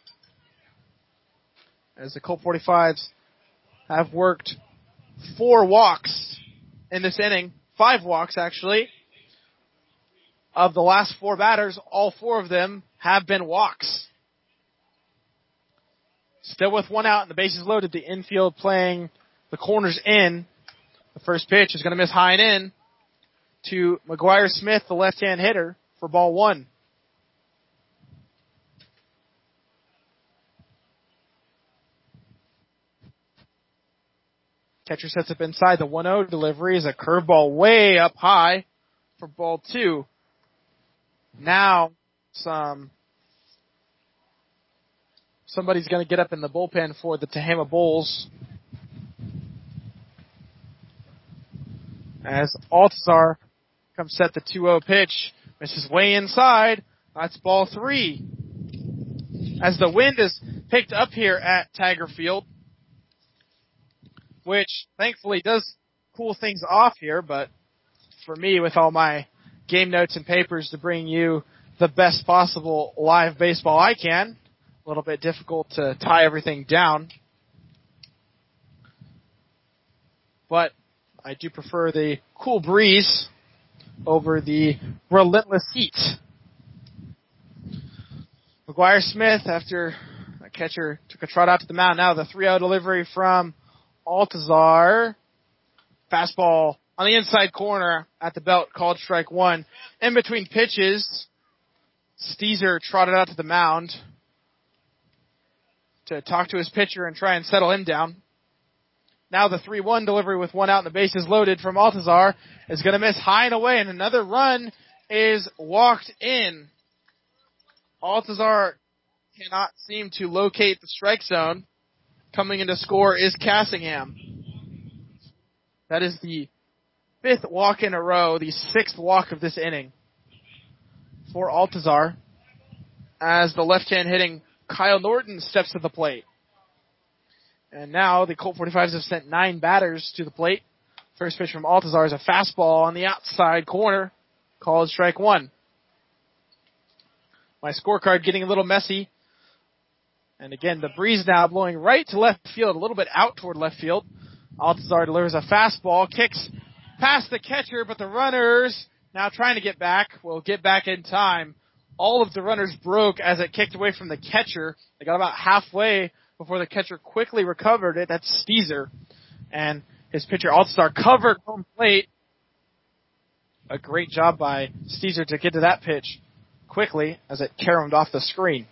As the Colt 45s have worked 4 walks in this inning. 5 walks, actually. Of the last 4 batters, all 4 of them have been walks. Still with one out and the bases loaded. The infield playing the corners in. The first pitch is going to miss high and in to McGuire Smith, the left-hand hitter, for ball 1. Catcher sets up inside. The 1-0 delivery is a curveball way up high for ball 2. Now somebody's going to get up in the bullpen for the Tehama Bulls. As Altazar comes set the 2-0 pitch. Misses way inside. That's ball 3. As the wind is picked up here at Tiger Field, which thankfully does cool things off here, but for me, with all my game notes and papers to bring you the best possible live baseball I can, a little bit difficult to tie everything down. But I do prefer the cool breeze over the relentless heat. McGuire Smith, after the catcher took a trot out to the mound, now the 3-0 delivery from Altazar. Fastball on the inside corner at the belt, called strike 1. In between pitches, Steezer trotted out to the mound to talk to his pitcher and try and settle him down. Now the 3-1 delivery with one out and the bases loaded from Altazar is going to miss high and away, and another run is walked in. Altazar cannot seem to locate the strike zone. Coming in to score is Cassingham. That is the 5th walk in a row, the 6th walk of this inning for Altazar, as the left-hand hitting Kyle Norton steps to the plate. And now the Colt 45s have sent 9 batters to the plate. First pitch from Altazar is a fastball on the outside corner, called strike 1. My scorecard getting a little messy. And again, the breeze now blowing right to left field, a little bit out toward left field. Altazar delivers a fastball, kicks past the catcher, but the runners now trying to get back will get back in time. All of the runners broke as it kicked away from the catcher. They got about halfway before the catcher quickly recovered it. That's Steezer. And his pitcher, Altazar, covered home plate. A great job by Steezer to get to that pitch quickly as it caromed off the screen.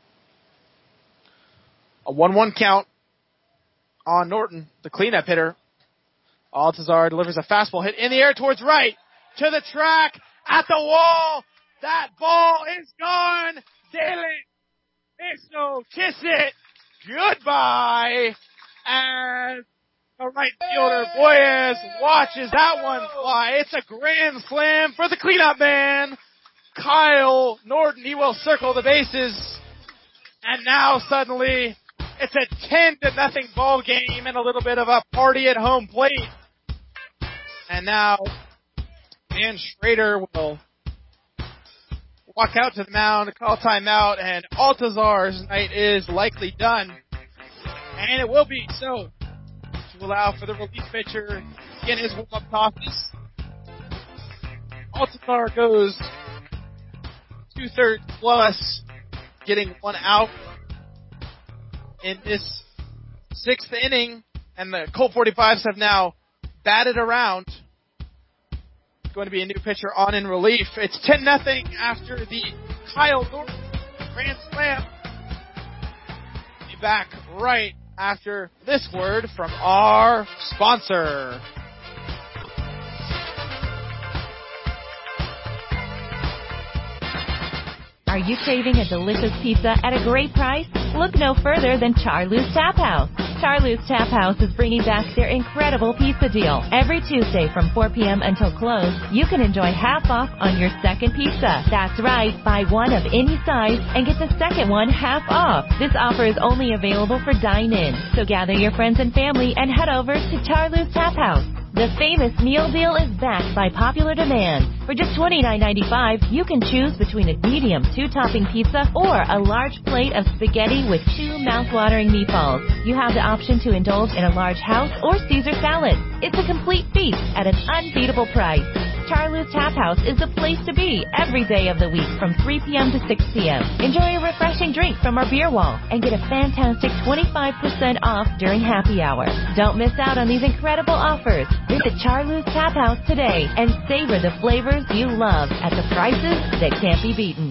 A 1-1 count on Norton, the cleanup hitter. Altazar delivers a fastball hit in the air towards right, to the track, at the wall. That ball is gone. Dylan Isto, kiss it. Goodbye. And the right fielder, Boyes, watches that one fly. It's a grand slam for the cleanup man, Kyle Norton. He will circle the bases. And now suddenly, it's a 10-0 ball game and a little bit of a party at home plate. And now, Dan Schrader will walk out to the mound, call timeout, and Altazar's night is likely done. And it will be so, to allow for the relief pitcher in his warm-up toss. Altazar goes 2/3 plus, getting one out in this 6th inning, and the Colt 45s have now batted around. It's going to be a new pitcher on in relief. It's 10-0 after the Kyle Norton grand slam. Be back right after this word from our sponsor. Are you craving a delicious pizza at a great price? Look no further than Charlie's Tap House. Charlotte's Tap House is bringing back their incredible pizza deal. Every Tuesday from 4 p.m. until close, you can enjoy half off on your second pizza. That's right, buy one of any size and get the second one half off. This offer is only available for dine-in, so gather your friends and family and head over to Charlotte's Tap House. The famous meal deal is backed by popular demand. For just $29.95, you can choose between a medium 2-topping pizza or a large plate of spaghetti with 2 mouth-watering meatballs. You have the option to indulge in a large house or Caesar salad. It's a complete feast at an unbeatable price. Charlotte's Tap House is the place to be every day of the week from 3 p.m. to 6 p.m. Enjoy a refreshing drink from our beer wall and get a fantastic 25% off during happy hour. Don't miss out on these incredible offers. Visit Charlotte's Tap House today and savor the flavors you love at the prices that can't be beaten.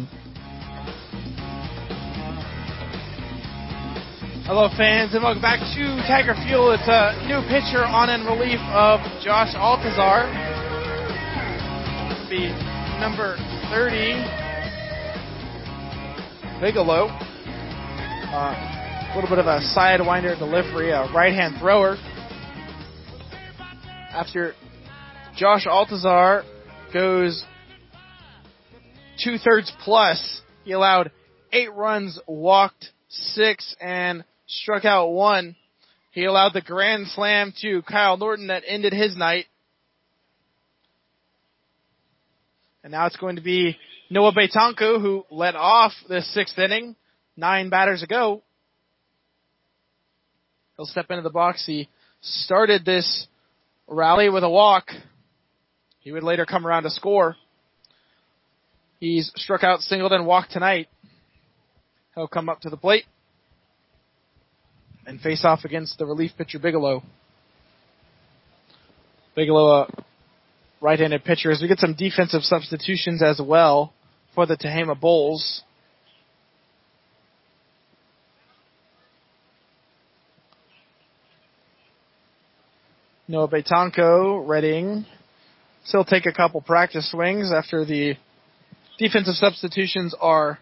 Hello, fans, and welcome back to Tiger Fuel. It's a new pitcher on in relief of Josh Altazar. Be number 30, Bigelow. A little bit of a sidewinder delivery, a right-hand thrower. After Josh Altazar goes 2/3 plus, he allowed 8 runs, walked 6, and struck out 1. He allowed the grand slam to Kyle Norton that ended his night. And now it's going to be Noah Betanco who led off the 6th inning. 9 batters ago. He'll step into the box. He started this rally with a walk. He would later come around to score. He's struck out, singled, and walked tonight. He'll come up to the plate and face off against the relief pitcher Bigelow. Bigelow, right-handed pitcher, as we get some defensive substitutions as well for the Tehama Bulls. Noah Betanco, readying. Still take a couple practice swings after the defensive substitutions are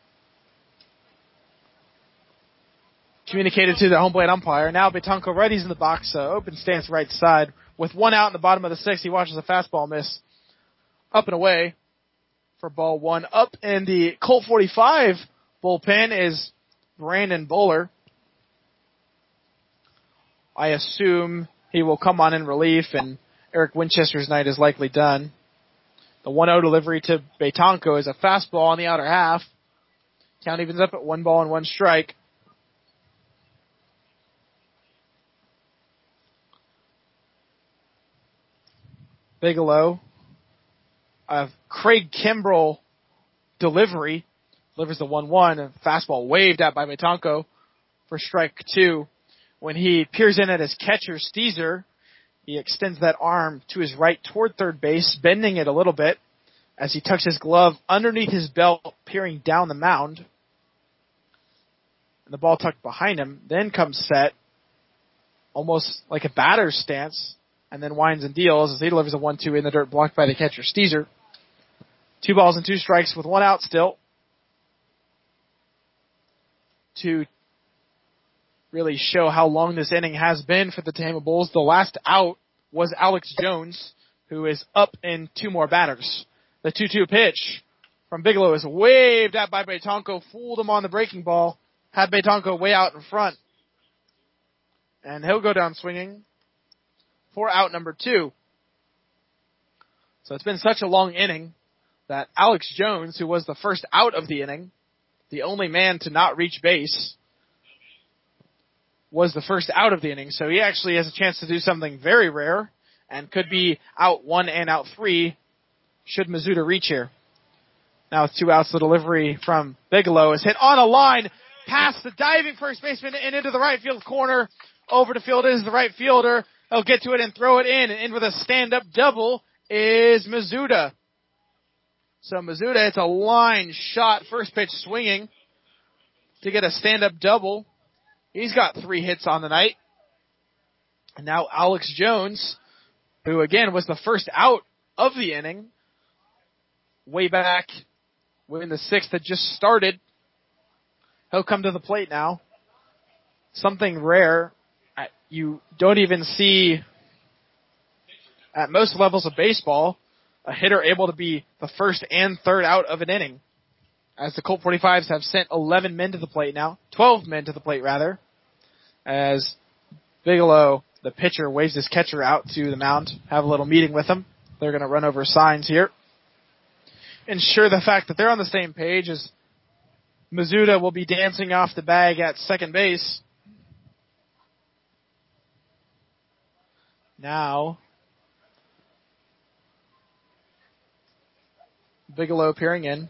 communicated to the home plate umpire. Now Betanco readies in the box, open stance right side. With 1 out in the bottom of the 6th, he watches a fastball miss up and away for ball 1. Up in the Colt 45 bullpen is Brandon Bowler. I assume he will come on in relief, and Eric Winchester's night is likely done. The 1-0 delivery to Betanco is a fastball on the outer half. Count evens up at 1 ball and 1 strike. Bigelow, Craig Kimbrell delivery, delivers the 1-1, a fastball waved at by Betanco for strike 2. When he peers in at his catcher, Steezer, he extends that arm to his right toward third base, bending it a little bit as he tucks his glove underneath his belt, peering down the mound. And the ball tucked behind him, then comes set, almost like a batter's stance, and then winds and deals as he delivers a 1-2 in the dirt, blocked by the catcher, Steezer. 2 balls and 2 strikes with 1 out still. To really show how long this inning has been for the Tehama Bulls, the last out was Alex Jones, who is up in 2 more batters. The 2-2 pitch from Bigelow is waved at by Betanco, fooled him on the breaking ball, had Betanco way out in front. And he'll go down swinging for out number 2. So it's been such a long inning that Alex Jones, who was the first out of the inning, the only man to not reach base, was the first out of the inning. So he actually has a chance to do something very rare and could be out 1 and out 3 should Mizuta reach here. Now with 2 outs, the delivery from Bigelow is hit on a line past the diving first baseman and into the right field corner. Over to field is the right fielder. He'll get to it and throw it in. And in with a stand-up double is Mizuta. So Mizuta, it's a line shot, first pitch swinging to get a stand-up double. He's got 3 hits on the night. And now Alex Jones, who again was the first out of the inning, way back when the 6th had just started. He'll come to the plate now. Something rare you don't even see, at most levels of baseball, a hitter able to be the first and third out of an inning. As the Colt 45s have sent 11 men to the plate now, 12 men to the plate rather, as Bigelow, the pitcher, waves his catcher out to the mound, have a little meeting with him. They're going to run over signs here. Ensure the fact that they're on the same page as Mizuta will be dancing off the bag at second base. Now, Bigelow appearing in.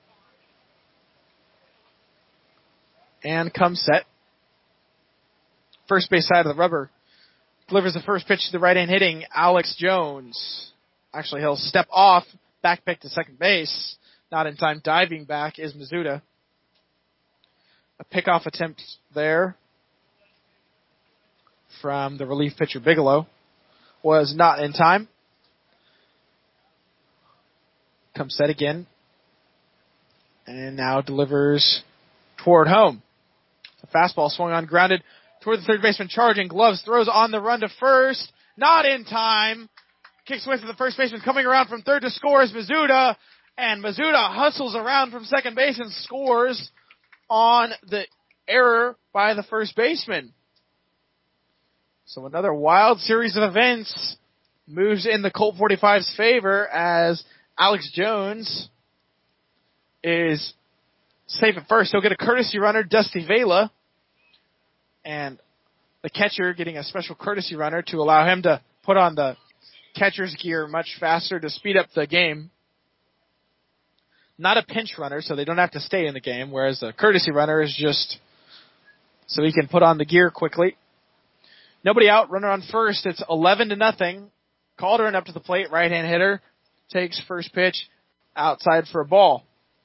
And comes set. First base side of the rubber. Delivers the first pitch to the right-hand hitting Alex Jones. Actually, he'll step off, back pick to second base. Not in time. Diving back is Mizuta. A pickoff attempt there from the relief pitcher Bigelow was not in time. Comes set again. And now delivers toward home. The fastball swung on, grounded toward the third baseman, charging. Gloves throws on the run to first. Not in time. Kicks away from the first baseman, coming around from third to score is Mizuta. And Mizuta hustles around from second base and scores on the error by the first baseman. So another wild series of events moves in the Colt 45's favor as Alex Jones is safe at first. He'll get a courtesy runner, Dusty Vela. And the catcher getting a special courtesy runner to allow him to put on the catcher's gear much faster to speed up the game. Not a pinch runner, so they don't have to stay in the game, whereas the courtesy runner is just so he can put on the gear quickly. Nobody out, runner on first. It's 11-0. Calderon up to the plate, right-hand hitter. Takes first pitch outside for a ball.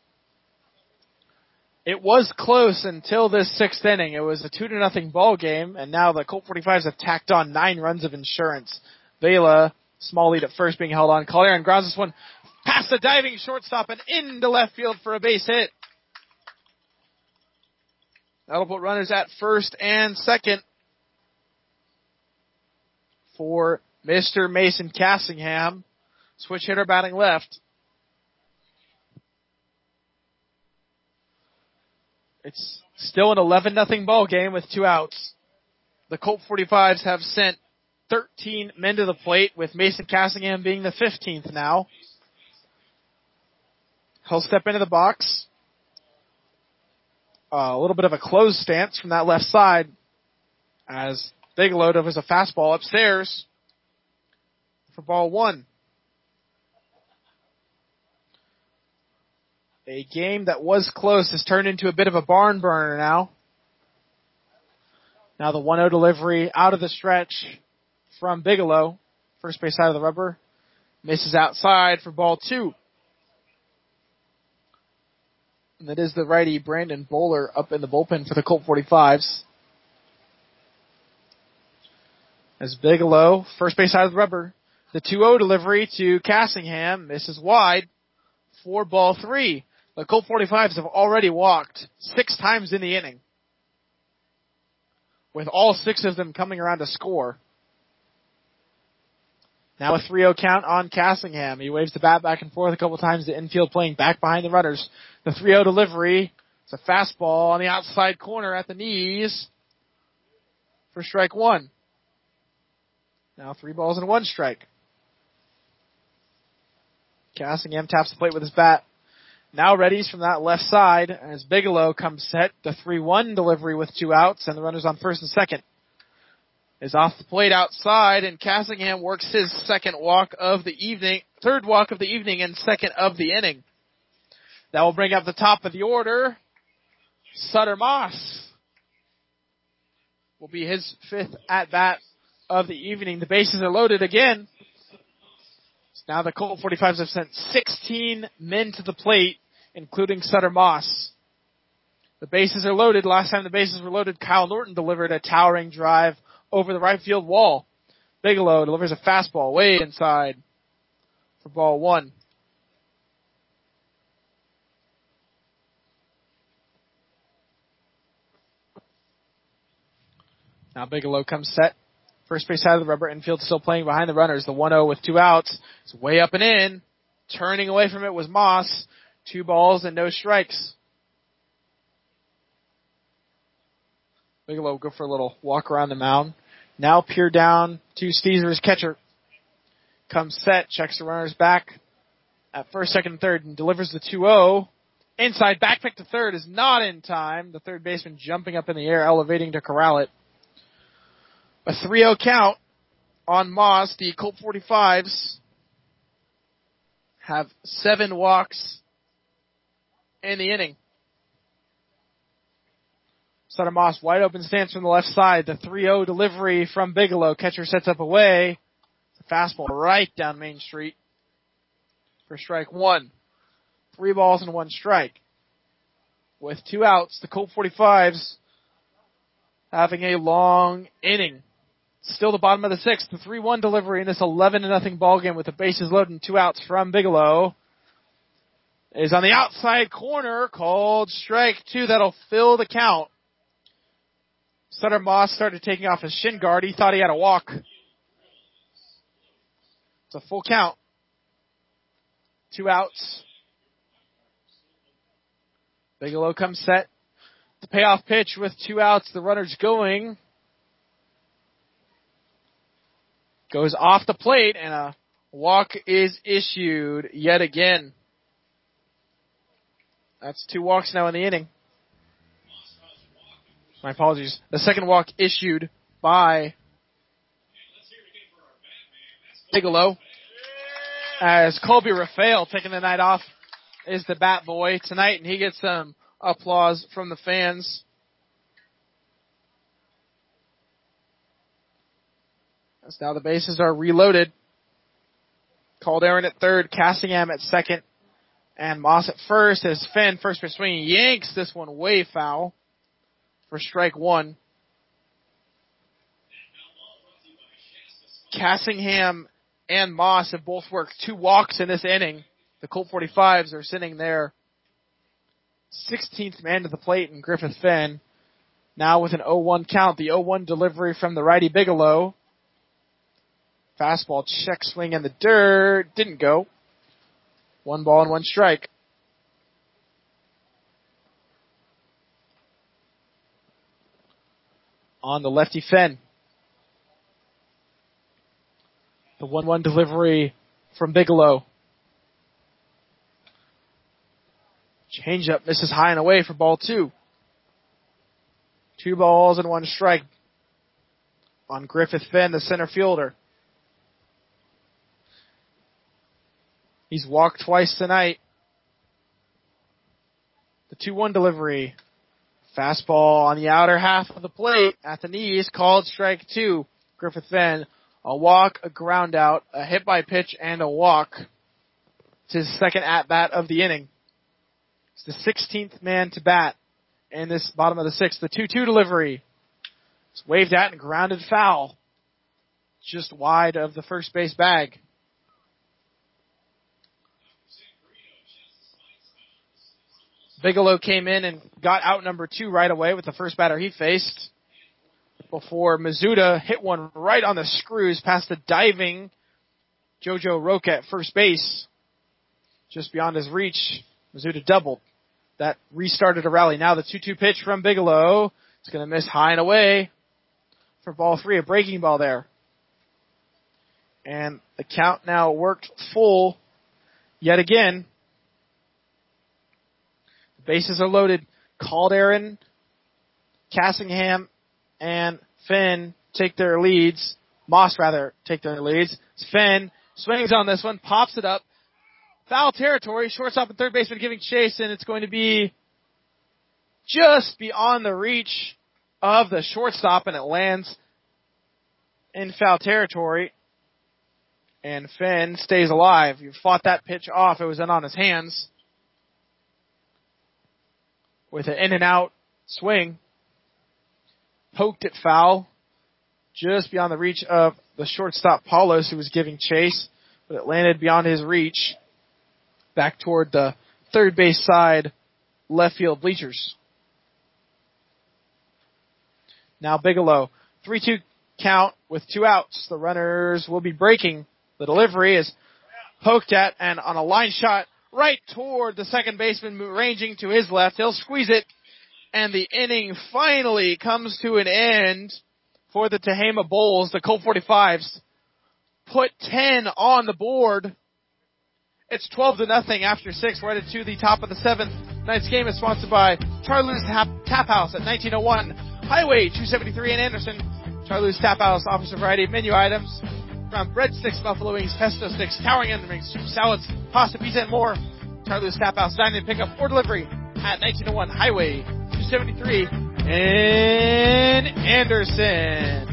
It was close until this sixth inning. It was a 2-0 ball game, and now the Colt 45s have tacked on 9 runs of insurance. Vela, small lead at first, being held on. Calderon grounds this one past the diving shortstop and into left field for a base hit. That'll put runners at first and second for Mr. Mason Cassingham. Switch hitter batting left. It's still an 11-0 ball game with 2 outs. The Colt 45s have sent 13 men to the plate, with Mason Cassingham being the 15th now. He'll step into the box. A little bit of a closed stance from that left side as Bigelow delivers a fastball upstairs for ball 1. A game that was close has turned into a bit of a barn burner now. Now the 1-0 delivery out of the stretch from Bigelow. First base side of the rubber. Misses outside for ball 2. And that is the righty Brandon Bowler up in the bullpen for the Colt 45s. As Bigelow, first base side of the rubber. The 2-0 delivery to Cassingham. Misses wide for ball 3. The Colt 45s have already walked 6 times in the inning, with all 6 of them coming around to score. Now a 3-0 count on Cassingham. He waves the bat back and forth a couple times to infield, playing back behind the runners. The 3-0 delivery. It's a fastball on the outside corner at the knees for strike 1. Now 3 balls and 1 strike. Cassingham taps the plate with his bat. Now readies from that left side as Bigelow comes set. The 3-1 delivery with 2 outs, and the runners on first and second is off the plate outside, and Cassingham works his third walk of the evening and second of the inning. That will bring up the top of the order. Sutter Moss will be his 5th at-bat of the evening. The bases are loaded again. Now the Colt 45s have sent 16 men to the plate, including Sutter Moss. The bases are loaded. Last time the bases were loaded, Kyle Norton delivered a towering drive over the right field wall. Bigelow delivers a fastball way inside for ball 1. Now Bigelow comes set First base side of the rubber, infield still playing behind the runners. The 1-0 with 2 outs. It's way up and in. Turning away from it was Moss. 2 balls and no strikes. Bigelow will go for a little walk around the mound. Now peer down to Steezer's catcher. Comes set, checks the runners back at first, second, and third, and delivers the 2-0. Inside, back pick to third is not in time. The third baseman jumping up in the air, elevating to corral it. A 3-0 count on Moss. The Colt 45s have 7 walks in the inning. Sutter Moss, wide open stance from the left side. The 3-0 delivery from Bigelow. Catcher sets up away. Fastball right down Main Street for strike 1. 3 balls and 1 strike. With 2 outs, the Colt 45s having a long inning. Still the bottom of the 6th. The 3-1 delivery in this 11-0 ball game with the bases loaded and 2 outs from Bigelow is on the outside corner, called strike 2. That'll fill the count. Sutter Moss started taking off his shin guard. He thought he had a walk. It's a full count. 2 outs. Bigelow comes set. The payoff pitch with 2 outs. The runner's going. Goes off the plate and a walk is issued yet again. That's 2 walks now in the inning. My apologies. The second walk issued by Bigelow. As Colby Rafael, taking the night off, is the bat boy tonight, and he gets some applause from the fans. As now the bases are reloaded. Calderon at third, Cassingham at second, and Moss at first as Fenn, first pitch swing, yanks this one way foul for strike 1. Cassingham and Moss have both worked 2 walks in this inning. The Colt 45s are sitting there 16th man to the plate in Griffith Fenn. Now with an 0-1 count, the 0-1 delivery from the righty Bigelow. Fastball check swing in the dirt. Didn't go. 1 ball and 1 strike. On the lefty Fenn. The 1-1 delivery from Bigelow. Changeup misses high and away for ball 2. 2 balls and 1 strike on Griffith Fenn, the center fielder. He's walked twice tonight. The 2-1 delivery. Fastball on the outer half of the plate at the knees, called strike 2. Griffith Fenn, a walk, a ground out, a hit by pitch, and a walk. It's his second at-bat of the inning. It's the 16th man to bat in this bottom of the 6th. The 2-2 delivery. It's waved at and grounded foul. Just wide of the first base bag. Bigelow came in and got out number 2 right away with the first batter he faced before Mizuta hit one right on the screws past the diving JoJo Roca at first base. Just beyond his reach, Mizuta doubled. That restarted a rally. Now the 2-2 pitch from Bigelow. It's going to miss high and away for ball 3, a breaking ball there. And the count now worked full yet again. Bases are loaded. Calderon, Cassingham, and Fenn take their leads. Moss, rather, take their leads. Fenn swings on this one, pops it up. Foul territory. Shortstop and third baseman giving chase, and it's going to be just beyond the reach of the shortstop, and it lands in foul territory. And Fenn stays alive. You fought that pitch off. It was in on his hands. With an in and out swing. Poked it foul. Just beyond the reach of the shortstop Paulos, who was giving chase. But it landed beyond his reach. Back toward the third base side left field bleachers. Now Bigelow. 3-2 count with 2 outs. The runners will be breaking. The delivery is poked at and on a line shot right toward the second baseman, ranging to his left. He'll squeeze it, and the inning finally comes to an end for the Tehama Bulls. The Colt 45s put 10 on the board. It's 12-0 after 6. We're headed to the top of the 7th. Tonight's game is sponsored by Charlie's Tap House at 1901 Highway 273 in Anderson. Charlie's Tap House offers a variety of menu items, from breadsticks, buffalo wings, pesto sticks, towering onion rings, soup, salads, pasta, pizza, and more. Charlie's Tap House, dine-in, pickup, or delivery at 1901 Highway 273 in Anderson.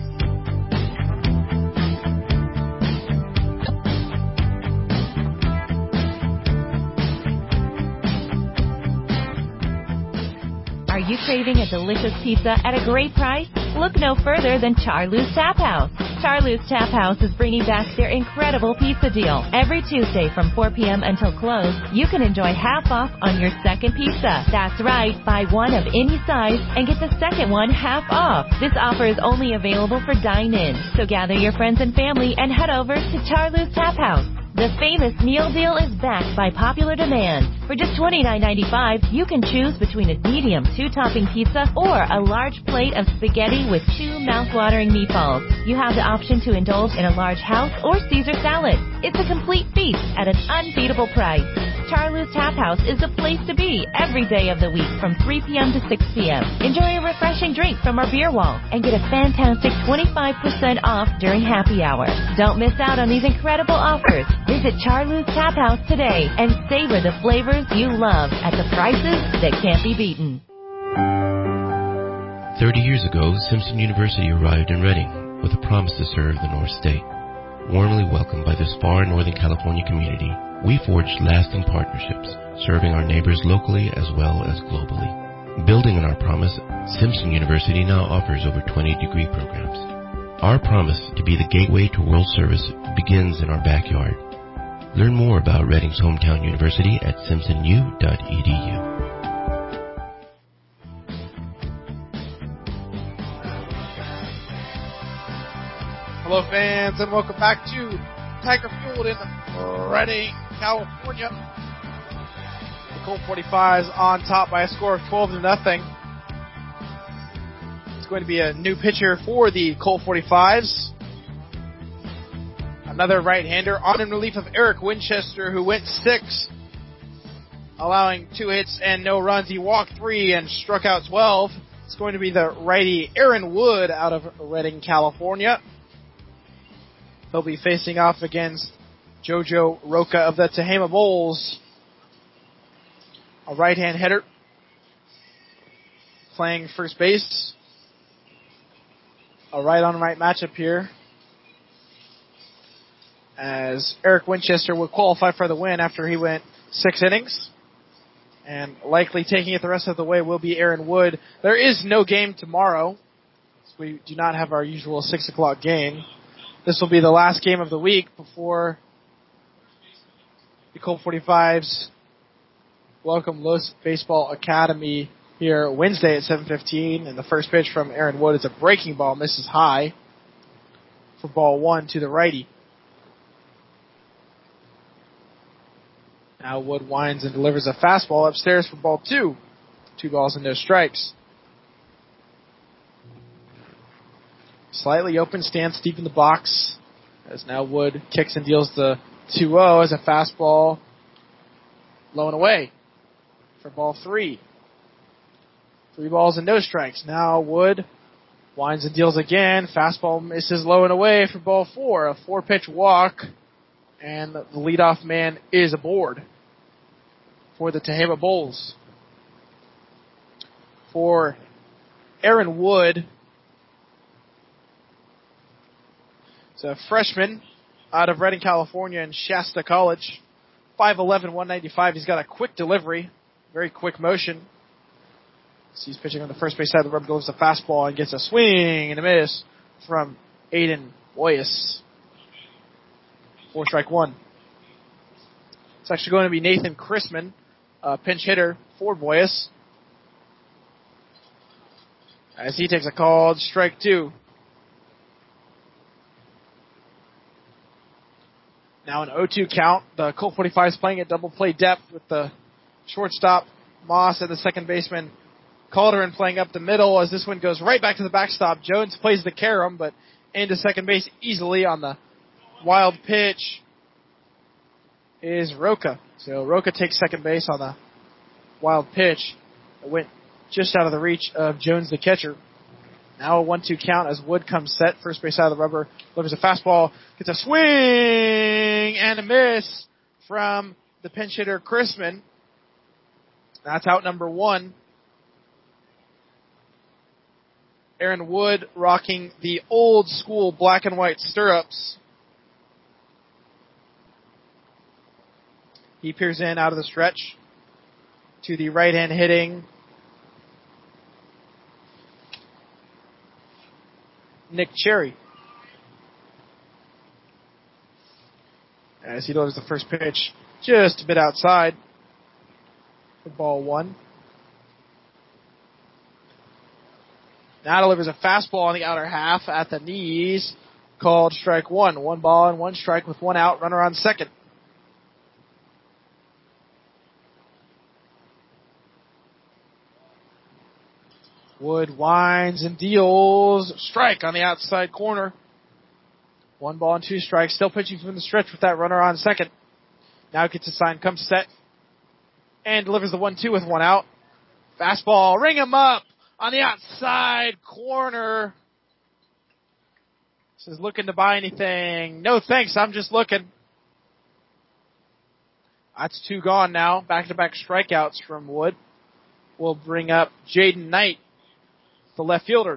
Are you craving a delicious pizza at a great price? Look no further than Charlie's Tap House. Charlie's Tap House is bringing back their incredible pizza deal. Every Tuesday from 4 p.m. until close, you can enjoy half off on your second pizza. That's right, buy one of any size and get the second one half off. This offer is only available for dine-in, so gather your friends and family and head over to Charlie's Tap House. The famous meal deal is backed by popular demand. For just $29.95, you can choose between a medium 2-topping pizza or a large plate of spaghetti with 2 mouth-watering meatballs. You have the option to indulge in a large house or Caesar salad. It's a complete feast at an unbeatable price. Charlie's Tap House is the place to be every day of the week from 3 p.m. to 6 p.m. Enjoy a refreshing drink from our beer wall and get a fantastic 25% off during happy hour. Don't miss out on these incredible offers. Visit Charlie's Tap House today and savor the flavors you love at the prices that can't be beaten. 30 years ago, Simpson University arrived in Reading with a promise to serve the North State. Warmly welcomed by this far Northern California community, we forged lasting partnerships, serving our neighbors locally as well as globally. Building on our promise, Simpson University now offers over 20 degree programs. Our promise to be the gateway to world service begins in our backyard. Learn more about Reading's hometown university at simpsonu.edu. Hello, fans, and welcome back to Tiger Field in Reading, California. The Colt 45s on top by a score of 12-0. It's going to be a new pitcher for the Colt 45s. Another right-hander on in relief of Eric Winchester, who went 6, allowing 2 hits and no runs. He walked 3 and struck out 12. It's going to be the righty Aaron Wood out of Reading, California. He'll be facing off against Jojo Roca of the Tehama Bulls, a right-hand hitter playing first base. A right-on-right matchup here, as Eric Winchester would qualify for the win after he went 6 innings. And likely taking it the rest of the way will be Aaron Wood. There is no game tomorrow, so we do not have our usual 6 o'clock game. This will be the last game of the week before the Colt 45s welcome Los Baseball Academy here Wednesday at 7:15. And the first pitch from Aaron Wood is a breaking ball, misses high for ball 1 to the righty. Now Wood winds and delivers a fastball upstairs for ball 2. 2 balls and no strikes. Slightly open stance deep in the box, as now Wood kicks and deals the 2-0 as a fastball low and away for ball 3. 3 balls and no strikes. Now Wood winds and deals again. Fastball misses low and away for ball 4. A 4-pitch walk, and the leadoff man is aboard for the Tehama Bulls. For Aaron Wood, he's a freshman out of Redding, California in Shasta College. 5'11", 195. He's got a quick delivery, very quick motion. So he's pitching on the first base side of the rubber, goes a fastball and gets a swing and a miss from Aiden Boyes. 4 strike 1. It's actually going to be Nathan Chrisman, pinch hitter for Boyes, as he takes a called strike 2. Now an 0-2 count. The Colt 45 is playing at double play depth with the shortstop Moss and the second baseman Calderon playing up the middle as this one goes right back to the backstop. Jones plays the carom, but into second base easily on the wild pitch is Roca. So Roca takes second base on the wild pitch. It went just out of the reach of Jones, the catcher. Now a 1-2 count as Wood comes set. First base out of the rubber. Delivers a fastball. Gets a swing and a miss from the pinch hitter, Chrisman. That's out number 1. Aaron Wood rocking the old school black and white stirrups. He peers in out of the stretch to the right-hand hitting Nick Cherry. As he delivers the first pitch just a bit outside for ball 1. Now delivers a fastball on the outer half at the knees, called strike 1. 1 ball and 1 strike with 1 out, runner on second. Wood winds and deals. Strike on the outside corner. 1 ball and 2 strikes. Still pitching from the stretch with that runner on second. Now gets a sign, comes set, and delivers the 1-2 with 1 out. Fastball, ring him up on the outside corner. Says looking to buy anything. No thanks, I'm just looking. That's 2 gone now. Back-to-back strikeouts from Wood. We'll bring up Jaden Knight, the left fielder.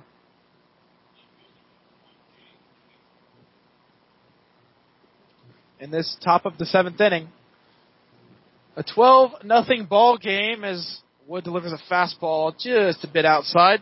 In this top of the 7th inning. A 12-0 ball game as Wood delivers a fastball just a bit outside.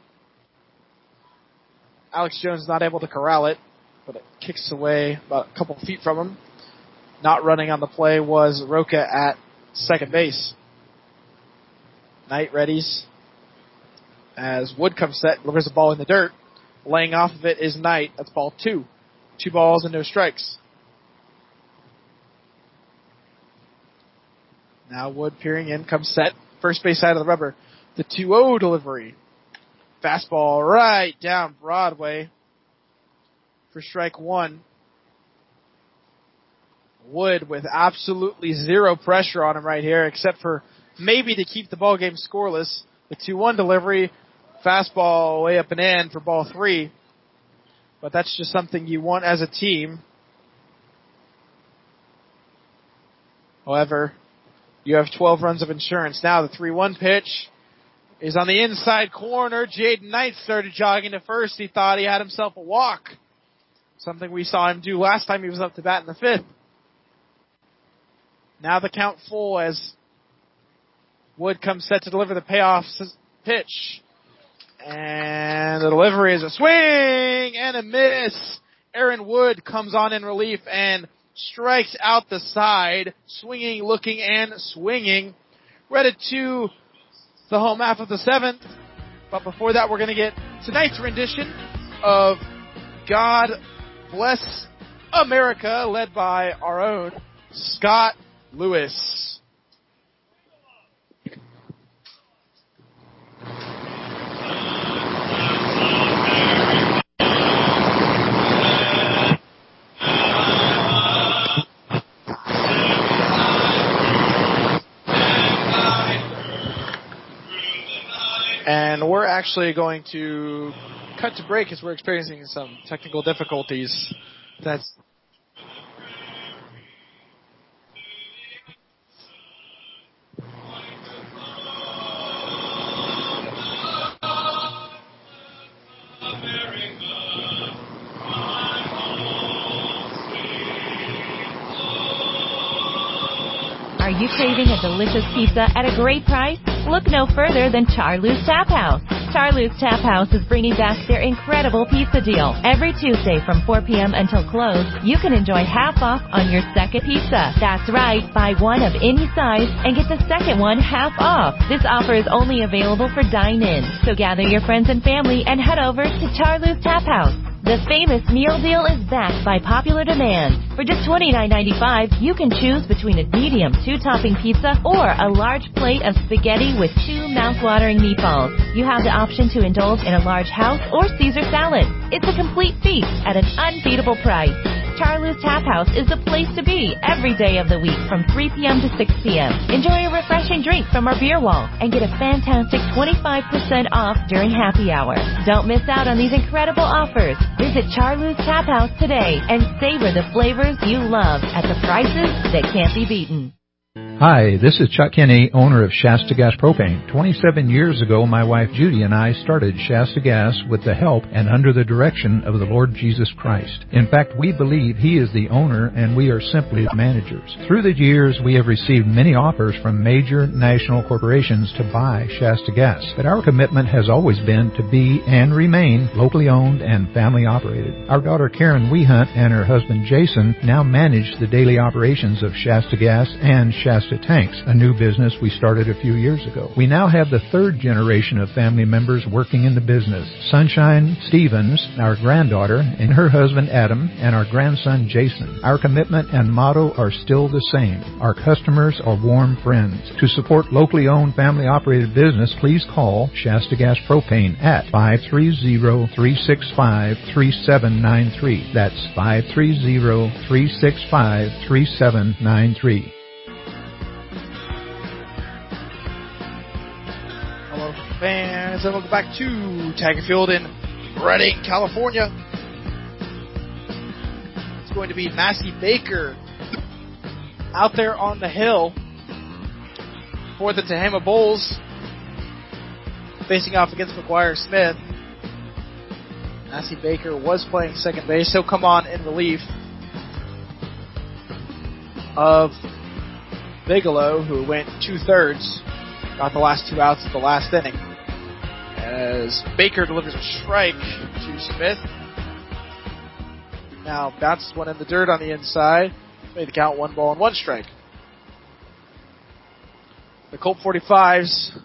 Alex Jones not able to corral it, but it kicks away about a couple feet from him. Not running on the play was Roca at second base. Knight readies as Wood comes set, delivers the ball in the dirt. Laying off of it is Knight. That's ball 2. 2 balls and no strikes. Now Wood peering in, comes set. First base side of the rubber. The 2-0 delivery. Fastball right down Broadway for strike 1. Wood with absolutely zero pressure on him right here, except for maybe to keep the ball game scoreless. The 2-1 delivery. Fastball way up and in for ball 3. But that's just something you want as a team. However, you have 12 runs of insurance. Now the 3-1 pitch is on the inside corner. Jaden Knight started jogging to first. He thought he had himself a walk. Something we saw him do last time he was up to bat in the 5th. Now the count full as Wood comes set to deliver the payoff pitch. And the delivery is a swing and a miss. Aaron Wood comes on in relief and strikes out the side, swinging, looking, and swinging. We're headed to the home half of the 7th. But before that, we're going to get tonight's rendition of God Bless America, led by our own Scott Lewis. And we're actually going to cut to break as we're experiencing some technical difficulties. Are you craving a delicious pizza at a great price? Look no further than Charlie's Tap House. Charlie's Tap House is bringing back their incredible pizza deal. Every Tuesday from 4 p.m. until close, you can enjoy half off on your second pizza. That's right, buy one of any size and get the second one half off. This offer is only available for dine-in. So gather your friends and family and head over to Charlie's Tap House. The famous meal deal is backed by popular demand. For just $29.95, you can choose between a medium 2-topping pizza or a large plate of spaghetti with 2 mouth-watering meatballs. You have the option to indulge in a large house or Caesar salad. It's a complete feast at an unbeatable price. Charlie's Tap House is the place to be every day of the week from 3 p.m. to 6 p.m. Enjoy a refreshing drink from our beer wall and get a fantastic 25% off during happy hour. Don't miss out on these incredible offers. Visit Charlie's Tap House today and savor the flavors you love at the prices that can't be beaten. Hi, this is Chuck Kinney, owner of Shasta Gas Propane. 27 years ago, my wife Judy and I started Shasta Gas with the help and under the direction of the Lord Jesus Christ. In fact, we believe He is the owner and we are simply managers. Through the years, we have received many offers from major national corporations to buy Shasta Gas, but our commitment has always been to be and remain locally owned and family operated. Our daughter Karen Wehunt and her husband Jason now manage the daily operations of Shasta Gas and Shasta Tanks, a new business we started a few years ago. We now have the 3rd generation of family members working in the business. Sunshine Stevens, our granddaughter, and her husband Adam, and our grandson Jason. Our commitment and motto are still the same. Our customers are warm friends. To support locally owned family operated business, please call Shasta Gas Propane at 530-365-3793. That's 530-365-3793. Fans, and welcome back to Tiger Field in Redding, California. It's going to be Massey Baker out there on the hill for the Tehama Bulls, facing off against McGuire Smith. Massey Baker was playing second base. He'll come on in relief of Bigelow, who went 2/3, got the last 2 outs of the last inning. As Baker delivers a strike to Smith. Now bounces one in the dirt on the inside. Made the count 1 ball and 1 strike. The Colt 45s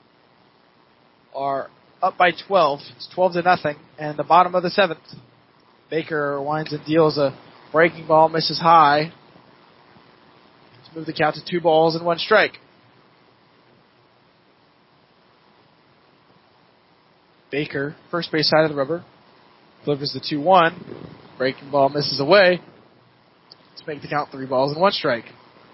are up by 12. It's 12-0, and the bottom of the 7th. Baker winds and deals a breaking ball, misses high to move the count to 2 balls and 1 strike. Baker, first base side of the rubber, delivers the 2-1. Breaking ball misses away. Let's make the count 3 balls and 1 strike.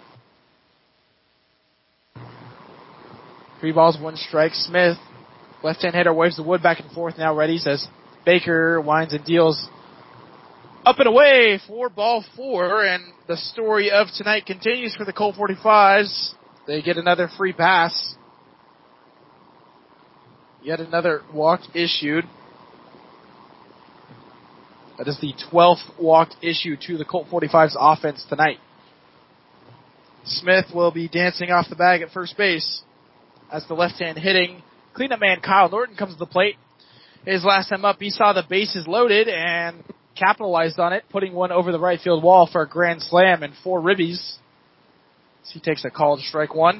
3 balls, 1 strike. Smith, left-hand hitter, waves the wood back and forth, now ready, says Baker winds and deals up and away for ball 4, and the story of tonight continues for the Colt 45s. They get another free pass. Yet another walk issued. That is the 12th walk issued to the Colt 45's offense tonight. Smith will be dancing off the bag at first base as the left-hand hitting cleanup man Kyle Norton comes to the plate. His last time up, he saw the bases loaded and capitalized on it, putting one over the right field wall for a grand slam and 4 ribbies. So he takes a called strike 1.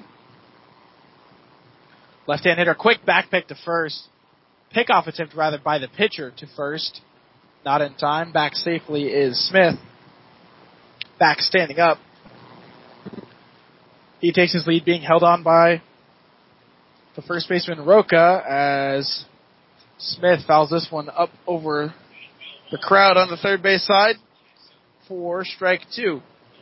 Left-hand hitter, quick back pick to first. Pickoff attempt, rather, by the pitcher to first. Not in time. Back safely is Smith. Back standing up. He takes his lead, being held on by the first baseman Roca as Smith fouls this one up over the crowd on the third base side for strike 2.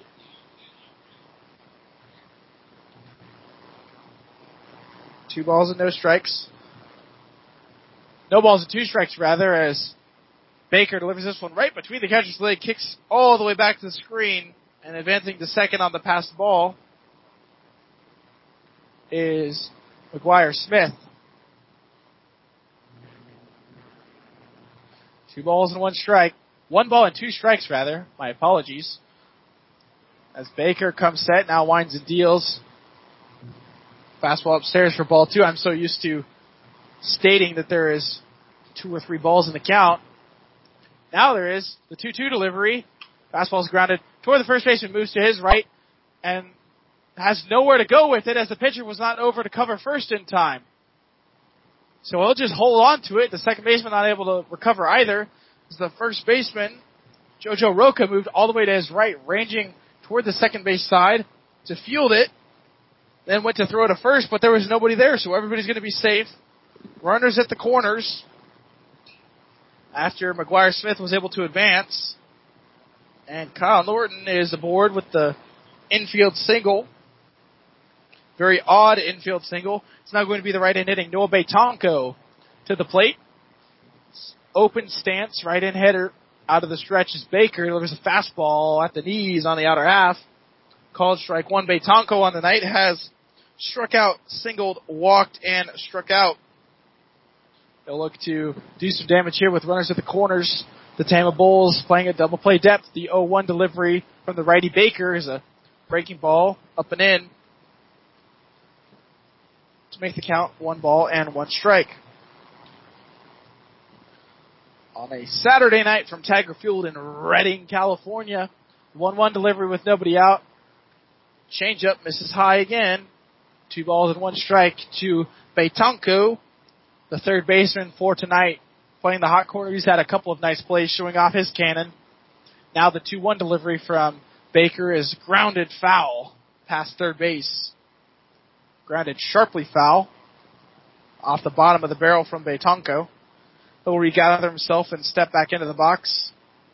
Two balls and no strikes. No balls and 2 strikes, rather, as Baker delivers this one right between the catcher's leg, kicks all the way back to the screen, and advancing to second on the passed ball is McGuire Smith. 2 balls and 1 strike. 1 ball and 2 strikes, rather. My apologies. As Baker comes set, now winds and deals. Fastball upstairs for ball 2. I'm so used to stating that there is 2 or 3 balls in the count. Now there is the 2-2 delivery. Fastball's grounded toward the first baseman, moves to his right, and has nowhere to go with it as the pitcher was not over to cover first in time. So he'll just hold on to it. The second baseman not able to recover either. as the first baseman, JoJo Roca, moved all the way to his right, ranging toward the second base side to field it. Then went to throw to first, but there was nobody there, so everybody's going to be safe. Runners at the corners after McGuire Smith was able to advance. And Kyle Norton is aboard with the infield single. Very odd infield single. It's now going to be the right-hand hitting Noah Betanco to the plate. Open stance, right-hand hitter out of the stretch is Baker. Delivers a fastball at the knees on the outer half. Called strike one. Betanco on the night has struck out, singled, walked, and struck out. They'll look to do some damage here with runners at the corners. The Tama Bulls playing at double play depth. The 0-1 delivery from the righty Baker is a breaking ball up and in to make the count 1 ball and 1 strike. On a Saturday night from Tiger Field in Redding, California, 1-1 delivery with nobody out. Change up, misses high again. 2 balls and 1 strike to Betanco, the third baseman for tonight. Playing the hot corner, he's had a couple of nice plays showing off his cannon. Now the 2-1 delivery from Baker is grounded foul past third base. Grounded sharply foul off the bottom of the barrel from Betanco. He'll regather himself and step back into the box.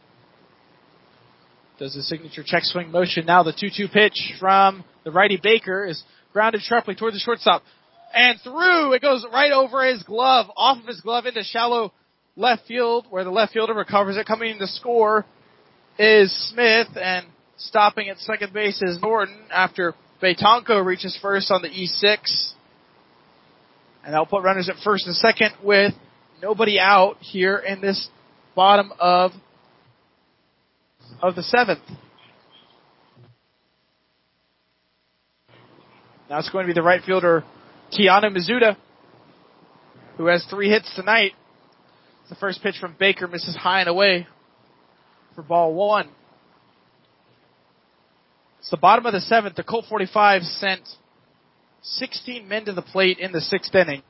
Does the signature check swing motion. Now the 2-2 pitch from the righty Baker is grounded sharply toward the shortstop. And through, it goes right over his glove, off of his glove into shallow left field, where the left fielder recovers it. Coming in to score is Smith, and stopping at second base is Norton after Betanco reaches first on the E6. And that'll put runners at first and second with nobody out here in this bottom of the 7th. Now it's going to be the right fielder, Keanu Mizuta, who has 3 hits tonight. The first pitch from Baker misses high and away for ball 1. It's the bottom of the 7th. The Colt 45 sent 16 men to the plate in the 6th inning.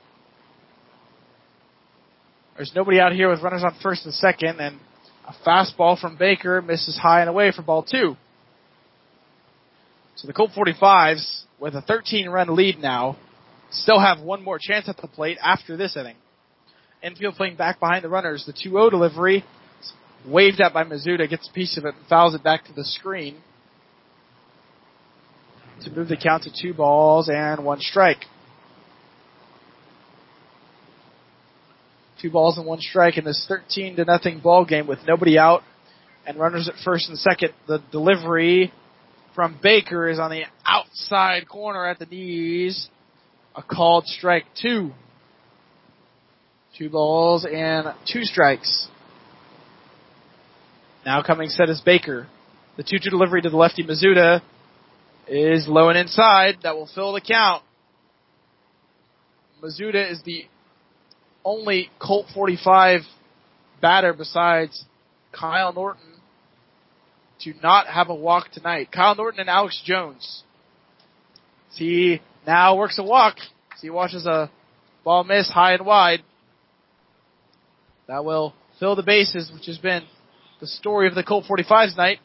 There's nobody out here with runners on first and second, and a fastball from Baker misses high and away for ball 2. So the Colt 45s, with a 13-run lead now, still have one more chance at the plate after this inning. Infield playing back behind the runners. The 2-0 delivery, waved at by Mizuta, gets a piece of it and fouls it back to the screen to move the count to 2 balls and 1 strike. 2 balls and 1 strike in this 13-0 ball game with nobody out and runners at first and second. The delivery from Baker is on the outside corner at the knees. A called strike 2. 2 balls and 2 strikes. Now coming set is Baker. The 2-2 delivery to the lefty Mizuta is low and inside. That will fill the count. Mizuta is the only Colt 45 batter besides Kyle Norton to not have a walk tonight. Kyle Norton and Alex Jones. He now works a walk. He watches a ball miss high and wide. That will fill the bases, which has been the story of the Colt 45's night.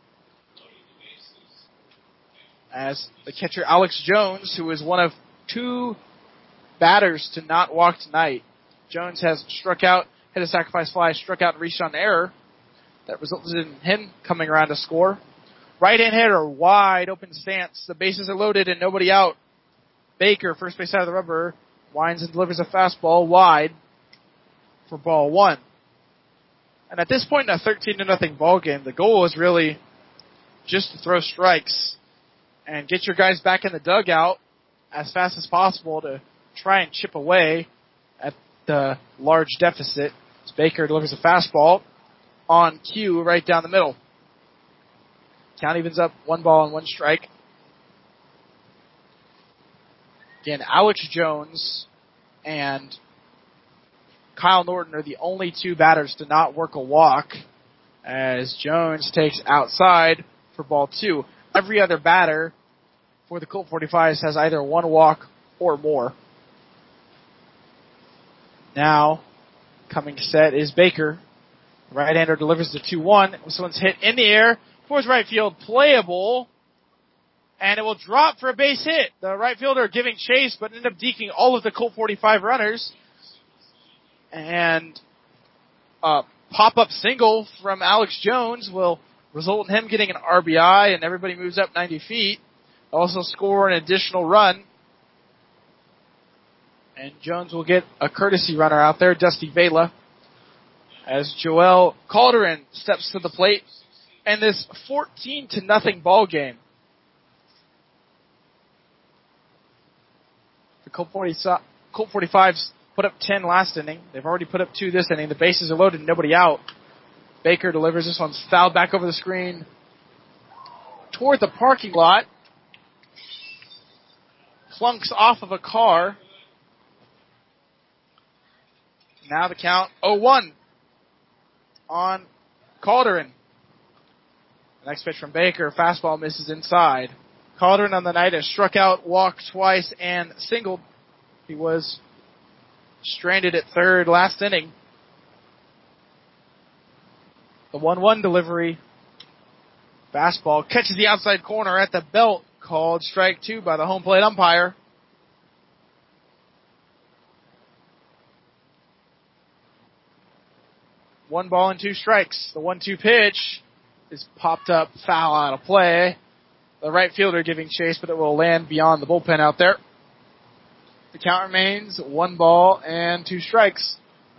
As the catcher Alex Jones, who is one of 2 batters to not walk tonight. Jones has struck out, hit a sacrifice fly, struck out and reached on error. That resulted in him coming around to score. Right-hand hitter, wide open stance. The bases are loaded and nobody out. Baker, first base side of the rubber, winds and delivers a fastball wide for ball 1. And at this point in a 13-0 ball game, the goal is really just to throw strikes and get your guys back in the dugout as fast as possible to try and chip away at the large deficit. As Baker delivers a fastball on cue right down the middle. Count evens up 1 ball and 1 strike. Again, Alex Jones and Kyle Norton are the only 2 batters to not work a walk, as Jones takes outside for ball 2. Every other batter for the Colt 45s has either 1 walk or more. Now, coming set is Baker. Right-hander delivers the 2-1. This one's hit in the air towards right field, playable, and it will drop for a base hit. The right fielder giving chase, but ended up deking all of the Colt 45 runners. And a pop-up single from Alex Jones will result in him getting an RBI, and everybody moves up 90 feet. Also score an additional run. And Jones will get a courtesy runner out there, Dusty Vela, as Joel Calderon steps to the plate. And this 14-0 ball game. The Colt 45s put up 10 last inning. They've already put up 2 this inning. The bases are loaded, nobody out. Baker delivers. This one's fouled back over the screen toward the parking lot. Plunks off of a car. Now the count 0-1 on Calderon. The next pitch from Baker. Fastball misses inside. Calderon on the night has struck out, walked twice, and singled. He was stranded at third last inning. The 1-1 delivery. Fastball catches the outside corner at the belt. Called strike 2 by the home plate umpire. One ball and 2 strikes. The 1-2 pitch is popped up, foul out of play. The right fielder giving chase, but it will land beyond the bullpen out there. The count remains 1 ball and 2 strikes.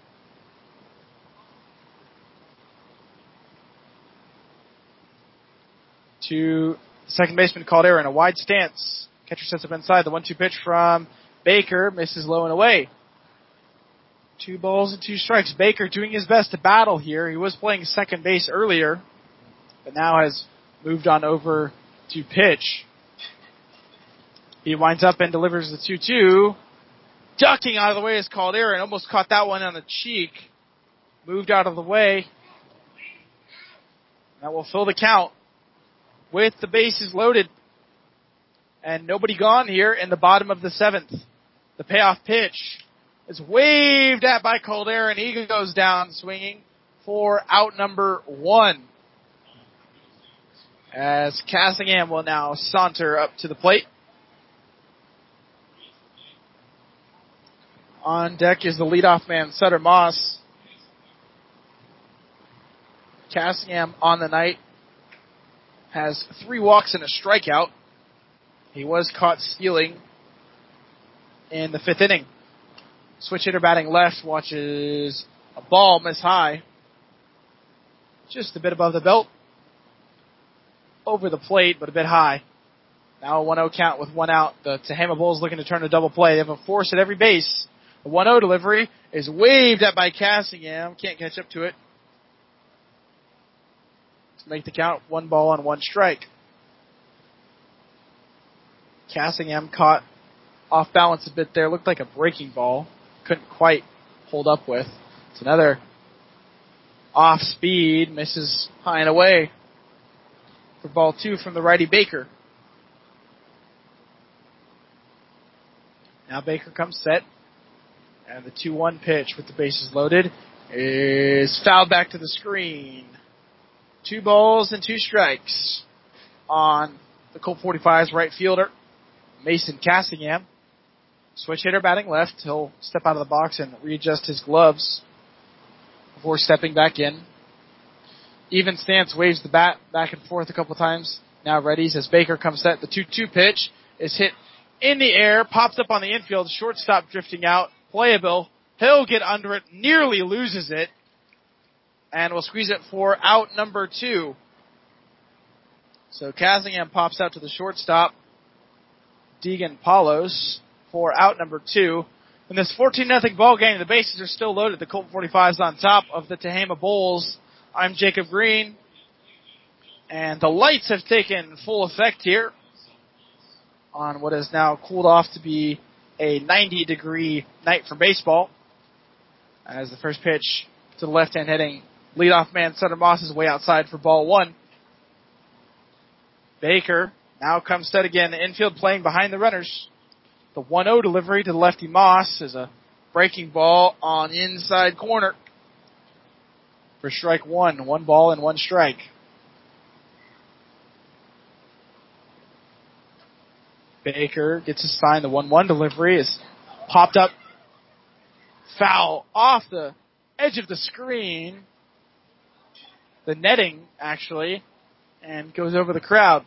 To second baseman Calderon, a wide stance. Catcher sets up inside. The 1-2 pitch from Baker misses low and away. 2 balls and 2 strikes. Baker doing his best to battle here. He was playing second base earlier, but now has moved on over to pitch. He winds up and delivers the 2-2. Ducking out of the way is Calderon. Almost caught that one on the cheek. Moved out of the way. That will fill the count with the bases loaded. And nobody gone here in the bottom of the 7th. The payoff pitch is waved at by Calderon. He goes down swinging for out number 1. As Cassingham will now saunter up to the plate. On deck is the leadoff man, Sutter Moss. Cassingham on the night has 3 walks and a strikeout. He was caught stealing in the 5th inning. Switch hitter batting left watches a ball miss high. Just a bit above the belt. Over the plate, but a bit high. Now a 1-0 count with 1 out. The Tehama Bulls looking to turn a double play. They have a force at every base. The 1-0 delivery is waved at by Cassingham. Can't catch up to it. To make the count 1 ball and 1 strike. Cassingham caught off balance a bit there. Looked like a breaking ball. Couldn't quite hold up with. It's another off speed. Misses high and away for ball 2 from the righty Baker. Now Baker comes set. And the 2-1 pitch with the bases loaded is fouled back to the screen. 2 balls and 2 strikes on the Colt 45's right fielder, Mason Cassingham. Switch hitter batting left. He'll step out of the box and readjust his gloves before stepping back in. Even stance, waves the bat back and forth a couple times. Now readies as Baker comes set. The 2-2 pitch is hit in the air, pops up on the infield, shortstop drifting out. Playable. He'll get under it, nearly loses it, and will squeeze it for out number 2. So Cassingham pops out to the shortstop, Deegan Palos, for out number 2. In this 14-0 ball game, the bases are still loaded. The Colt 45's on top of the Tehama Bulls. I'm Jacob Green, and the lights have taken full effect here on what has now cooled off to be a 90-degree night for baseball. As the first pitch to the left-hand hitting leadoff man Sutter Moss is way outside for ball 1. Baker now comes set again. The infield playing behind the runners. The 1-0 delivery to the lefty Moss is a breaking ball on the inside corner. for strike one. 1 ball and 1 strike. Baker gets his sign. The 1-1 delivery is popped up. Foul off the edge of the screen. The netting, actually, and goes over the crowd.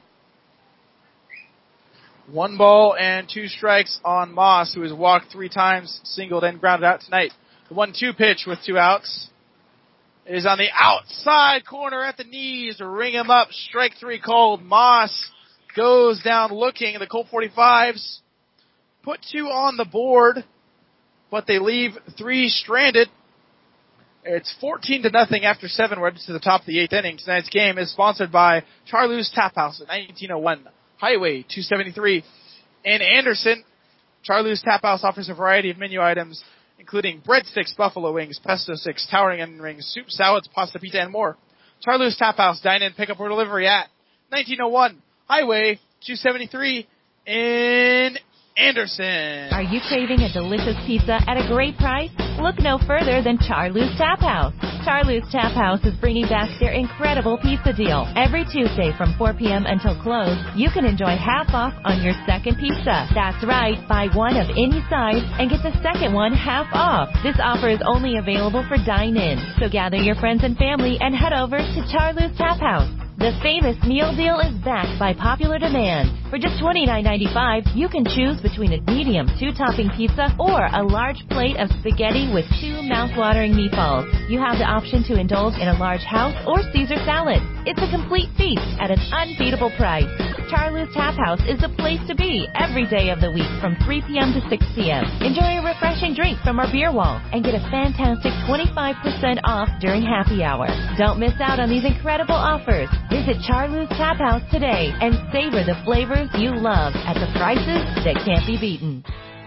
1 ball and 2 strikes on Moss, who has walked 3 times, singled and grounded out tonight. The 1-2 pitch with 2 outs is on the outside corner at the knees. Ring him up. Strike 3 called. Moss goes down looking. The Colt 45s put 2 on the board, but they leave 3 stranded. It's 14-0 after 7. We're to the top of the 8th inning. Tonight's game is sponsored by Charlie's Tap House at 1901 Highway 273 in Anderson. Charlie's Tap House offers a variety of menu items, including breadsticks, buffalo wings, pesto sticks, towering onion rings, soup, salads, pasta, pizza, and more. Charlie's Tap House, dine-in, pick-up, or delivery at 1901 Highway 273 in Anderson. Are you craving a delicious pizza at a great price? Look no further than Charlie's Tap House. Charlie's Tap House is bringing back their incredible pizza deal. Every Tuesday from 4 p.m. until close, you can enjoy half off on your second pizza. That's right, buy one of any size and get the second one half off. This offer is only available for dine-in, so gather your friends and family and head over to Charlie's Tap House. The famous meal deal is backed by popular demand. For just $29.95, you can choose between a medium 2-topping pizza or a large plate of spaghetti with 2 mouth-watering meatballs. You have the option to indulge in a large house or Caesar salad. It's a complete feast at an unbeatable price. Charlie's Tap House is the place to be every day of the week from 3 p.m. to 6 p.m. Enjoy a refreshing drink from our beer wall and get a fantastic 25% off during happy hour. Don't miss out on these incredible offers. Visit Charlie's Tap House today and savor the flavors you love at the prices that can't be beaten.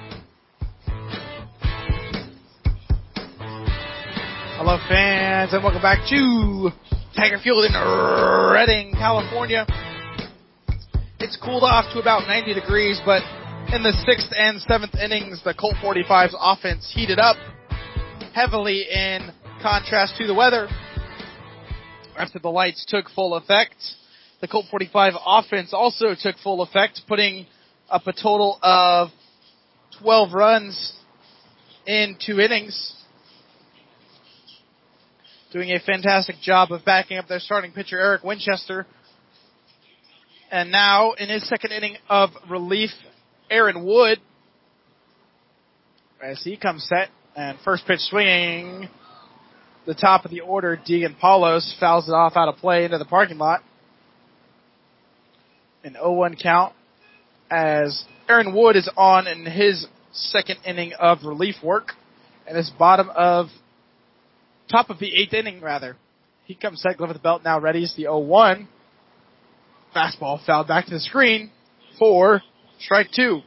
Hello, fans, and welcome back to Tiger Field in Redding, California. It's cooled off to about 90 degrees, but in the 6th and 7th innings, the Colt 45's offense heated up heavily in contrast to the weather. After the lights took full effect, the Colt 45 offense also took full effect, putting up a total of 12 runs in 2 innings. Doing a fantastic job of backing up their starting pitcher, Eric Winchester. And now, in his 2nd inning of relief, Aaron Wood, as he comes set, and first pitch swinging, the top of the order, Deegan Paulos, fouls it off out of play into the parking lot. An 0-1 count as Aaron Wood is on in his 2nd inning of relief work, and is top of the 8th inning, rather. He comes set, glove at the belt, now readies the 0-1. Fastball fouled back to the screen for strike 2.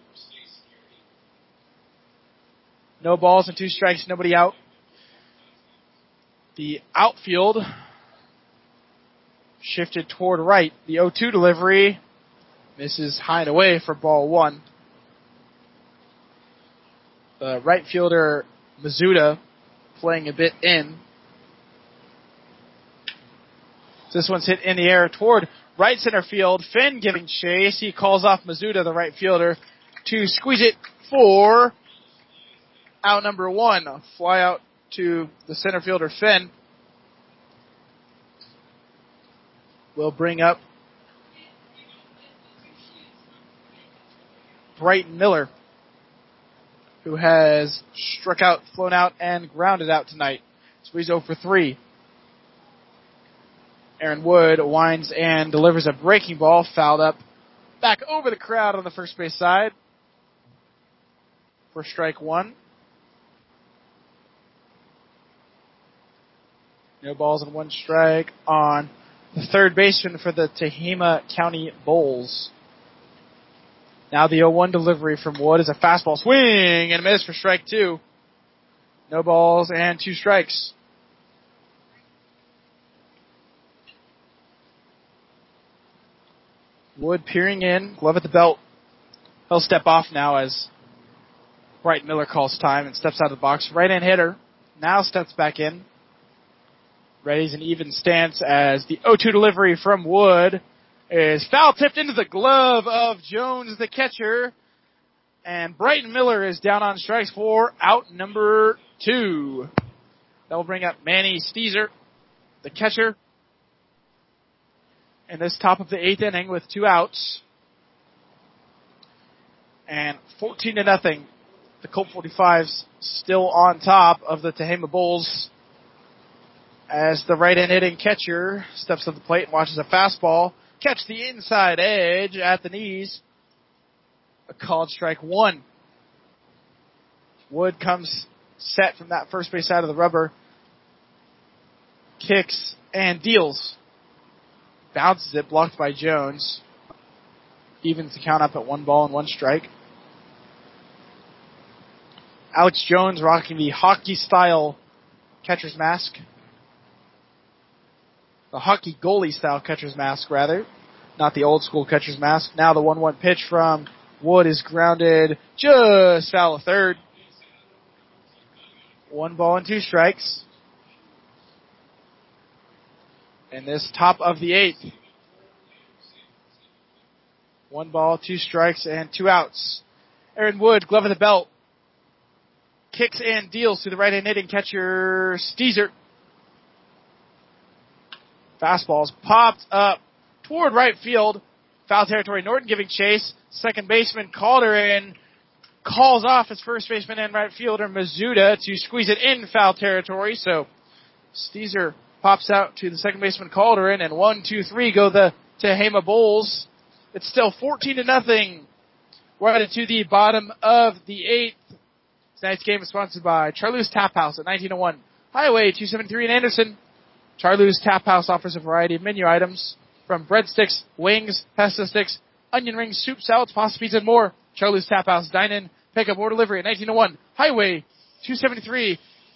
No balls and 2 strikes, nobody out. The outfield shifted toward right. The 0-2 delivery misses high and away for ball 1. The right fielder, Mizuta, playing a bit in. This one's hit in the air toward right center field. Finn giving chase. He calls off Mizuta, the right fielder, to squeeze it for out number 1. A fly out to the center fielder, Finn. Will bring up Brighton Miller, who has struck out, flown out, and grounded out tonight. So he's 0 for 3. Aaron Wood winds and delivers a breaking ball, fouled up back over the crowd on the first base side for strike 1. No balls and 1 strike on the third baseman for the Tehama County Bulls. Now the 0-1 delivery from Wood is a fastball swing and a miss for strike 2. No balls and 2 strikes. Wood peering in, glove at the belt. He'll step off now as Brighton Miller calls time and steps out of the box. Right-hand hitter now steps back in. Ready's an even stance as the 0-2 delivery from Wood is foul tipped into the glove of Jones, the catcher. And Brighton Miller is down on strikes for out number 2. That will bring up Manny Steezer, the catcher, in this top of the 8th inning with 2 outs. And 14-0. The Colt 45s still on top of the Tehama Bulls as the right-hand hitting catcher steps to the plate and watches a fastball catch the inside edge at the knees. A called strike 1. Wood comes set from that first base side of the rubber. Kicks and deals. Bounces it, blocked by Jones. Evens the count up at 1-1 Alex Jones rocking the hockey-style catcher's mask. The hockey goalie-style catcher's mask, rather. Not the old-school catcher's mask. Now the 1-1 pitch from Wood is grounded just foul of third. 1-2. And this top of the 8th. 1-2 and 2 outs. Aaron Wood, glove of the belt. Kicks and deals to the right-hand hitting catcher, Steezer. Fastball's popped up toward right field. Foul territory. Norton giving chase. Second baseman Calderon calls off his first baseman and right fielder Mizuta to squeeze it in foul territory. So Steezer pops out to the second baseman Calderon, and 1-2-3 go the Tehama Bulls. It's still 14-0. We're headed to the bottom of the 8th. Tonight's game is sponsored by Charlie's Tap House at 1901 Highway 273 in Anderson. Charlie's Tap House offers a variety of menu items from breadsticks, wings, pesto sticks, onion rings, soup, salads, pasta, pizza, and more. Charlie's Tap House, dine-in, pick-up, or delivery at 1901 Highway 273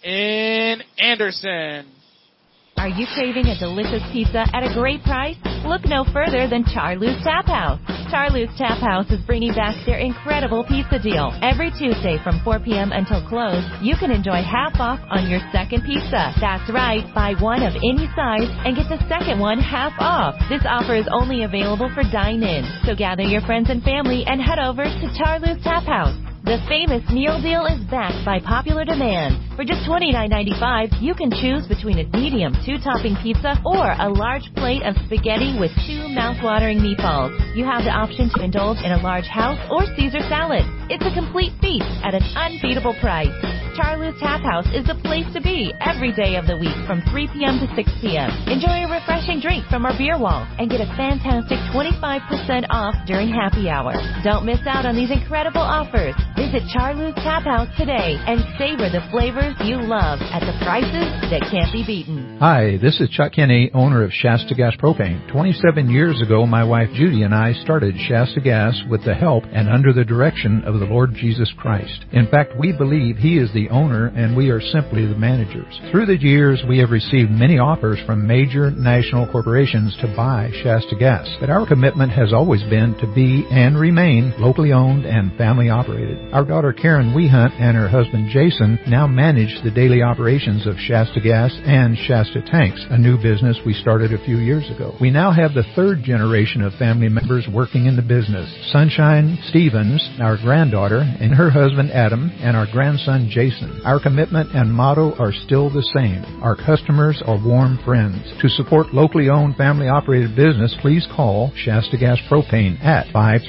in Anderson. Are you craving a delicious pizza at a great price? Look no further than Charlie's Tap House. Charlie's Tap House is bringing back their incredible pizza deal. Every Tuesday from 4 p.m. until close, you can enjoy half off on your second pizza. That's right, buy one of any size and get the second one half off. This offer is only available for dine-in, so gather your friends and family and head over to Charlie's Tap House. The famous meal deal is backed by popular demand. For just $29.95, you can choose between a medium 2-topping pizza or a large plate of spaghetti with 2 mouth-watering meatballs. You have the option to indulge in a large house or Caesar salad. It's a complete feast at an unbeatable price. Charlie's Tap House is the place to be every day of the week from 3 p.m. to 6 p.m. Enjoy a refreshing drink from our beer wall and get a fantastic 25% off during happy hour. Don't miss out on these incredible offers. Visit Charlie's Tap House today and savor the flavors you love at the prices that can't be beaten. Hi, this is Chuck Kenny, owner of Shasta Gas Propane. 27 years ago, my wife Judy and I started Shasta Gas with the help and under the direction of the Lord Jesus Christ. In fact, we believe He is the owner and we are simply the managers. Through the years, we have received many offers from major national corporations to buy Shasta Gas, but our commitment has always been to be and remain locally owned and family operated. Our daughter Karen Wehunt and her husband Jason now manage the daily operations of Shasta Gas and Shasta Tanks, a new business we started a few years ago. We now have the third generation of family members working in the business. Sunshine Stevens, our granddaughter, and her husband Adam, and our grandson Jason. Our commitment and motto are still the same. Our customers are warm friends. To support locally owned family operated business, please call Shasta Gas Propane at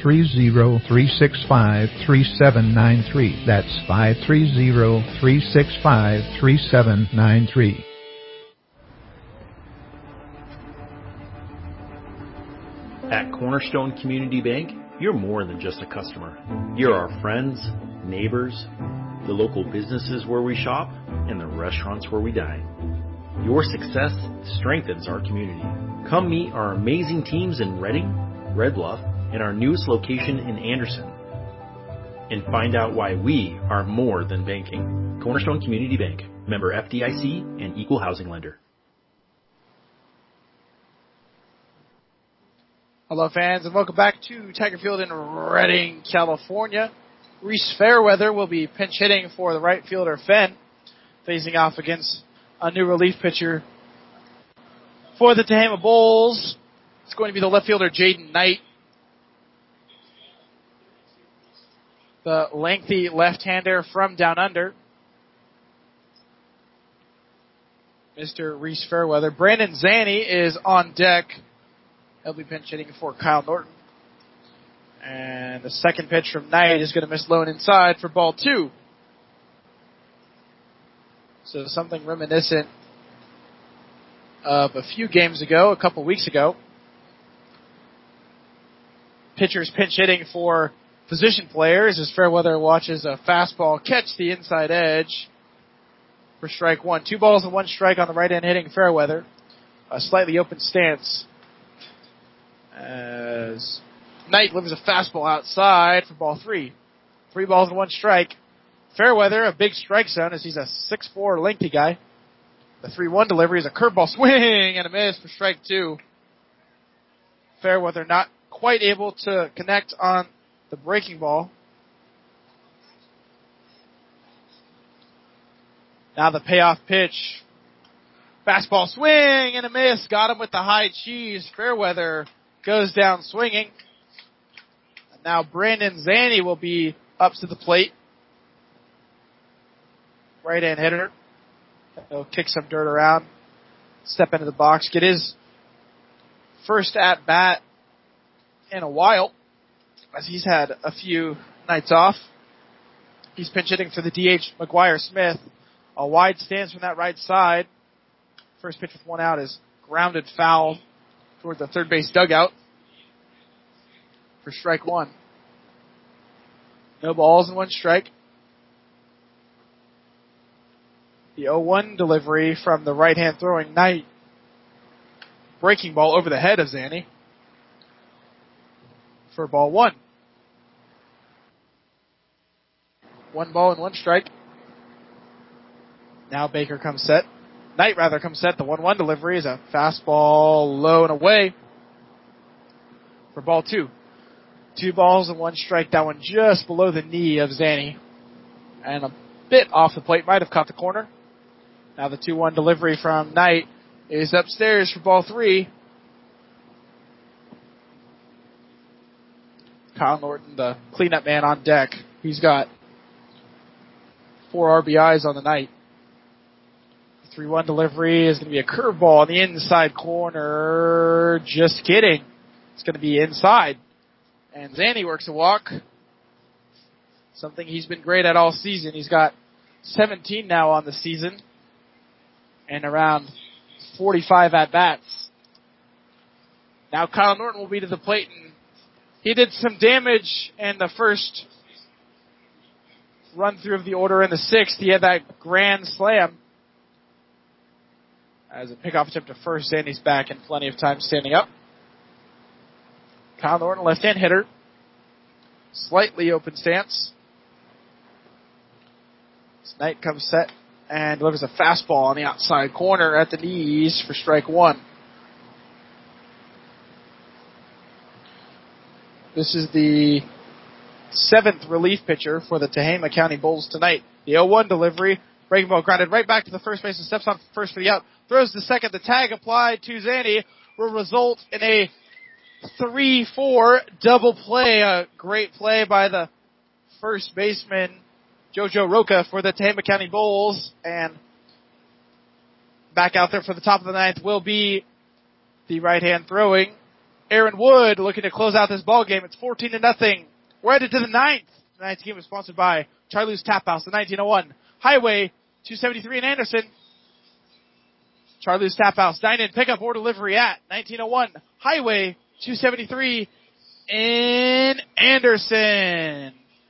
530-365-3793. That's 530-365-3793. At Cornerstone Community Bank, you're more than just a customer. You're our friends, neighbors, the local businesses where we shop, and the restaurants where we dine. Your success strengthens our community. Come meet our amazing teams in Reading, Red Bluff, and our newest location in Anderson. And find out why we are more than banking. Cornerstone Community Bank, member FDIC and equal housing lender. Hello fans and welcome back to Tiger Field in Redding, California. Reese Fairweather will be pinch hitting for the right fielder Fenn, facing off against a new relief pitcher For the Tehama Bulls, it's going to be the left fielder Jaden Knight. The lengthy left-hander from down under, Mr. Reese Fairweather. Brandon Zanny is on deck. He'll be pinch hitting for Kyle Norton. And the second pitch from Knight is going to miss low and inside for ball 2. So something reminiscent of a few games ago, a couple weeks ago. Pitchers pinch hitting for position players as Fairweather watches a fastball catch the inside edge for strike 1. 2 balls and 1 strike on the right hand hitting Fairweather. A slightly open stance as Knight delivers a fastball outside for ball 3. 3 balls and 1 strike. Fairweather, a big strike zone as he's a 6'4" lengthy guy. The 3-1 delivery is a curveball swing and a miss for strike 2. Fairweather not quite able to connect on the breaking ball. Now the payoff pitch. Fastball swing and a miss. Got him with the high cheese. Fairweather goes down swinging. And now Brandon Zanny will be up to the plate. Right-hand hitter. He'll kick some dirt around. Step into the box. Get his first at-bat in a while, as he's had a few nights off. He's pinch hitting for the DH, McGuire Smith. A wide stance from that right side. First pitch with 1 out is grounded foul toward the third base dugout for strike 1. No balls and 1 strike. The 0-1 delivery from the right-hand throwing Knight. Breaking ball over the head of Zanny for ball 1. 1 ball and 1 strike. Now Baker comes set. Knight rather comes set. The 1-1 delivery is a fastball low and away for ball 2. 2 balls and 1 strike. That one just below the knee of Zanny. And a bit off the plate. Might have caught the corner. Now the 2-1 delivery from Knight is upstairs for ball 3. Kyle Norton, the cleanup man on deck. He's got 4 RBIs on the night. The 3-1 delivery is going to be a curveball on the inside corner. Just kidding. It's going to be inside. And Zanny works a walk. Something he's been great at all season. He's got 17 now on the season. And around 45 at-bats. Now Kyle Norton will be to the plate, and he did some damage in the first run through of the order in the 6th. He had that grand slam. As a pickoff attempt to first, Zanny's back and plenty of time standing up. Kyle Norton, left-hand hitter. Slightly open stance. Knight comes set and delivers a fastball on the outside corner at the knees for strike 1. This is the 7th relief pitcher for the Tehama County Bulls tonight. The 0-1 delivery, breaking ball grounded right back to the first base and steps on first for the out. Throws to second. The tag applied to Zanny will result in a 3-4 double play. A great play by the first baseman, Jojo Roca, for the Tehama County Bulls. And back out there for the top of the 9th will be the right-hand throwing Aaron Wood, looking to close out this ball game. It's 14-0. We're headed to the 9th. Tonight's game is sponsored by Charlie's Tap House, the 1901 Highway 273 in Anderson. Charlie's Tap House, dine-in, pickup, or delivery at 1901 Highway 273 in Anderson.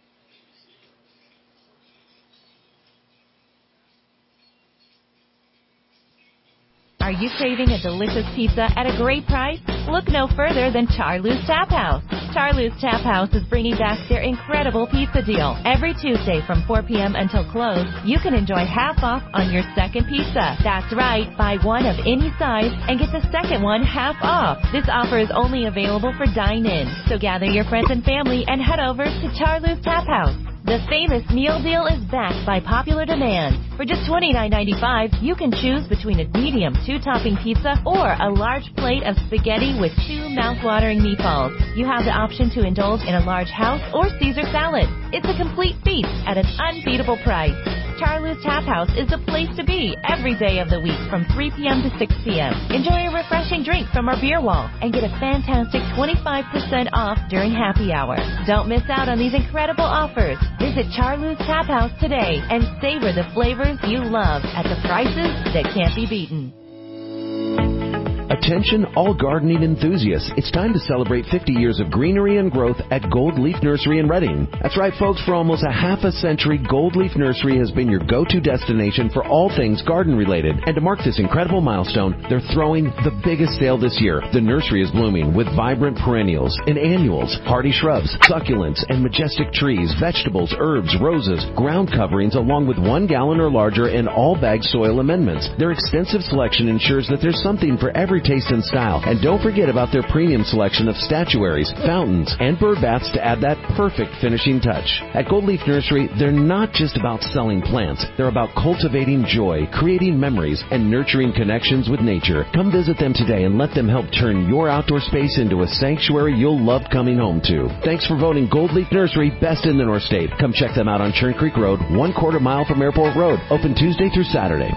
Are you craving a delicious pizza at a great price? Look no further than Charlie's Tap House. Charlie's Tap House is bringing back their incredible pizza deal. Every Tuesday from 4 p.m. until close, you can enjoy half off on your second pizza. That's right, buy one of any size and get the second one half off. This offer is only available for dine-in, so gather your friends and family and head over to Charlie's Tap House. The famous meal deal is backed by popular demand. For just $29.95, you can choose between a medium 2-topping pizza or a large plate of spaghetti with 2 mouth-watering meatballs. You have the option to indulge in a large house or Caesar salad. It's a complete feast at an unbeatable price. Charlie's Tap House is the place to be every day of the week from 3 p.m. to 6 p.m. Enjoy a refreshing drink from our beer wall and get a fantastic 25% off during happy hour. Don't miss out on these incredible offers. Visit Charlie's Tap House today and savor the flavors you love at the prices that can't be beaten. Attention all gardening enthusiasts. It's time to celebrate 50 years of greenery and growth at Gold Leaf Nursery in Reading. That's right, folks. For almost a half a century, Gold Leaf Nursery has been your go-to destination for all things garden-related. And to mark this incredible milestone, they're throwing the biggest sale this year. The nursery is blooming with vibrant perennials and annuals, hardy shrubs, succulents, and majestic trees, vegetables, herbs, roses, ground coverings, along with 1 gallon or larger and all-bag soil amendments. Their extensive selection ensures that there's something for every taste and style. And don't forget about their premium selection of statuaries, fountains, and bird baths to add that perfect finishing touch. At Gold Leaf Nursery, they're not just about selling plants. They're about cultivating joy, creating memories, and nurturing connections with nature. Come visit them today and let them help turn your outdoor space into a sanctuary you'll love coming home to. Thanks for voting Gold Leaf Nursery best in the North State. Come check them out on Churn Creek Road, 1/4 mile from Airport Road. Open Tuesday through Saturday.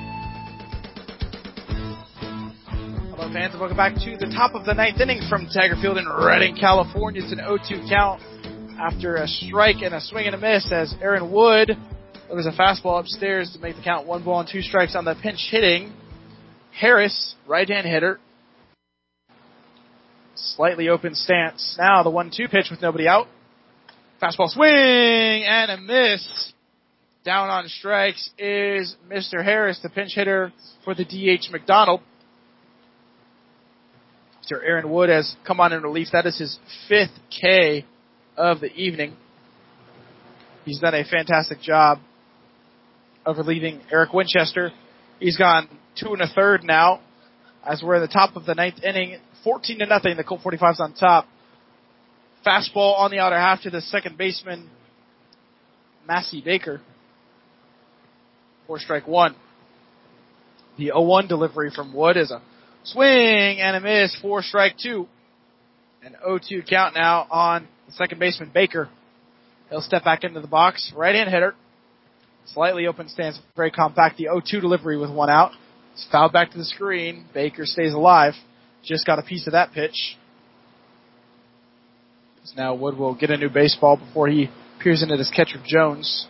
Fans, and welcome back to the top of the 9th inning from Tiger Field in Redding, California. It's an 0-2 count after a strike and a swing and a miss as Aaron Wood delivers a fastball upstairs to make the count 1 ball and 2 strikes on the pinch hitting Harris, right-hand hitter. Slightly open stance. Now the 1-2 pitch with nobody out. Fastball swing and a miss. Down on strikes is Mr. Harris, the pinch hitter for the DH McDonald. Mr. Aaron Wood has come on in relief. That is his 5th K of the evening. He's done a fantastic job of relieving Eric Winchester. He's gone 2 1/3 now as we're in the top of the 9th inning. 14-0. The Colt 45's on top. Fastball on the outer half to the second baseman, Massey Baker. 4-1. The 0-1 delivery from Wood is a swing and a miss, 4-2. An 0-2 count now on the second baseman, Baker. He'll step back into the box. Right-hand hitter. Slightly open stance, very compact. The 0-2 delivery with 1 out. It's fouled back to the screen. Baker stays alive. Just got a piece of that pitch. So now Wood will get a new baseball before he peers into his catcher, Jones.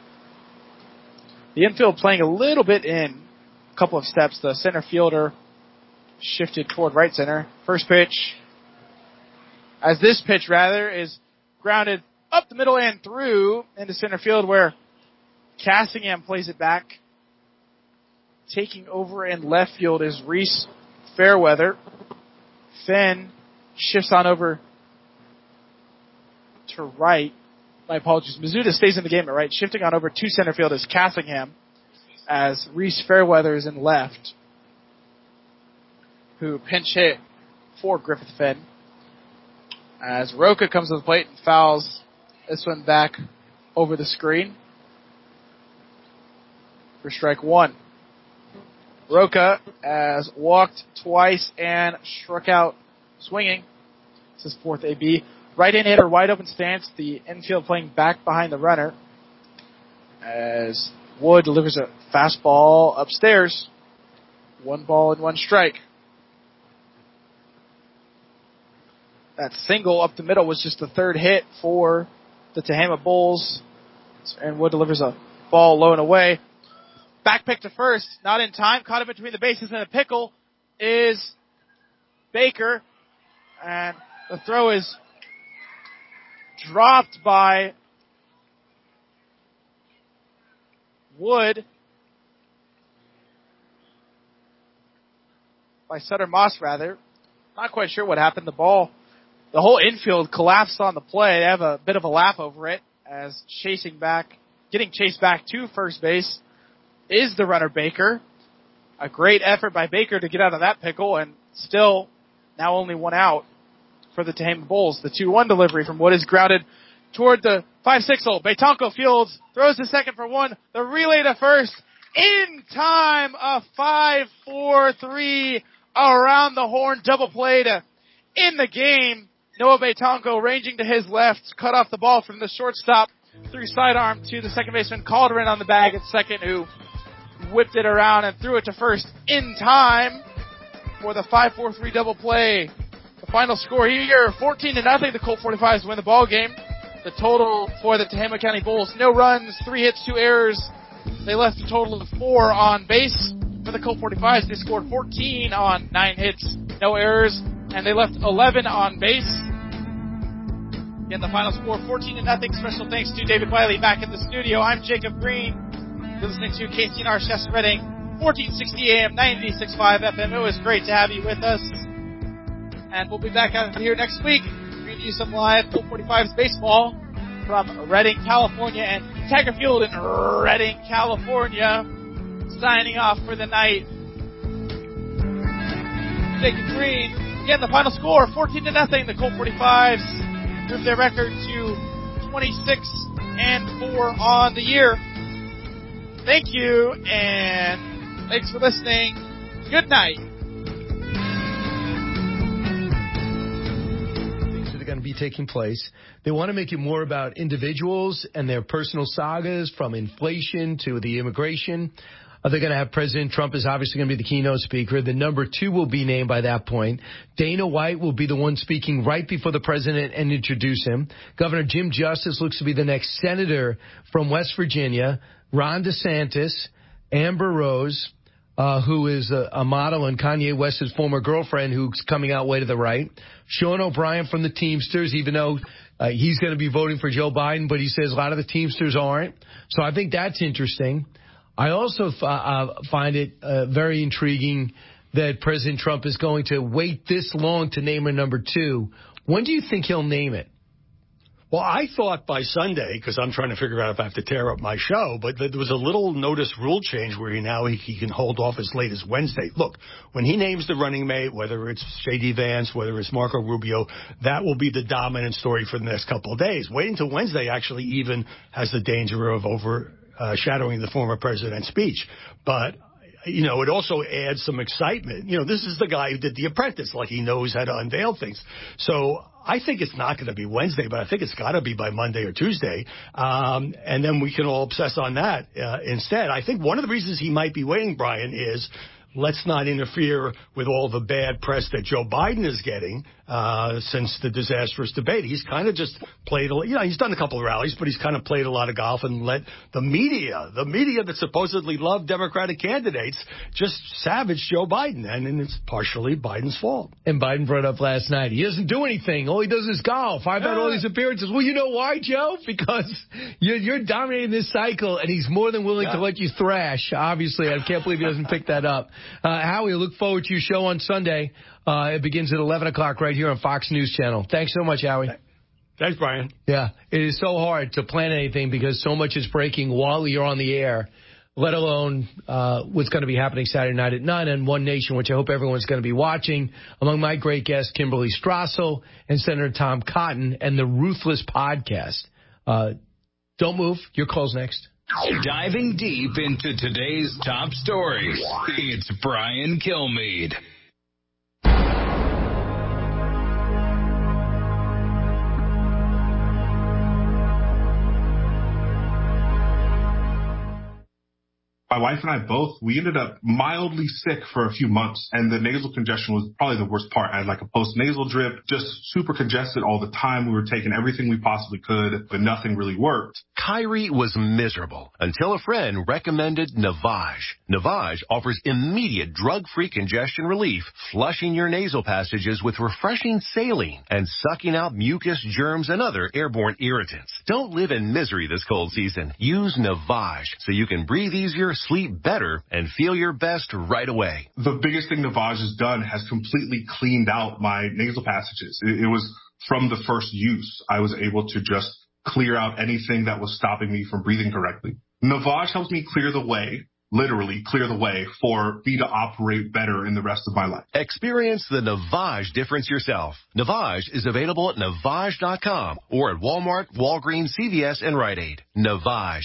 The infield playing a little bit in. A couple of steps. The center fielder shifted toward right center. First pitch, as this pitch rather, is grounded up the middle and through into center field where Cassingham plays it back. Taking over in left field is Reese Fairweather. Fenn shifts on over to right. My apologies. Mizuta stays in the game at right. Shifting on over to center field is Cassingham as Reese Fairweather is in left, who pinch hit for Griffith Fenn. As Roca comes to the plate and fouls this one back over the screen for strike 1. Roca has walked twice and struck out swinging. This is 4th AB. Right-hand hitter, wide open stance. The infield playing back behind the runner as Wood delivers a fastball upstairs. 1 ball and 1 strike. That single up the middle was just the 3rd hit for the Tehama Bulls. Aaron Wood delivers a ball low and away. Back pick to first, not in time. Caught him between the bases and a pickle is Baker. And the throw is dropped by Wood. By Sutter Moss, rather. Not quite sure what happened. The whole infield collapsed on the play. They have a bit of a laugh over it as getting chased back to first base is the runner Baker. A great effort by Baker to get out of that pickle, and still now only 1 out for the Tehama Bulls. The 2-1 delivery from Wood is grounded toward the 5-6-0. Betanco fields, throws to second for one. The relay to first. In time, a 5-4-3 around the horn double play to end the game. Noah Betanco ranging to his left, cut off the ball from the shortstop through sidearm to the second baseman Calderon on the bag at second, who whipped it around and threw it to first in time for the 5-4-3 double play. The final score here, 14-0. The Colt 45s win the ball game. The total for the Tehama County Bulls, no runs, 3 hits, 2 errors. They left a total of 4 on base. For the Colt 45s, they scored 14 on 9 hits, no errors, and they left 11 on base. Again, the final score, 14-0. Special thanks to David Wiley back in the studio. I'm Jacob Green. You're listening to KCNR Shasta Redding, 1460 AM, 96.5 FM. It was great to have you with us. And we'll be back out here next week, bringing you some live Colt 45s baseball from Redding, California, and Tiger Field in Redding, California. Signing off for the night, Jacob Green. Again, the final score, 14-0. The Colt 45s improved their record to 26-4 on the year. Thank you, and thanks for listening. Good night. Things that are going to be taking place. They want to make it more about individuals and their personal sagas, from inflation to the immigration. They're going to have President Trump is obviously going to be the keynote speaker. The number 2 will be named by that point. Dana White will be the one speaking right before the president and introduce him. Governor Jim Justice looks to be the next senator from West Virginia. Ron DeSantis, Amber Rose, who is a model and Kanye West's former girlfriend, who's coming out way to the right. Sean O'Brien from the Teamsters, even though he's going to be voting for Joe Biden, but he says a lot of the Teamsters aren't. So I think that's interesting. I also find it very intriguing that President Trump is going to wait this long to name a number 2. When do you think he'll name it? Well, I thought by Sunday, because I'm trying to figure out if I have to tear up my show, but there was a little notice rule change where he can hold off as late as Wednesday. Look, when he names the running mate, whether it's J.D. Vance, whether it's Marco Rubio, that will be the dominant story for the next couple of days. Waiting until Wednesday actually even has the danger of overshadowing the former president's speech. But it also adds some excitement. This is the guy who did The Apprentice, like he knows how to unveil things. So I think it's not going to be Wednesday, but I think it's got to be by Monday or Tuesday. And then we can all obsess on that instead. I think one of the reasons he might be waiting, Brian, is let's not interfere with all the bad press that Joe Biden is getting since the disastrous debate. He's kind of just played, he's done a couple of rallies, but he's kind of played a lot of golf and let the media that supposedly love Democratic candidates, just savage Joe Biden. And it's partially Biden's fault. And Biden brought up last night, he doesn't do anything. All he does is golf. I've had all these appearances. Well, you know why, Joe? Because you're dominating this cycle, and he's more than willing to let you thrash. Obviously, I can't believe he doesn't pick that up. Howie, look forward to your show on Sunday. It begins at 11 o'clock right here on Fox News Channel. Thanks so much, Howie. Thanks, Brian. Yeah, it is so hard to plan anything because so much is breaking while you're on the air, let alone what's going to be happening Saturday night at 9 on One Nation, which I hope everyone's going to be watching. Among my great guests, Kimberly Strassel and Senator Tom Cotton, and the Ruthless Podcast. Don't move. Your call's next. Diving deep into today's top stories, it's Brian Kilmeade. My wife and I both, we ended up mildly sick for a few months, and the nasal congestion was probably the worst part. I had like a post-nasal drip, just super congested all the time. We were taking everything we possibly could, but nothing really worked. Kyrie was miserable until a friend recommended Navage. Navage offers immediate drug-free congestion relief, flushing your nasal passages with refreshing saline and sucking out mucus, germs, and other airborne irritants. Don't live in misery this cold season. Use Navage so you can breathe easier, sleep better, and feel your best right away. The biggest thing Navage has done has completely cleaned out my nasal passages. It was from the first use. I was able to just clear out anything that was stopping me from breathing correctly. Navage helps me clear the way literally clear the way for me to operate better in the rest of my life. Experience the Navage difference yourself. Navage is available at Navage.com or at Walmart, Walgreens, CVS, and Rite Aid. Navage.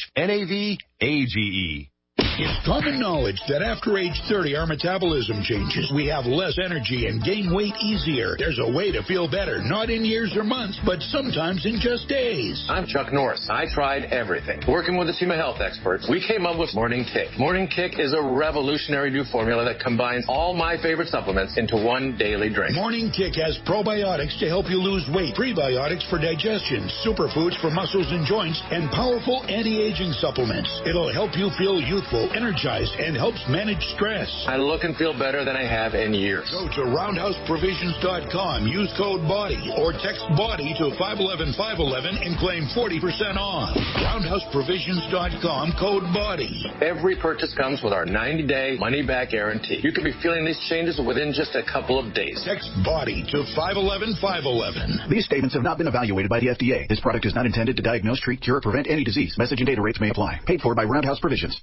Navage. It's common knowledge that after age 30, our metabolism changes. We have less energy and gain weight easier. There's a way to feel better, not in years or months, but sometimes in just days. I'm Chuck Norris. I tried everything. Working with a team of health experts, we came up with Morning Kick. Morning Kick is a revolutionary new formula that combines all my favorite supplements into one daily drink. Morning Kick has probiotics to help you lose weight, prebiotics for digestion, superfoods for muscles and joints, and powerful anti-aging supplements. It'll help you feel youthful, energized, and helps manage stress. I look and feel better than I have in years. Go to roundhouseprovisions.com, use code BODY, or text BODY to 511-511 and claim 40% off. Roundhouseprovisions.com, code BODY. Every purchase comes with our 90-day money-back guarantee. You could be feeling these changes within just a couple of days. Text BODY to 511-511. These statements have not been evaluated by the FDA. This product is not intended to diagnose, treat, cure, or prevent any disease. Message and data rates may apply. Paid for by Roundhouse Provisions.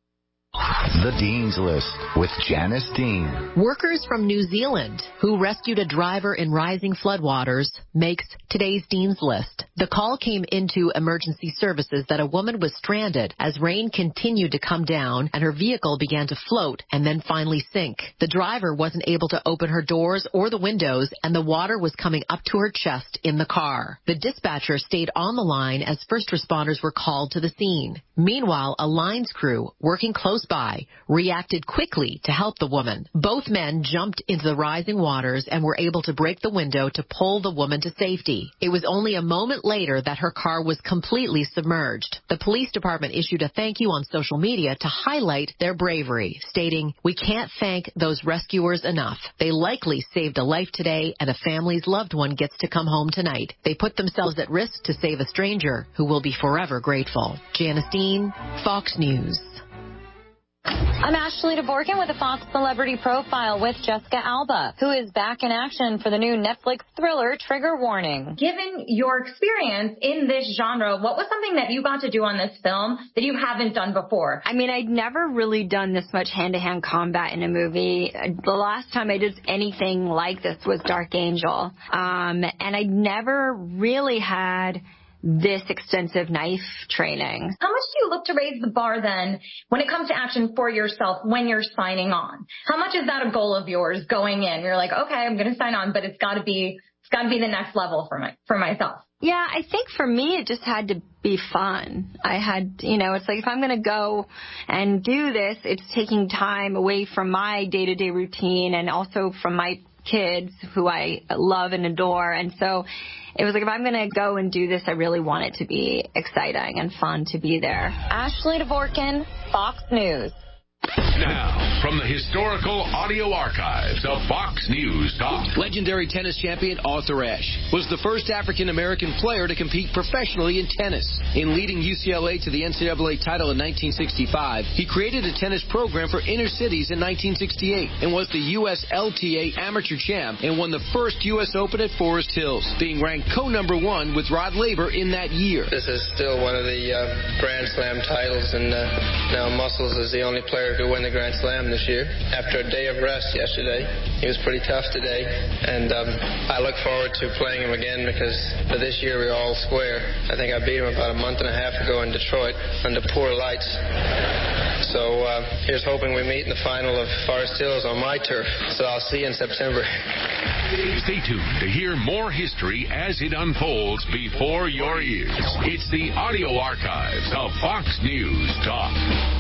The Dean's List with Janice Dean. Workers from New Zealand who rescued a driver in rising floodwaters makes today's Dean's List. The call came into emergency services that a woman was stranded as rain continued to come down and her vehicle began to float and then finally sink. The driver wasn't able to open her doors or the windows and the water was coming up to her chest in the car. The dispatcher stayed on the line as first responders were called to the scene. Meanwhile, a lines crew working close by reacted quickly to help the woman. Both men jumped into the rising waters and were able to break the window to pull the woman to safety. It was only a moment later that her car was completely submerged. The police department issued a thank you on social media to highlight their bravery, stating, "We can't thank those rescuers enough. They likely saved a life today and a family's loved one gets to come home tonight. They put themselves at risk to save a stranger who will be forever grateful." Janice Dean, Fox News. I'm Ashley DeVorkin with a Fox Celebrity Profile with Jessica Alba, who is back in action for the new Netflix thriller Trigger Warning. Given your experience in this genre, what was something that you got to do on this film that you haven't done before? I mean, I'd never really done this much hand-to-hand combat in a movie. The last time I did anything like this was Dark Angel. And I'd never really had this extensive knife training. How much do you look to raise the bar then when it comes to action for yourself when you're signing on? How much is that a goal of yours going in? You're like, okay, I'm going to sign on, but it's got to be the next level for myself. Yeah, I think for me it just had to be fun. I had, it's like if I'm going to go and do this, it's taking time away from my day-to-day routine and also from my kids who I love and adore. And so it was like, if I'm going to go and do this, I really want it to be exciting and fun to be there. Ashley DeVorkin, Fox News. Now, from the historical audio archives of Fox News Talk. Legendary tennis champion Arthur Ashe was the first African-American player to compete professionally in tennis. In leading UCLA to the NCAA title in 1965, he created a tennis program for inner cities in 1968 and was the U.S. LTA amateur champ and won the first U.S. Open at Forest Hills, being ranked co-number 1 with Rod Laver in that year. This is still one of the Grand Slam titles, and now Muscles is the only player who won the Grand Slam this year. After a day of rest yesterday, he was pretty tough today, and I look forward to playing him again because for this year we're all square. I think I beat him about a month and a half ago in Detroit under poor lights. So here's hoping we meet in the final of Forest Hills on my turf. So I'll see you in September. Stay tuned to hear more history as it unfolds before your ears. It's the audio archives of Fox News Talk.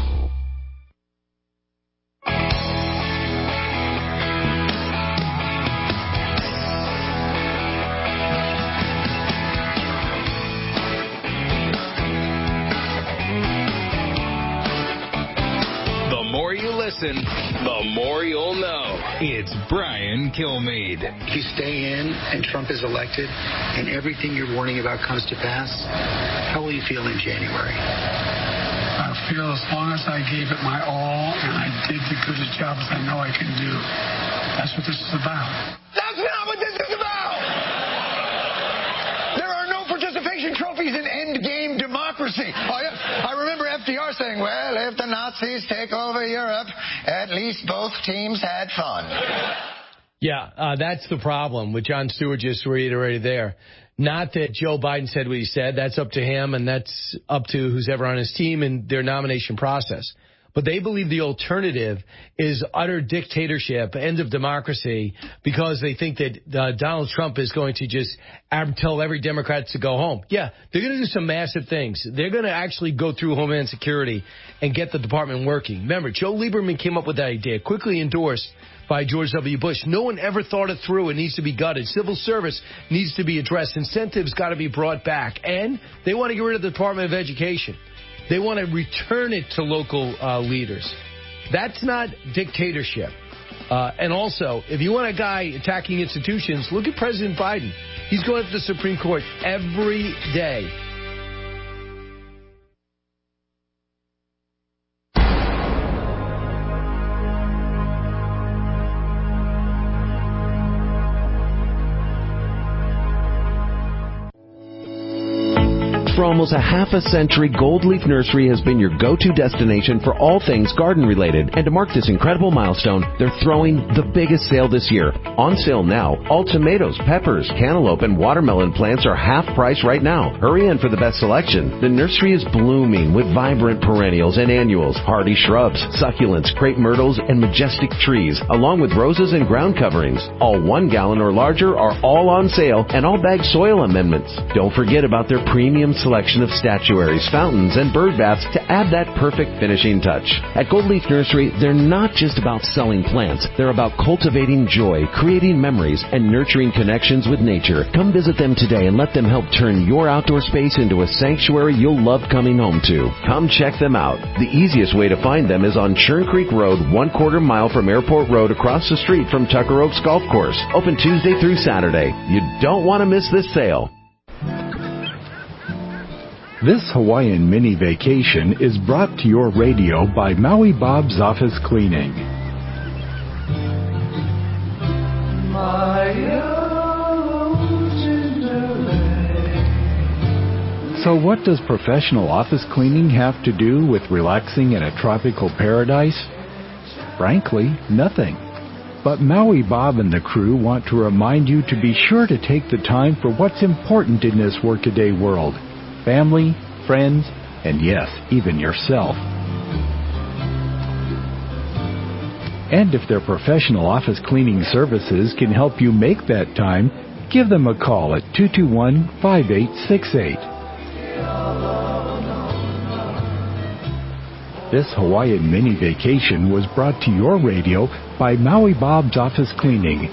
Listen, the more you'll know. It's Brian Kilmeade. If you stay in and Trump is elected and everything you're warning about comes to pass, how will you feel in January? I feel as long as I gave it my all and I did the good job as I know I can do. That's what this is about. That's not what this is about! There are no participation trophies in endgame democracy. I remember FDR saying, well, if the Nazis take over Europe, at least both teams had fun. Yeah, that's the problem, which Jon Stewart just reiterated there. Not that Joe Biden said what he said. That's up to him, and that's up to who's ever on his team and their nomination process. But they believe the alternative is utter dictatorship, end of democracy, because they think that Donald Trump is going to just tell every Democrat to go home. Yeah, they're going to do some massive things. They're going to actually go through Homeland Security and get the department working. Remember, Joe Lieberman came up with that idea, quickly endorsed by George W. Bush. No one ever thought it through. It needs to be gutted. Civil service needs to be addressed. Incentives got to be brought back. And they want to get rid of the Department of Education. They want to return it to local leaders. That's not dictatorship. And also, if you want a guy attacking institutions, look at President Biden. He's going to the Supreme Court every day. For almost a half a century, Gold Leaf Nursery has been your go-to destination for all things garden-related. And to mark this incredible milestone, they're throwing the biggest sale this year. On sale now, all tomatoes, peppers, cantaloupe, and watermelon plants are half price right now. Hurry in for the best selection. The nursery is blooming with vibrant perennials and annuals, hardy shrubs, succulents, crepe myrtles, and majestic trees, along with roses and ground coverings. All 1 gallon or larger are all on sale, and all bag soil amendments. Don't forget about their premium selection of statuaries, fountains, and bird baths to add that perfect finishing touch. At Gold Leaf Nursery, they're not just about selling plants. They're about cultivating joy, creating memories, and nurturing connections with nature. Come visit them today and let them help turn your outdoor space into a sanctuary you'll love coming home to. Come check them out. The easiest way to find them is on Churn Creek Road, 1/4 mile from Airport Road across the street from Tucker Oaks Golf Course. Open Tuesday through Saturday. You don't want to miss this sale. This Hawaiian mini vacation is brought to your radio by Maui Bob's Office Cleaning. So what does professional office cleaning have to do with relaxing in a tropical paradise? Frankly, nothing. But Maui Bob and the crew want to remind you to be sure to take the time for what's important in this workaday world. Family, friends, and yes, even yourself. And if their professional office cleaning services can help you make that time, give them a call at 221-5868. This Hawaiian mini vacation was brought to your radio by Maui Bob's Office Cleaning,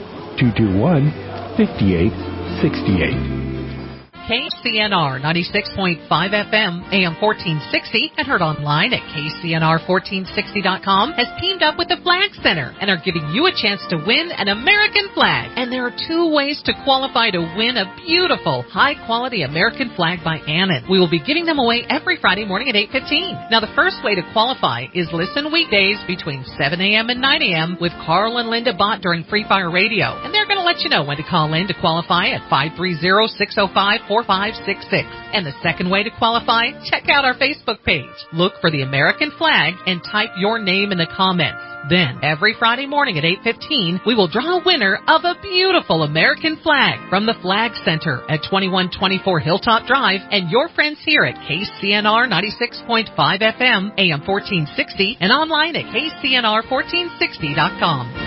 221-5868. KCNR 96.5 FM, AM 1460, and heard online at KCNR1460.com, has teamed up with the Flag Center and are giving you a chance to win an American flag. And there are 2 ways to qualify to win a beautiful, high-quality American flag by Annan. We will be giving them away every Friday morning at 8:15. Now, the first way to qualify is listen weekdays between 7 a.m. and 9 a.m. with Carl and Linda Bott during Free Fire Radio. And they're going to let you know when to call in to qualify at 530-605-4566. And the second way to qualify, check out our Facebook page. Look for the American flag and type your name in the comments. Then, every Friday morning at 8:15, we will draw a winner of a beautiful American flag from the Flag Center at 2124 Hilltop Drive and your friends here at KCNR 96.5 FM, AM 1460, and online at KCNR1460.com.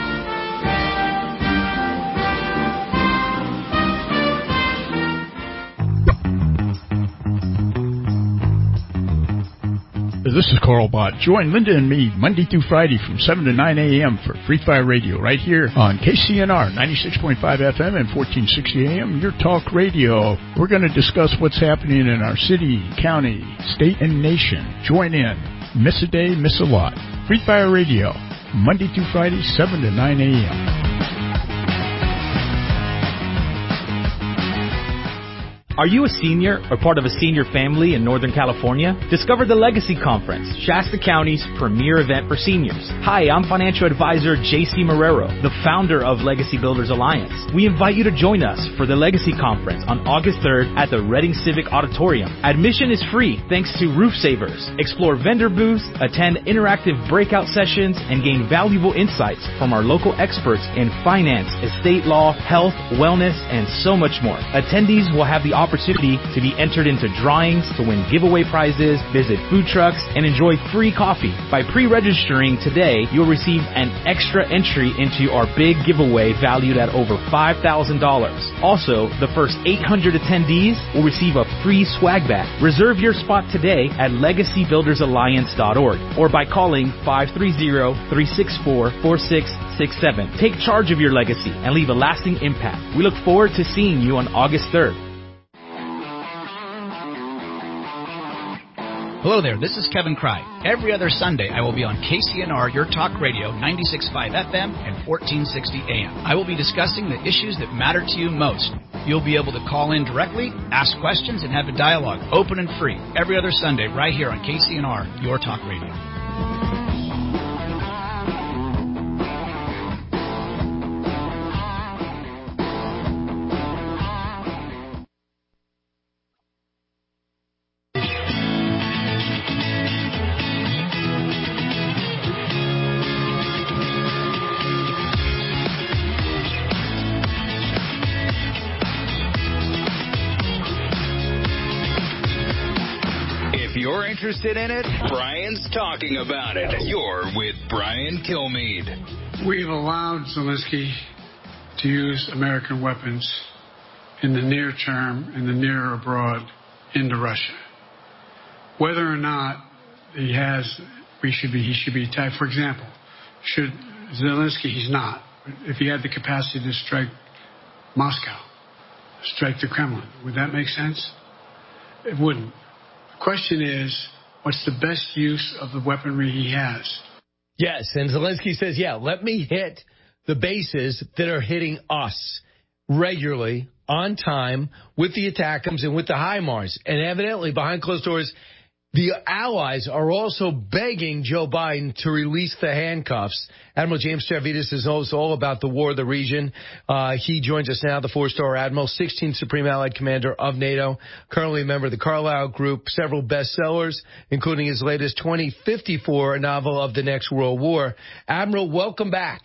This is Carl Bott. Join Linda and me Monday through Friday from 7 to 9 a.m. for Free Fire Radio right here on KCNR 96.5 FM and 1460 AM, your talk radio. We're going to discuss what's happening in our city, county, state, and nation. Join in. Miss a day, miss a lot. Free Fire Radio, Monday through Friday, 7 to 9 a.m. Are you a senior or part of a senior family in Northern California? Discover the Legacy Conference, Shasta County's premier event for seniors. Hi, I'm financial advisor JC Marrero, the founder of Legacy Builders Alliance. We invite you to join us for the Legacy Conference on August 3rd at the Reading Civic Auditorium. Admission is free thanks to Roof Savers. Explore vendor booths, attend interactive breakout sessions, and gain valuable insights from our local experts in finance, estate law, health, wellness, and so much more. Attendees will have the opportunity to be entered into drawings to win giveaway prizes, visit food trucks, and enjoy free coffee. By pre-registering today, you'll receive an extra entry into our big giveaway valued at over $5,000. Also, the first 800 attendees will receive a free swag bag. Reserve your spot today at legacybuildersalliance.org or by calling 530-364-4667. Take charge of your legacy and leave a lasting impact. We look forward to seeing you on August 3rd. Hello there, this is Kevin Cry. Every other Sunday, I will be on KCNR, Your Talk Radio, 96.5 FM and 1460 AM. I will be discussing the issues that matter to you most. You'll be able to call in directly, ask questions, and have a dialogue, open and free, every other Sunday right here on KCNR, Your Talk Radio. Interested in it? Brian's talking about it. You're with Brian Kilmeade. We've allowed Zelensky to use American weapons in the near term, in the near abroad, into Russia. Whether or not he should be attacked. For example, should Zelensky, he's not. If he had the capacity to strike Moscow, strike the Kremlin, would that make sense? It wouldn't. The question is, what's the best use of the weaponry he has? Yes, and Zelensky says, let me hit the bases that are hitting us regularly, on time, with the ATACMS and with the HIMARS. And evidently, behind closed doors, the allies are also begging Joe Biden to release the handcuffs. Admiral James Stavridis knows all about the war of the region. He joins us now, the 4-star Admiral, 16th Supreme Allied Commander of NATO, currently a member of the Carlyle Group, several bestsellers, including his latest 2054 novel of the Next World War. Admiral, welcome back.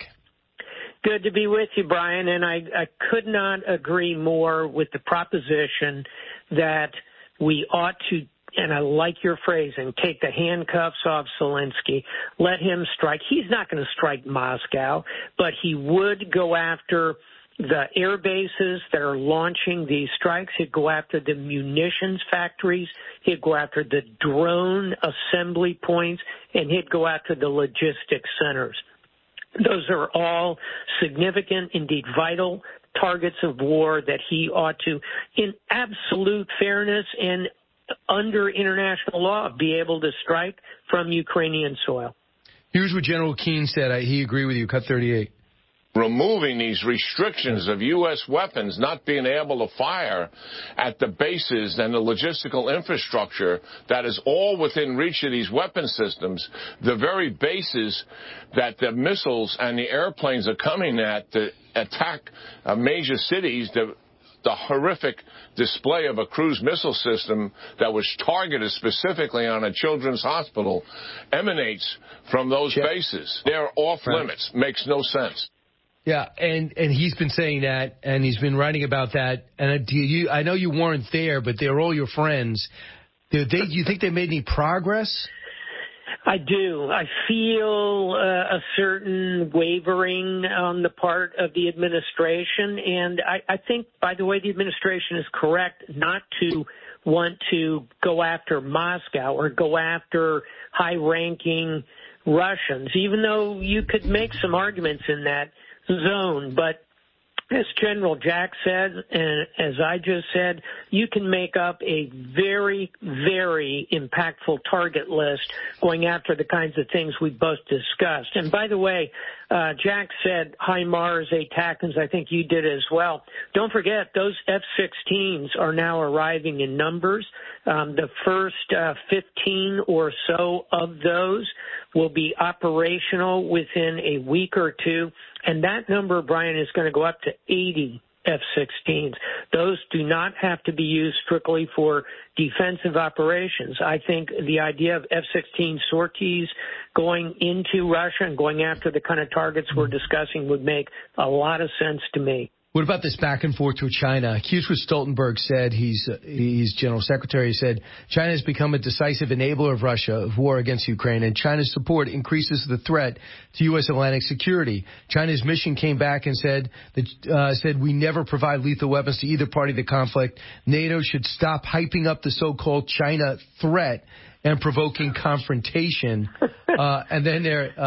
Good to be with you, Brian, and I could not agree more with the proposition that we ought to, and I like your phrasing, take the handcuffs off Zelensky, let him strike. He's not going to strike Moscow, but he would go after the air bases that are launching these strikes. He'd go after the munitions factories. He'd go after the drone assembly points, and he'd go after the logistics centers. Those are all significant, indeed vital targets of war that he ought to, in absolute fairness and under international law, be able to strike from Ukrainian soil. Here's what General Keane said. He agreed with you. Cut 38. Removing these restrictions of U.S. weapons not being able to fire at the bases and the logistical infrastructure that is all within reach of these weapon systems, the very bases that the missiles and the airplanes are coming at to attack major cities, the horrific display of a cruise missile system that was targeted specifically on a children's hospital emanates from those bases. They're off limits. Makes no sense. Yeah, and he's been saying that, and he's been writing about that. And I know you weren't there, but they're all your friends. Do you think they made any progress? I do. I feel a certain wavering on the part of the administration. And I think, by the way, the administration is correct not to want to go after Moscow or go after high-ranking Russians, even though you could make some arguments in that zone. But as General Jack said, and as I just said, you can make up a very, very impactful target list going after the kinds of things we both discussed. And by the way, Jack said HIMARS, ATACMS. I think you did as well. Don't forget, those F-16s are now arriving in numbers. The first 15 or so of those will be operational within a week or two. And that number, Brian, is going to go up to 80 F-16s. Those do not have to be used strictly for defensive operations. I think the idea of F-16 sorties going into Russia and going after the kind of targets we're discussing would make a lot of sense to me. What about this back and forth with China? Kiefer Stoltenberg said, he's General Secretary, said, China has become a decisive enabler of Russia of war against Ukraine, and China's support increases the threat to U.S. Atlantic security. China's mission came back and said we never provide lethal weapons to either party of the conflict. NATO should stop hyping up the so-called China threat and provoking confrontation. And then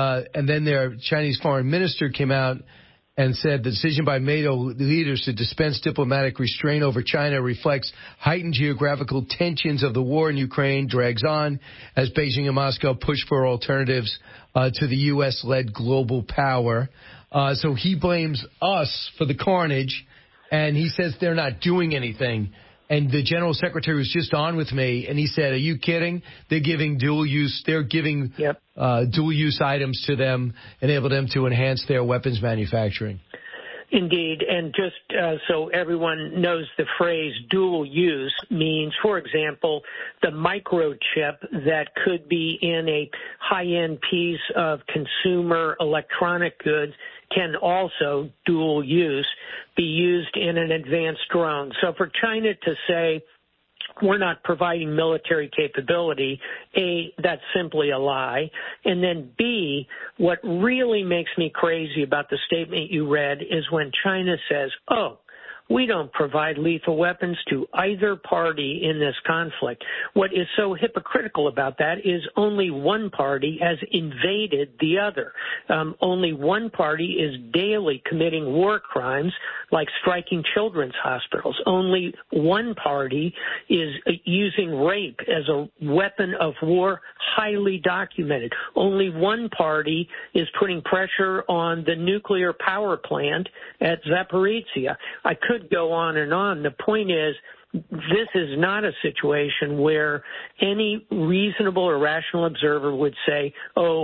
their Chinese foreign minister came out and said the decision by NATO leaders to dispense diplomatic restraint over China reflects heightened geographical tensions of the war in Ukraine drags on as Beijing and Moscow push for alternatives to the U.S.-led global power. So he blames us for the carnage, and he says they're not doing anything. And the General Secretary was just on with me, and he said, "Are you kidding? They're giving dual use. They're giving dual use items to them, enable them to enhance their weapons manufacturing." Indeed, and just so everyone knows, the phrase dual use means, for example, the microchip that could be in a high-end piece of consumer electronic goods can also, dual use, be used in an advanced drone. So for China to say, we're not providing military capability, A, that's simply a lie. And then B, what really makes me crazy about the statement you read is when China says, oh, we don't provide lethal weapons to either party in this conflict. What is so hypocritical about that is only one party has invaded the other. Only one party is daily committing war crimes like striking children's hospitals. Only one party is using rape as a weapon of war, highly documented. Only one party is putting pressure on the nuclear power plant at Zaporizhzhia. I could go on and on. The point is, this is not a situation where any reasonable or rational observer would say, oh,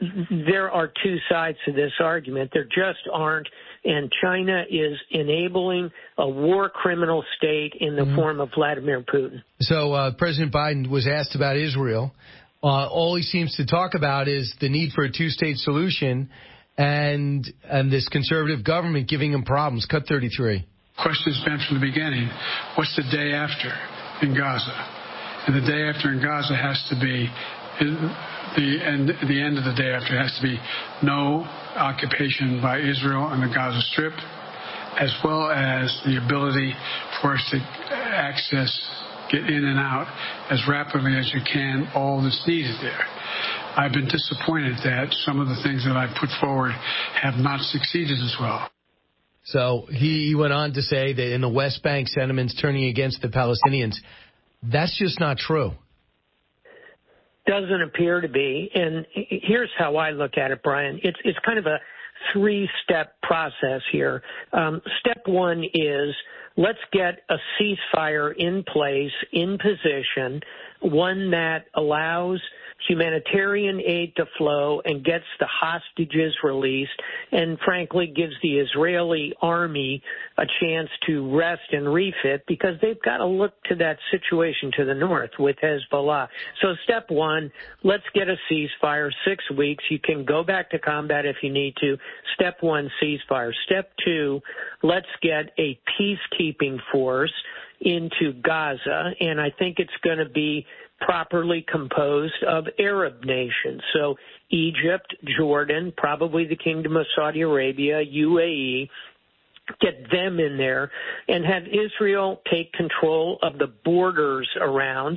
there are two sides to this argument. There just aren't. And China is enabling a war criminal state in the form of Vladimir Putin. So President Biden was asked about Israel. All he seems to talk about is the need for a two-state solution and this conservative government giving him problems. Cut 33. Question's been from the beginning, what's the day after in Gaza? And the day after in Gaza has to be, the end of the day after has to be no occupation by Israel on the Gaza Strip, as well as the ability for us to get in and out as rapidly as you can, all that's needed there. I've been disappointed that some of the things that I've put forward have not succeeded as well. So he went on to say that in the West Bank, sentiment's turning against the Palestinians. That's just not true. Doesn't appear to be. And here's how I look at it, Brian. It's kind of a three-step process here. Step one is let's get a ceasefire in place, in position, one that allows humanitarian aid to flow and gets the hostages released and, frankly, gives the Israeli army a chance to rest and refit because they've got to look to that situation to the north with Hezbollah. So step one, let's get a ceasefire, 6 weeks. You can go back to combat if you need to. Step one, ceasefire. Step two, let's get a peacekeeping force into Gaza, and I think it's going to be properly composed of Arab nations. So Egypt, Jordan, probably the Kingdom of Saudi Arabia, UAE, get them in there and have Israel take control of the borders around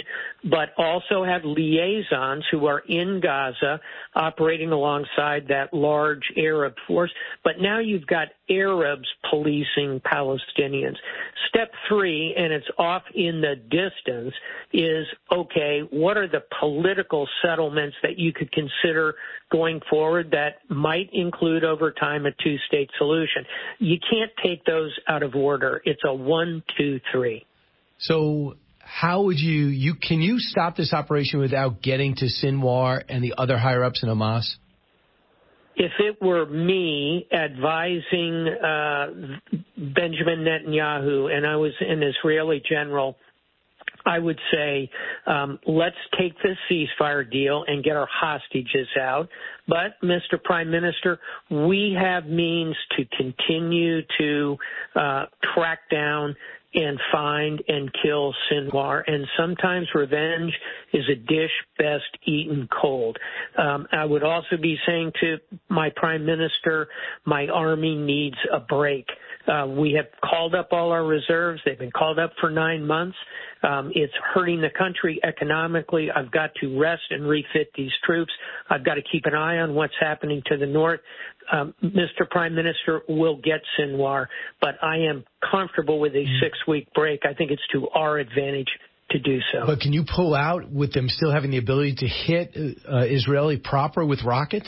but also have liaisons who are in Gaza operating alongside that large Arab force. But now you've got Arabs policing Palestinians. Step 3, and it's off in the distance, is, okay, what are the political settlements that you could consider going forward that might include over time a two-state solution? You can't take those out of order. It's a 1, 2, 3. So how would can you stop this operation without getting to Sinwar and the other higher-ups in Hamas? If it were me advising Benjamin Netanyahu and I was an Israeli general, I would say, let's take this ceasefire deal and get our hostages out. But, Mr. Prime Minister, we have means to continue to track down and find and kill Sinwar. And sometimes revenge is a dish best eaten cold. I would also be saying to my Prime Minister, my army needs a break. We have called up all our reserves. They've been called up for 9 months. It's hurting the country economically. I've got to rest and refit these troops. I've got to keep an eye on what's happening to the north. Mr. Prime Minister, we'll get Sinwar, but I am comfortable with a 6-week break. I think it's to our advantage to do so. But can you pull out with them still having the ability to hit Israeli proper with rockets?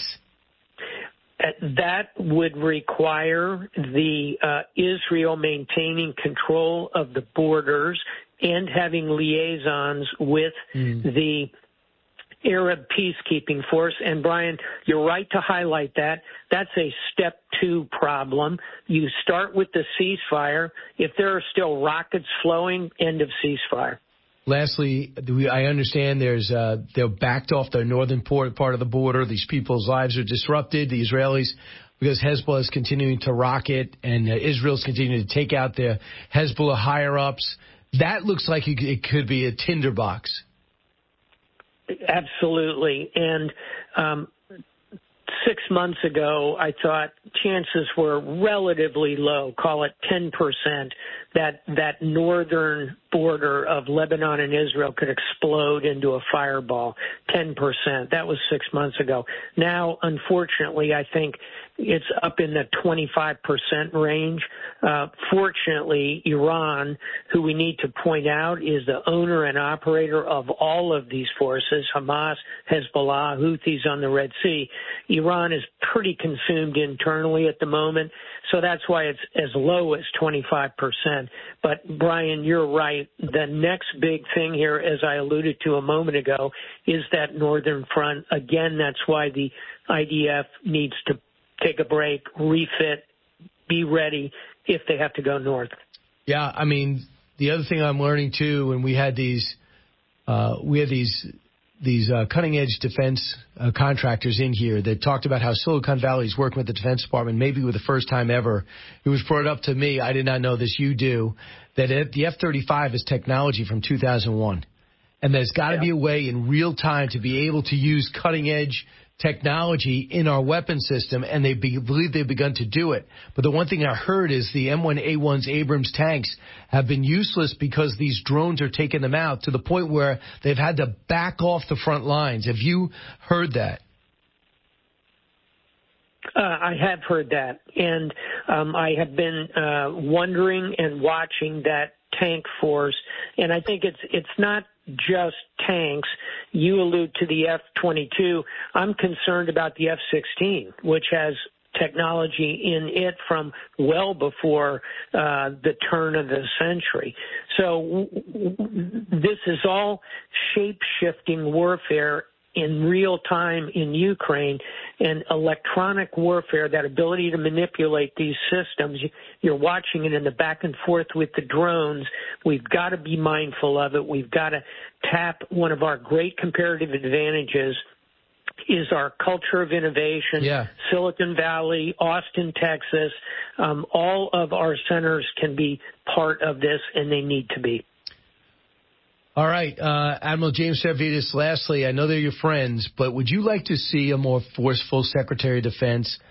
That would require the Israel maintaining control of the borders and having liaisons with the Arab peacekeeping force. And, Brian, you're right to highlight that. That's a step 2 problem. You start with the ceasefire. If there are still rockets flowing, end of ceasefire. Lastly, I understand they're backed off the northern part of the border. These people's lives are disrupted, the Israelis, because Hezbollah is continuing to rocket and Israel's continuing to take out their Hezbollah higher-ups. That looks like it could be a tinderbox. Absolutely. And 6 months ago, I thought chances were relatively low, call it 10%, that northern border of Lebanon and Israel could explode into a fireball. 10%. That was 6 months ago. Now, unfortunately, I think it's up in the 25% range. Fortunately, Iran, who we need to point out is the owner and operator of all of these forces, Hamas, Hezbollah, Houthis on the Red Sea, Iran is pretty consumed internally at the moment, so that's why it's as low as 25%. But, Brian, you're right. The next big thing here, as I alluded to a moment ago, is that northern front. Again, that's why the IDF needs to take a break, refit, be ready if they have to go north. Yeah, I mean, the other thing I'm learning too, and we had these cutting-edge defense contractors in here that talked about how Silicon Valley is working with the Defense Department, maybe for the first time ever. It was brought up to me, I did not know this, you do, that the F-35 is technology from 2001. And there's got to be a way in real time to be able to use cutting-edge technology in our weapon system, and they believe they've begun to do it. But the one thing I heard is the M1A1's Abrams tanks have been useless because these drones are taking them out to the point where they've had to back off the front lines. Have you heard that? I have heard that, and I have been wondering and watching that tank force, and I think it's not just tanks. You allude to the F-22. I'm concerned about the F-16, which has technology in it from well before the turn of the century. So this is all shape-shifting warfare in real time in Ukraine, and electronic warfare, that ability to manipulate these systems, you're watching it in the back and forth with the drones. We've got to be mindful of it. We've got to tap one of our great comparative advantages is our culture of innovation. Silicon Valley, Austin, Texas, all of our centers can be part of this, and they need to be. All right, Admiral James Stavridis, lastly, I know they're your friends, but would you like to see a more forceful Secretary of Defense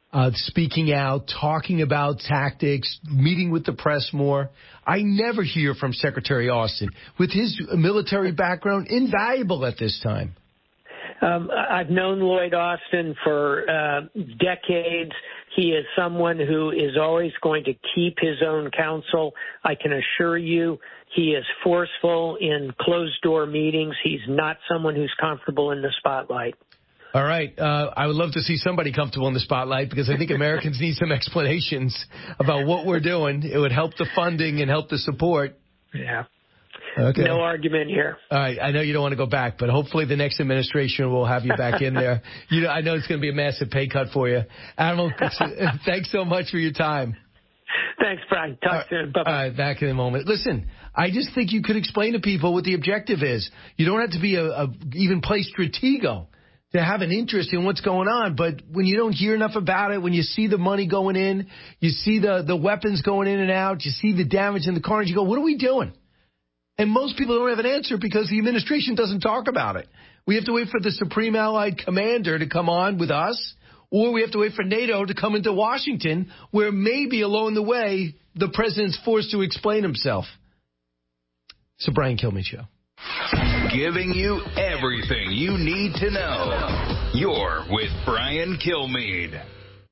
speaking out, talking about tactics, meeting with the press more. I never hear from Secretary Austin. With his military background, invaluable at this time. I've known Lloyd Austin for decades. He is someone who is always going to keep his own counsel. I can assure you he is forceful in closed-door meetings. He's not someone who's comfortable in the spotlight. All right. I would love to see somebody comfortable in the spotlight because I think Americans need some explanations about what we're doing. It would help the funding and help the support. Yeah. Okay. No argument here. All right. I know you don't want to go back, but hopefully the next administration will have you back in there. I know it's going to be a massive pay cut for you. Admiral, thanks so much for your time. Thanks, Brian. Talk soon. Bye-bye. All right, back in a moment. Listen, I just think you could explain to people what the objective is. You don't have to be even play stratego to have an interest in what's going on. But when you don't hear enough about it, when you see the money going in, you see the weapons going in and out, you see the damage and the carnage, you go, what are we doing? And most people don't have an answer because the administration doesn't talk about it. We have to wait for the Supreme Allied Commander to come on with us, or we have to wait for NATO to come into Washington, where maybe along the way, the president's forced to explain himself. It's the Brian Kilmeade Show. Giving you everything you need to know. You're with Brian Kilmeade.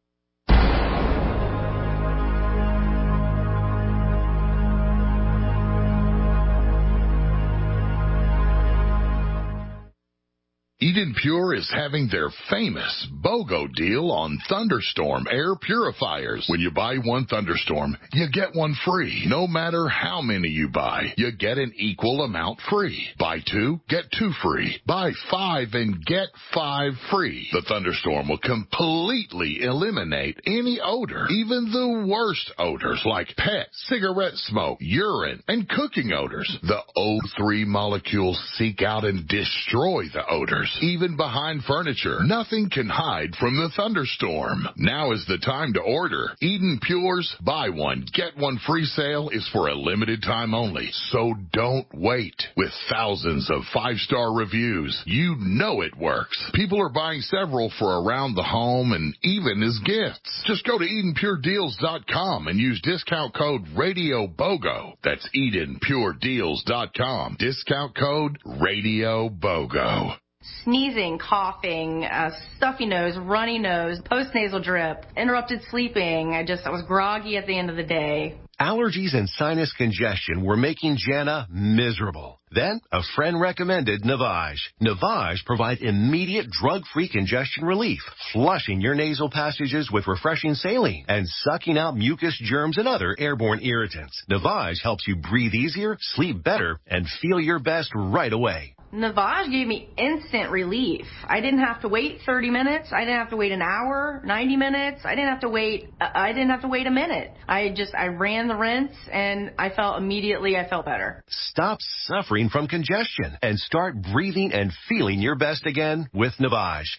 Eden Pure is having their famous BOGO deal on Thunderstorm air purifiers. When you buy one Thunderstorm, you get one free. No matter how many you buy, you get an equal amount free. Buy 2, get 2 free. Buy 5 and get 5 free. The Thunderstorm will completely eliminate any odor, even the worst odors like pet, cigarette smoke, urine, and cooking odors. The O3 molecules seek out and destroy the odors. Even behind furniture, nothing can hide from the Thunderstorm. Now is the time to order. Eden Pure's buy one, get one free sale is for a limited time only, so don't wait. With thousands of 5-star reviews, you know it works. People are buying several for around the home and even as gifts. Just go to EdenPureDeals.com and use discount code RadioBOGO. That's EdenPureDeals.com. Discount code RadioBOGO. Sneezing, coughing, stuffy nose, runny nose, postnasal drip, interrupted sleeping. I was groggy at the end of the day. Allergies and sinus congestion were making Jana miserable. Then, a friend recommended Navage. Navage provides immediate drug-free congestion relief, flushing your nasal passages with refreshing saline and sucking out mucus, germs, and other airborne irritants. Navage helps you breathe easier, sleep better, and feel your best right away. Navage gave me instant relief. I didn't have to wait 30 minutes. I didn't have to wait an hour, 90 minutes. I didn't have to wait a minute. I ran the rinse and I felt better. Stop suffering from congestion and start breathing and feeling your best again with Navage.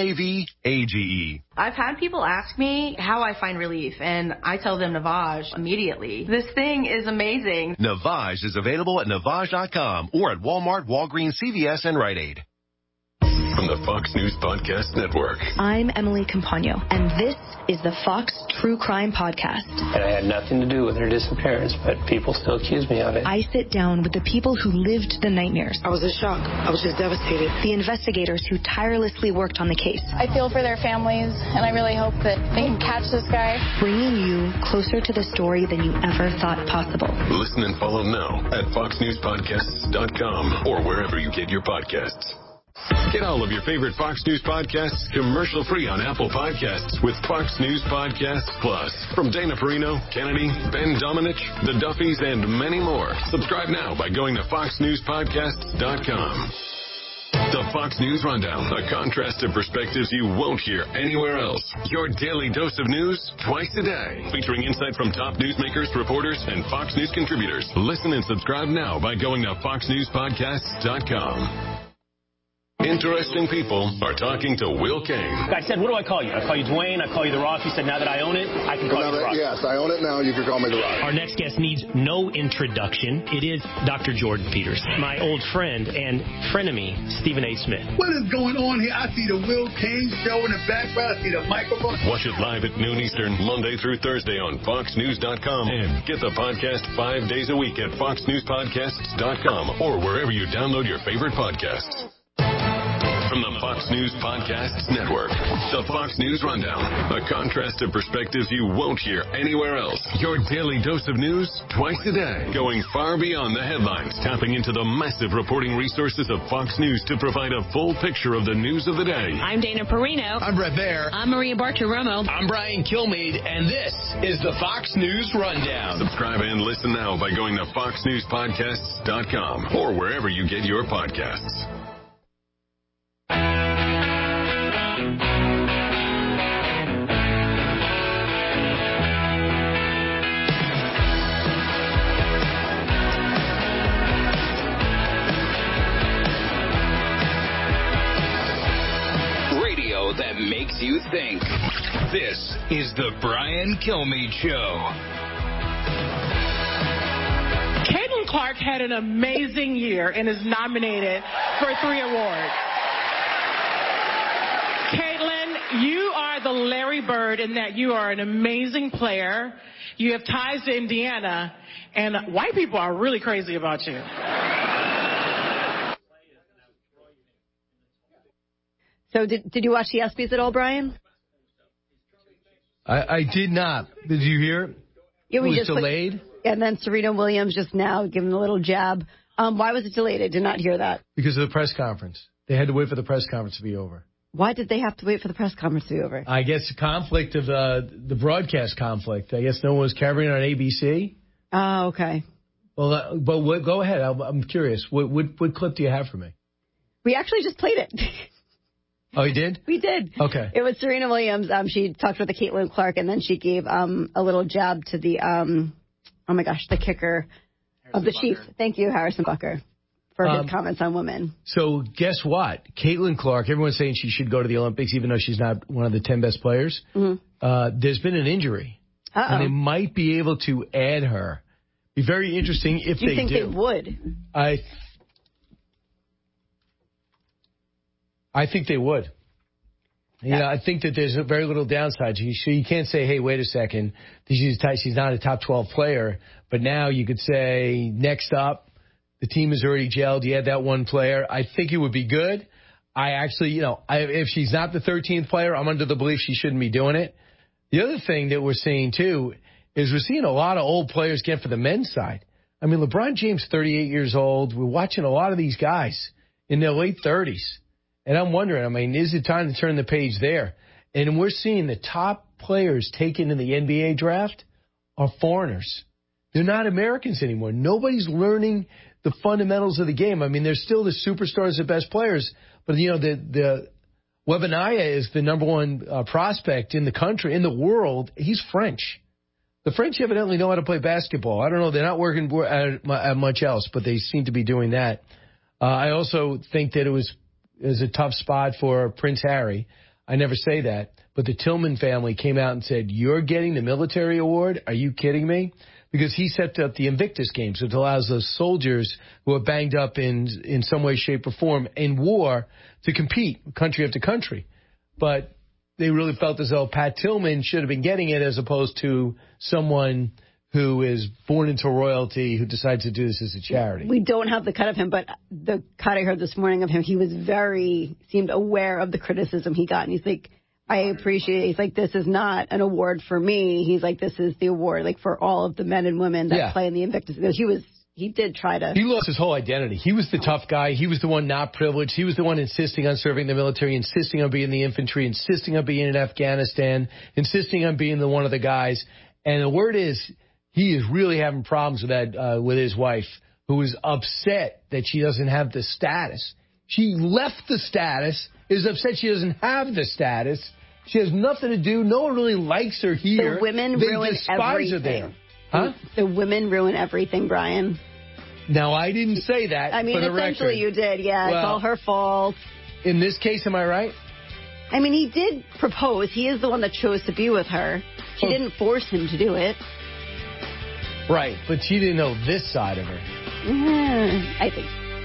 Navage. I've had people ask me how I find relief, and I tell them Navage immediately. This thing is amazing. Navage is available at Navage.com or at Walmart, Walgreens, CVS, and Rite Aid. From the Fox News Podcast Network. I'm Emily Campagno, and this is the Fox True Crime Podcast. And I had nothing to do with her disappearance, but people still accuse me of it. I sit down with the people who lived the nightmares. I was in shock. I was just devastated. The investigators who tirelessly worked on the case. I feel for their families, and I really hope that they can catch this guy. Bringing you closer to the story than you ever thought possible. Listen and follow now at FoxNewsPodcasts.com or wherever you get your podcasts. Get all of your favorite Fox News podcasts commercial-free on Apple Podcasts with Fox News Podcasts Plus. From Dana Perino, Kennedy, Ben Domenech, The Duffys, and many more. Subscribe now by going to FoxNewsPodcasts.com. The Fox News Rundown, a contrast of perspectives you won't hear anywhere else. Your daily dose of news twice a day, featuring insight from top newsmakers, reporters, and Fox News contributors. Listen and subscribe now by going to FoxNewsPodcasts.com. Interesting people are talking to Will Kane. I said, what do I call you? I call you Dwayne. I call you The Rock. You said, now that I own it, I can call you The Rock. Yes, I own it now. You can call me The Rock. Our next guest needs no introduction. It is Dr. Jordan Peterson, my old friend and frenemy, Stephen A. Smith. What is going on here? I see the Will Kane show in the background. I see the microphone. Watch it live at noon Eastern, Monday through Thursday on FoxNews.com. And get the podcast 5 days a week at FoxNewsPodcasts.com or wherever you download your favorite podcasts. From the Fox News Podcasts Network, the Fox News Rundown, a contrast of perspectives you won't hear anywhere else. Your daily dose of news twice a day, going far beyond the headlines, tapping into the massive reporting resources of Fox News to provide a full picture of the news of the day. I'm Dana Perino. I'm Brett Baer. I'm Maria Bartiromo. I'm Brian Kilmeade, and this is the Fox News Rundown. Subscribe and listen now by going to FoxNewsPodcasts.com or wherever you get your podcasts. Radio that makes you think. This is the Brian Kilmeade Show. Caitlin Clark had an amazing year and is nominated for 3 awards. Caitlin, you are the Larry Bird in that you are an amazing player. You have ties to Indiana, and white people are really crazy about you. So did you watch the ESPYs at all, Brian? I did not. Did you hear? It was delayed? And then Serena Williams just now giving a little jab. Why was it delayed? I did not hear that. Because of the press conference. They had to wait for the press conference to be over. Why did they have to wait for the press conference to be over? I guess the conflict of the broadcast conflict. I guess no one was covering it on ABC. Oh, okay. Well, go ahead. I'm curious. What clip do you have for me? We actually just played it. Oh, you did? We did. Okay. It was Serena Williams. She talked with the Caitlin Clark, and then she gave a little jab to the, the kicker of the Chiefs. Thank you, Harrison Butker, for his comments on women. So guess what? Caitlin Clark, everyone's saying she should go to the Olympics, even though she's not one of the 10 best players. Mm-hmm. There's been an injury. Uh-oh. And they might be able to add her. Be very interesting if they do. You think they would? I think they would. You know, I think that there's very little downside. You can't say, hey, wait a second, she's not a top 12 player. But now you could say, next up, the team is already gelled. You had that one player. I think it would be good. I actually, if she's not the 13th player, I'm under the belief she shouldn't be doing it. The other thing that we're seeing, too, is we're seeing a lot of old players get for the men's side. I mean, LeBron James, 38 years old. We're watching a lot of these guys in their late 30s. And I'm wondering, is it time to turn the page there? And we're seeing the top players taken in the NBA draft are foreigners. They're not Americans anymore. Nobody's learning the fundamentals of the game. I mean, they're still the superstars, the best players. But, the Wembanyama is the number one prospect in the country, in the world. He's French. The French evidently know how to play basketball. I don't know. They're not working at much else, but they seem to be doing that. I also think that it was a tough spot for Prince Harry. I never say that. But the Tillman family came out and said, you're getting the military award? Are you kidding me? Because he set up the Invictus Games, which allows those soldiers who are banged up in some way, shape, or form in war to compete country after country. But they really felt as though Pat Tillman should have been getting it as opposed to someone who is born into royalty, who decides to do this as a charity. We don't have the cut of him, but the cut I heard this morning of him, he was seemed aware of the criticism he got. And he's like, he's like, this is not an award for me. He's like, this is the award, like, for all of the men and women that play in the Invictus. He did try to. He lost his whole identity. He was the tough guy. He was the one not privileged. He was the one insisting on serving the military, insisting on being in the infantry, insisting on being in Afghanistan, insisting on being one of the guys. And the word is, he is really having problems with that with his wife, who is upset that she doesn't have the status. She left the status, is upset she doesn't have the status. She has nothing to do. No one really likes her here. The women ruin everything. Her there. Huh? The women ruin everything, Brian. Now, I didn't say that. I mean, for the essentially record. You did. Yeah, it's all her fault. in this case, am I right? I mean, he did propose. He is the one that chose to be with her. She didn't force him to do it. Right, but she didn't know this side of her. I think.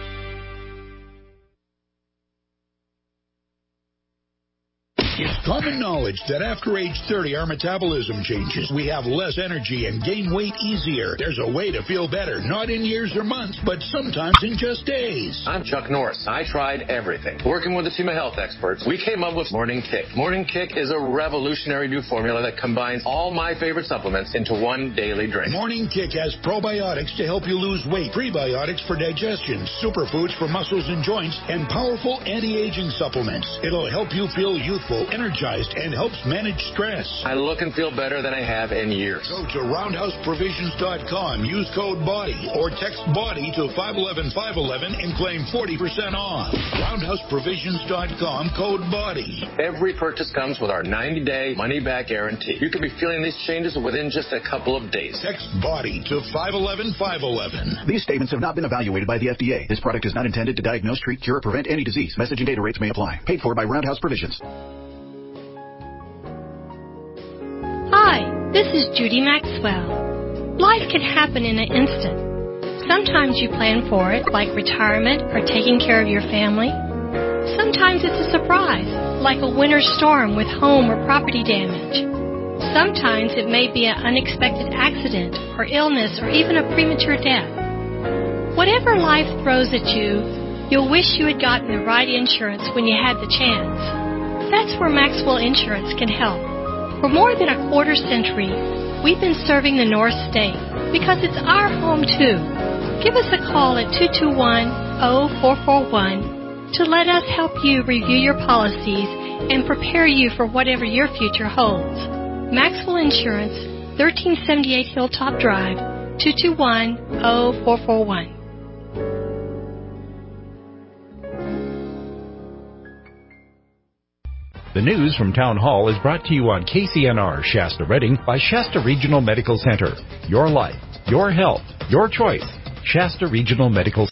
It's common knowledge that after age 30, our metabolism changes. We have less energy and gain weight easier. There's a way to feel better, not in years or months, but sometimes in just days. I'm Chuck Norris. I tried everything. Working with a team of health experts, we came up with Morning Kick. Morning Kick is a revolutionary new formula that combines all my favorite supplements into one daily drink. Morning Kick has probiotics to help you lose weight, prebiotics for digestion, superfoods for muscles and joints, and powerful anti-aging supplements. It'll help you feel youthful, energized, and helps manage stress. I look and feel better than I have in years. Go to roundhouseprovisions.com, use code BODY, or text BODY to 511-511 and claim 40% off. Roundhouseprovisions.com, code BODY. Every purchase comes with our 90-day money-back guarantee. You could be feeling these changes within just a couple of days. Text BODY to 511-511. These statements have not been evaluated by the FDA. This product is not intended to diagnose, treat, cure, or prevent any disease. Message and data rates may apply. Paid for by Roundhouse Provisions. Hi, this is Judy Maxwell. Life can happen in an instant. Sometimes you plan for it, like retirement or taking care of your family. Sometimes it's a surprise, like a winter storm with home or property damage. Sometimes it may be an unexpected accident or illness or even a premature death. Whatever life throws at you, you'll wish you had gotten the right insurance when you had the chance. That's where Maxwell Insurance can help. For more than a quarter century, we've been serving the North State because it's our home too. Give us a call at 221-0441 to let us help you review your policies and prepare you for whatever your future holds. Maxwell Insurance, 1378 Hilltop Drive, 221-0441. The news from Town Hall is brought to you on KCNR Shasta Redding by Shasta Regional Medical Center. Your life, your health, your choice. Shasta Regional Medical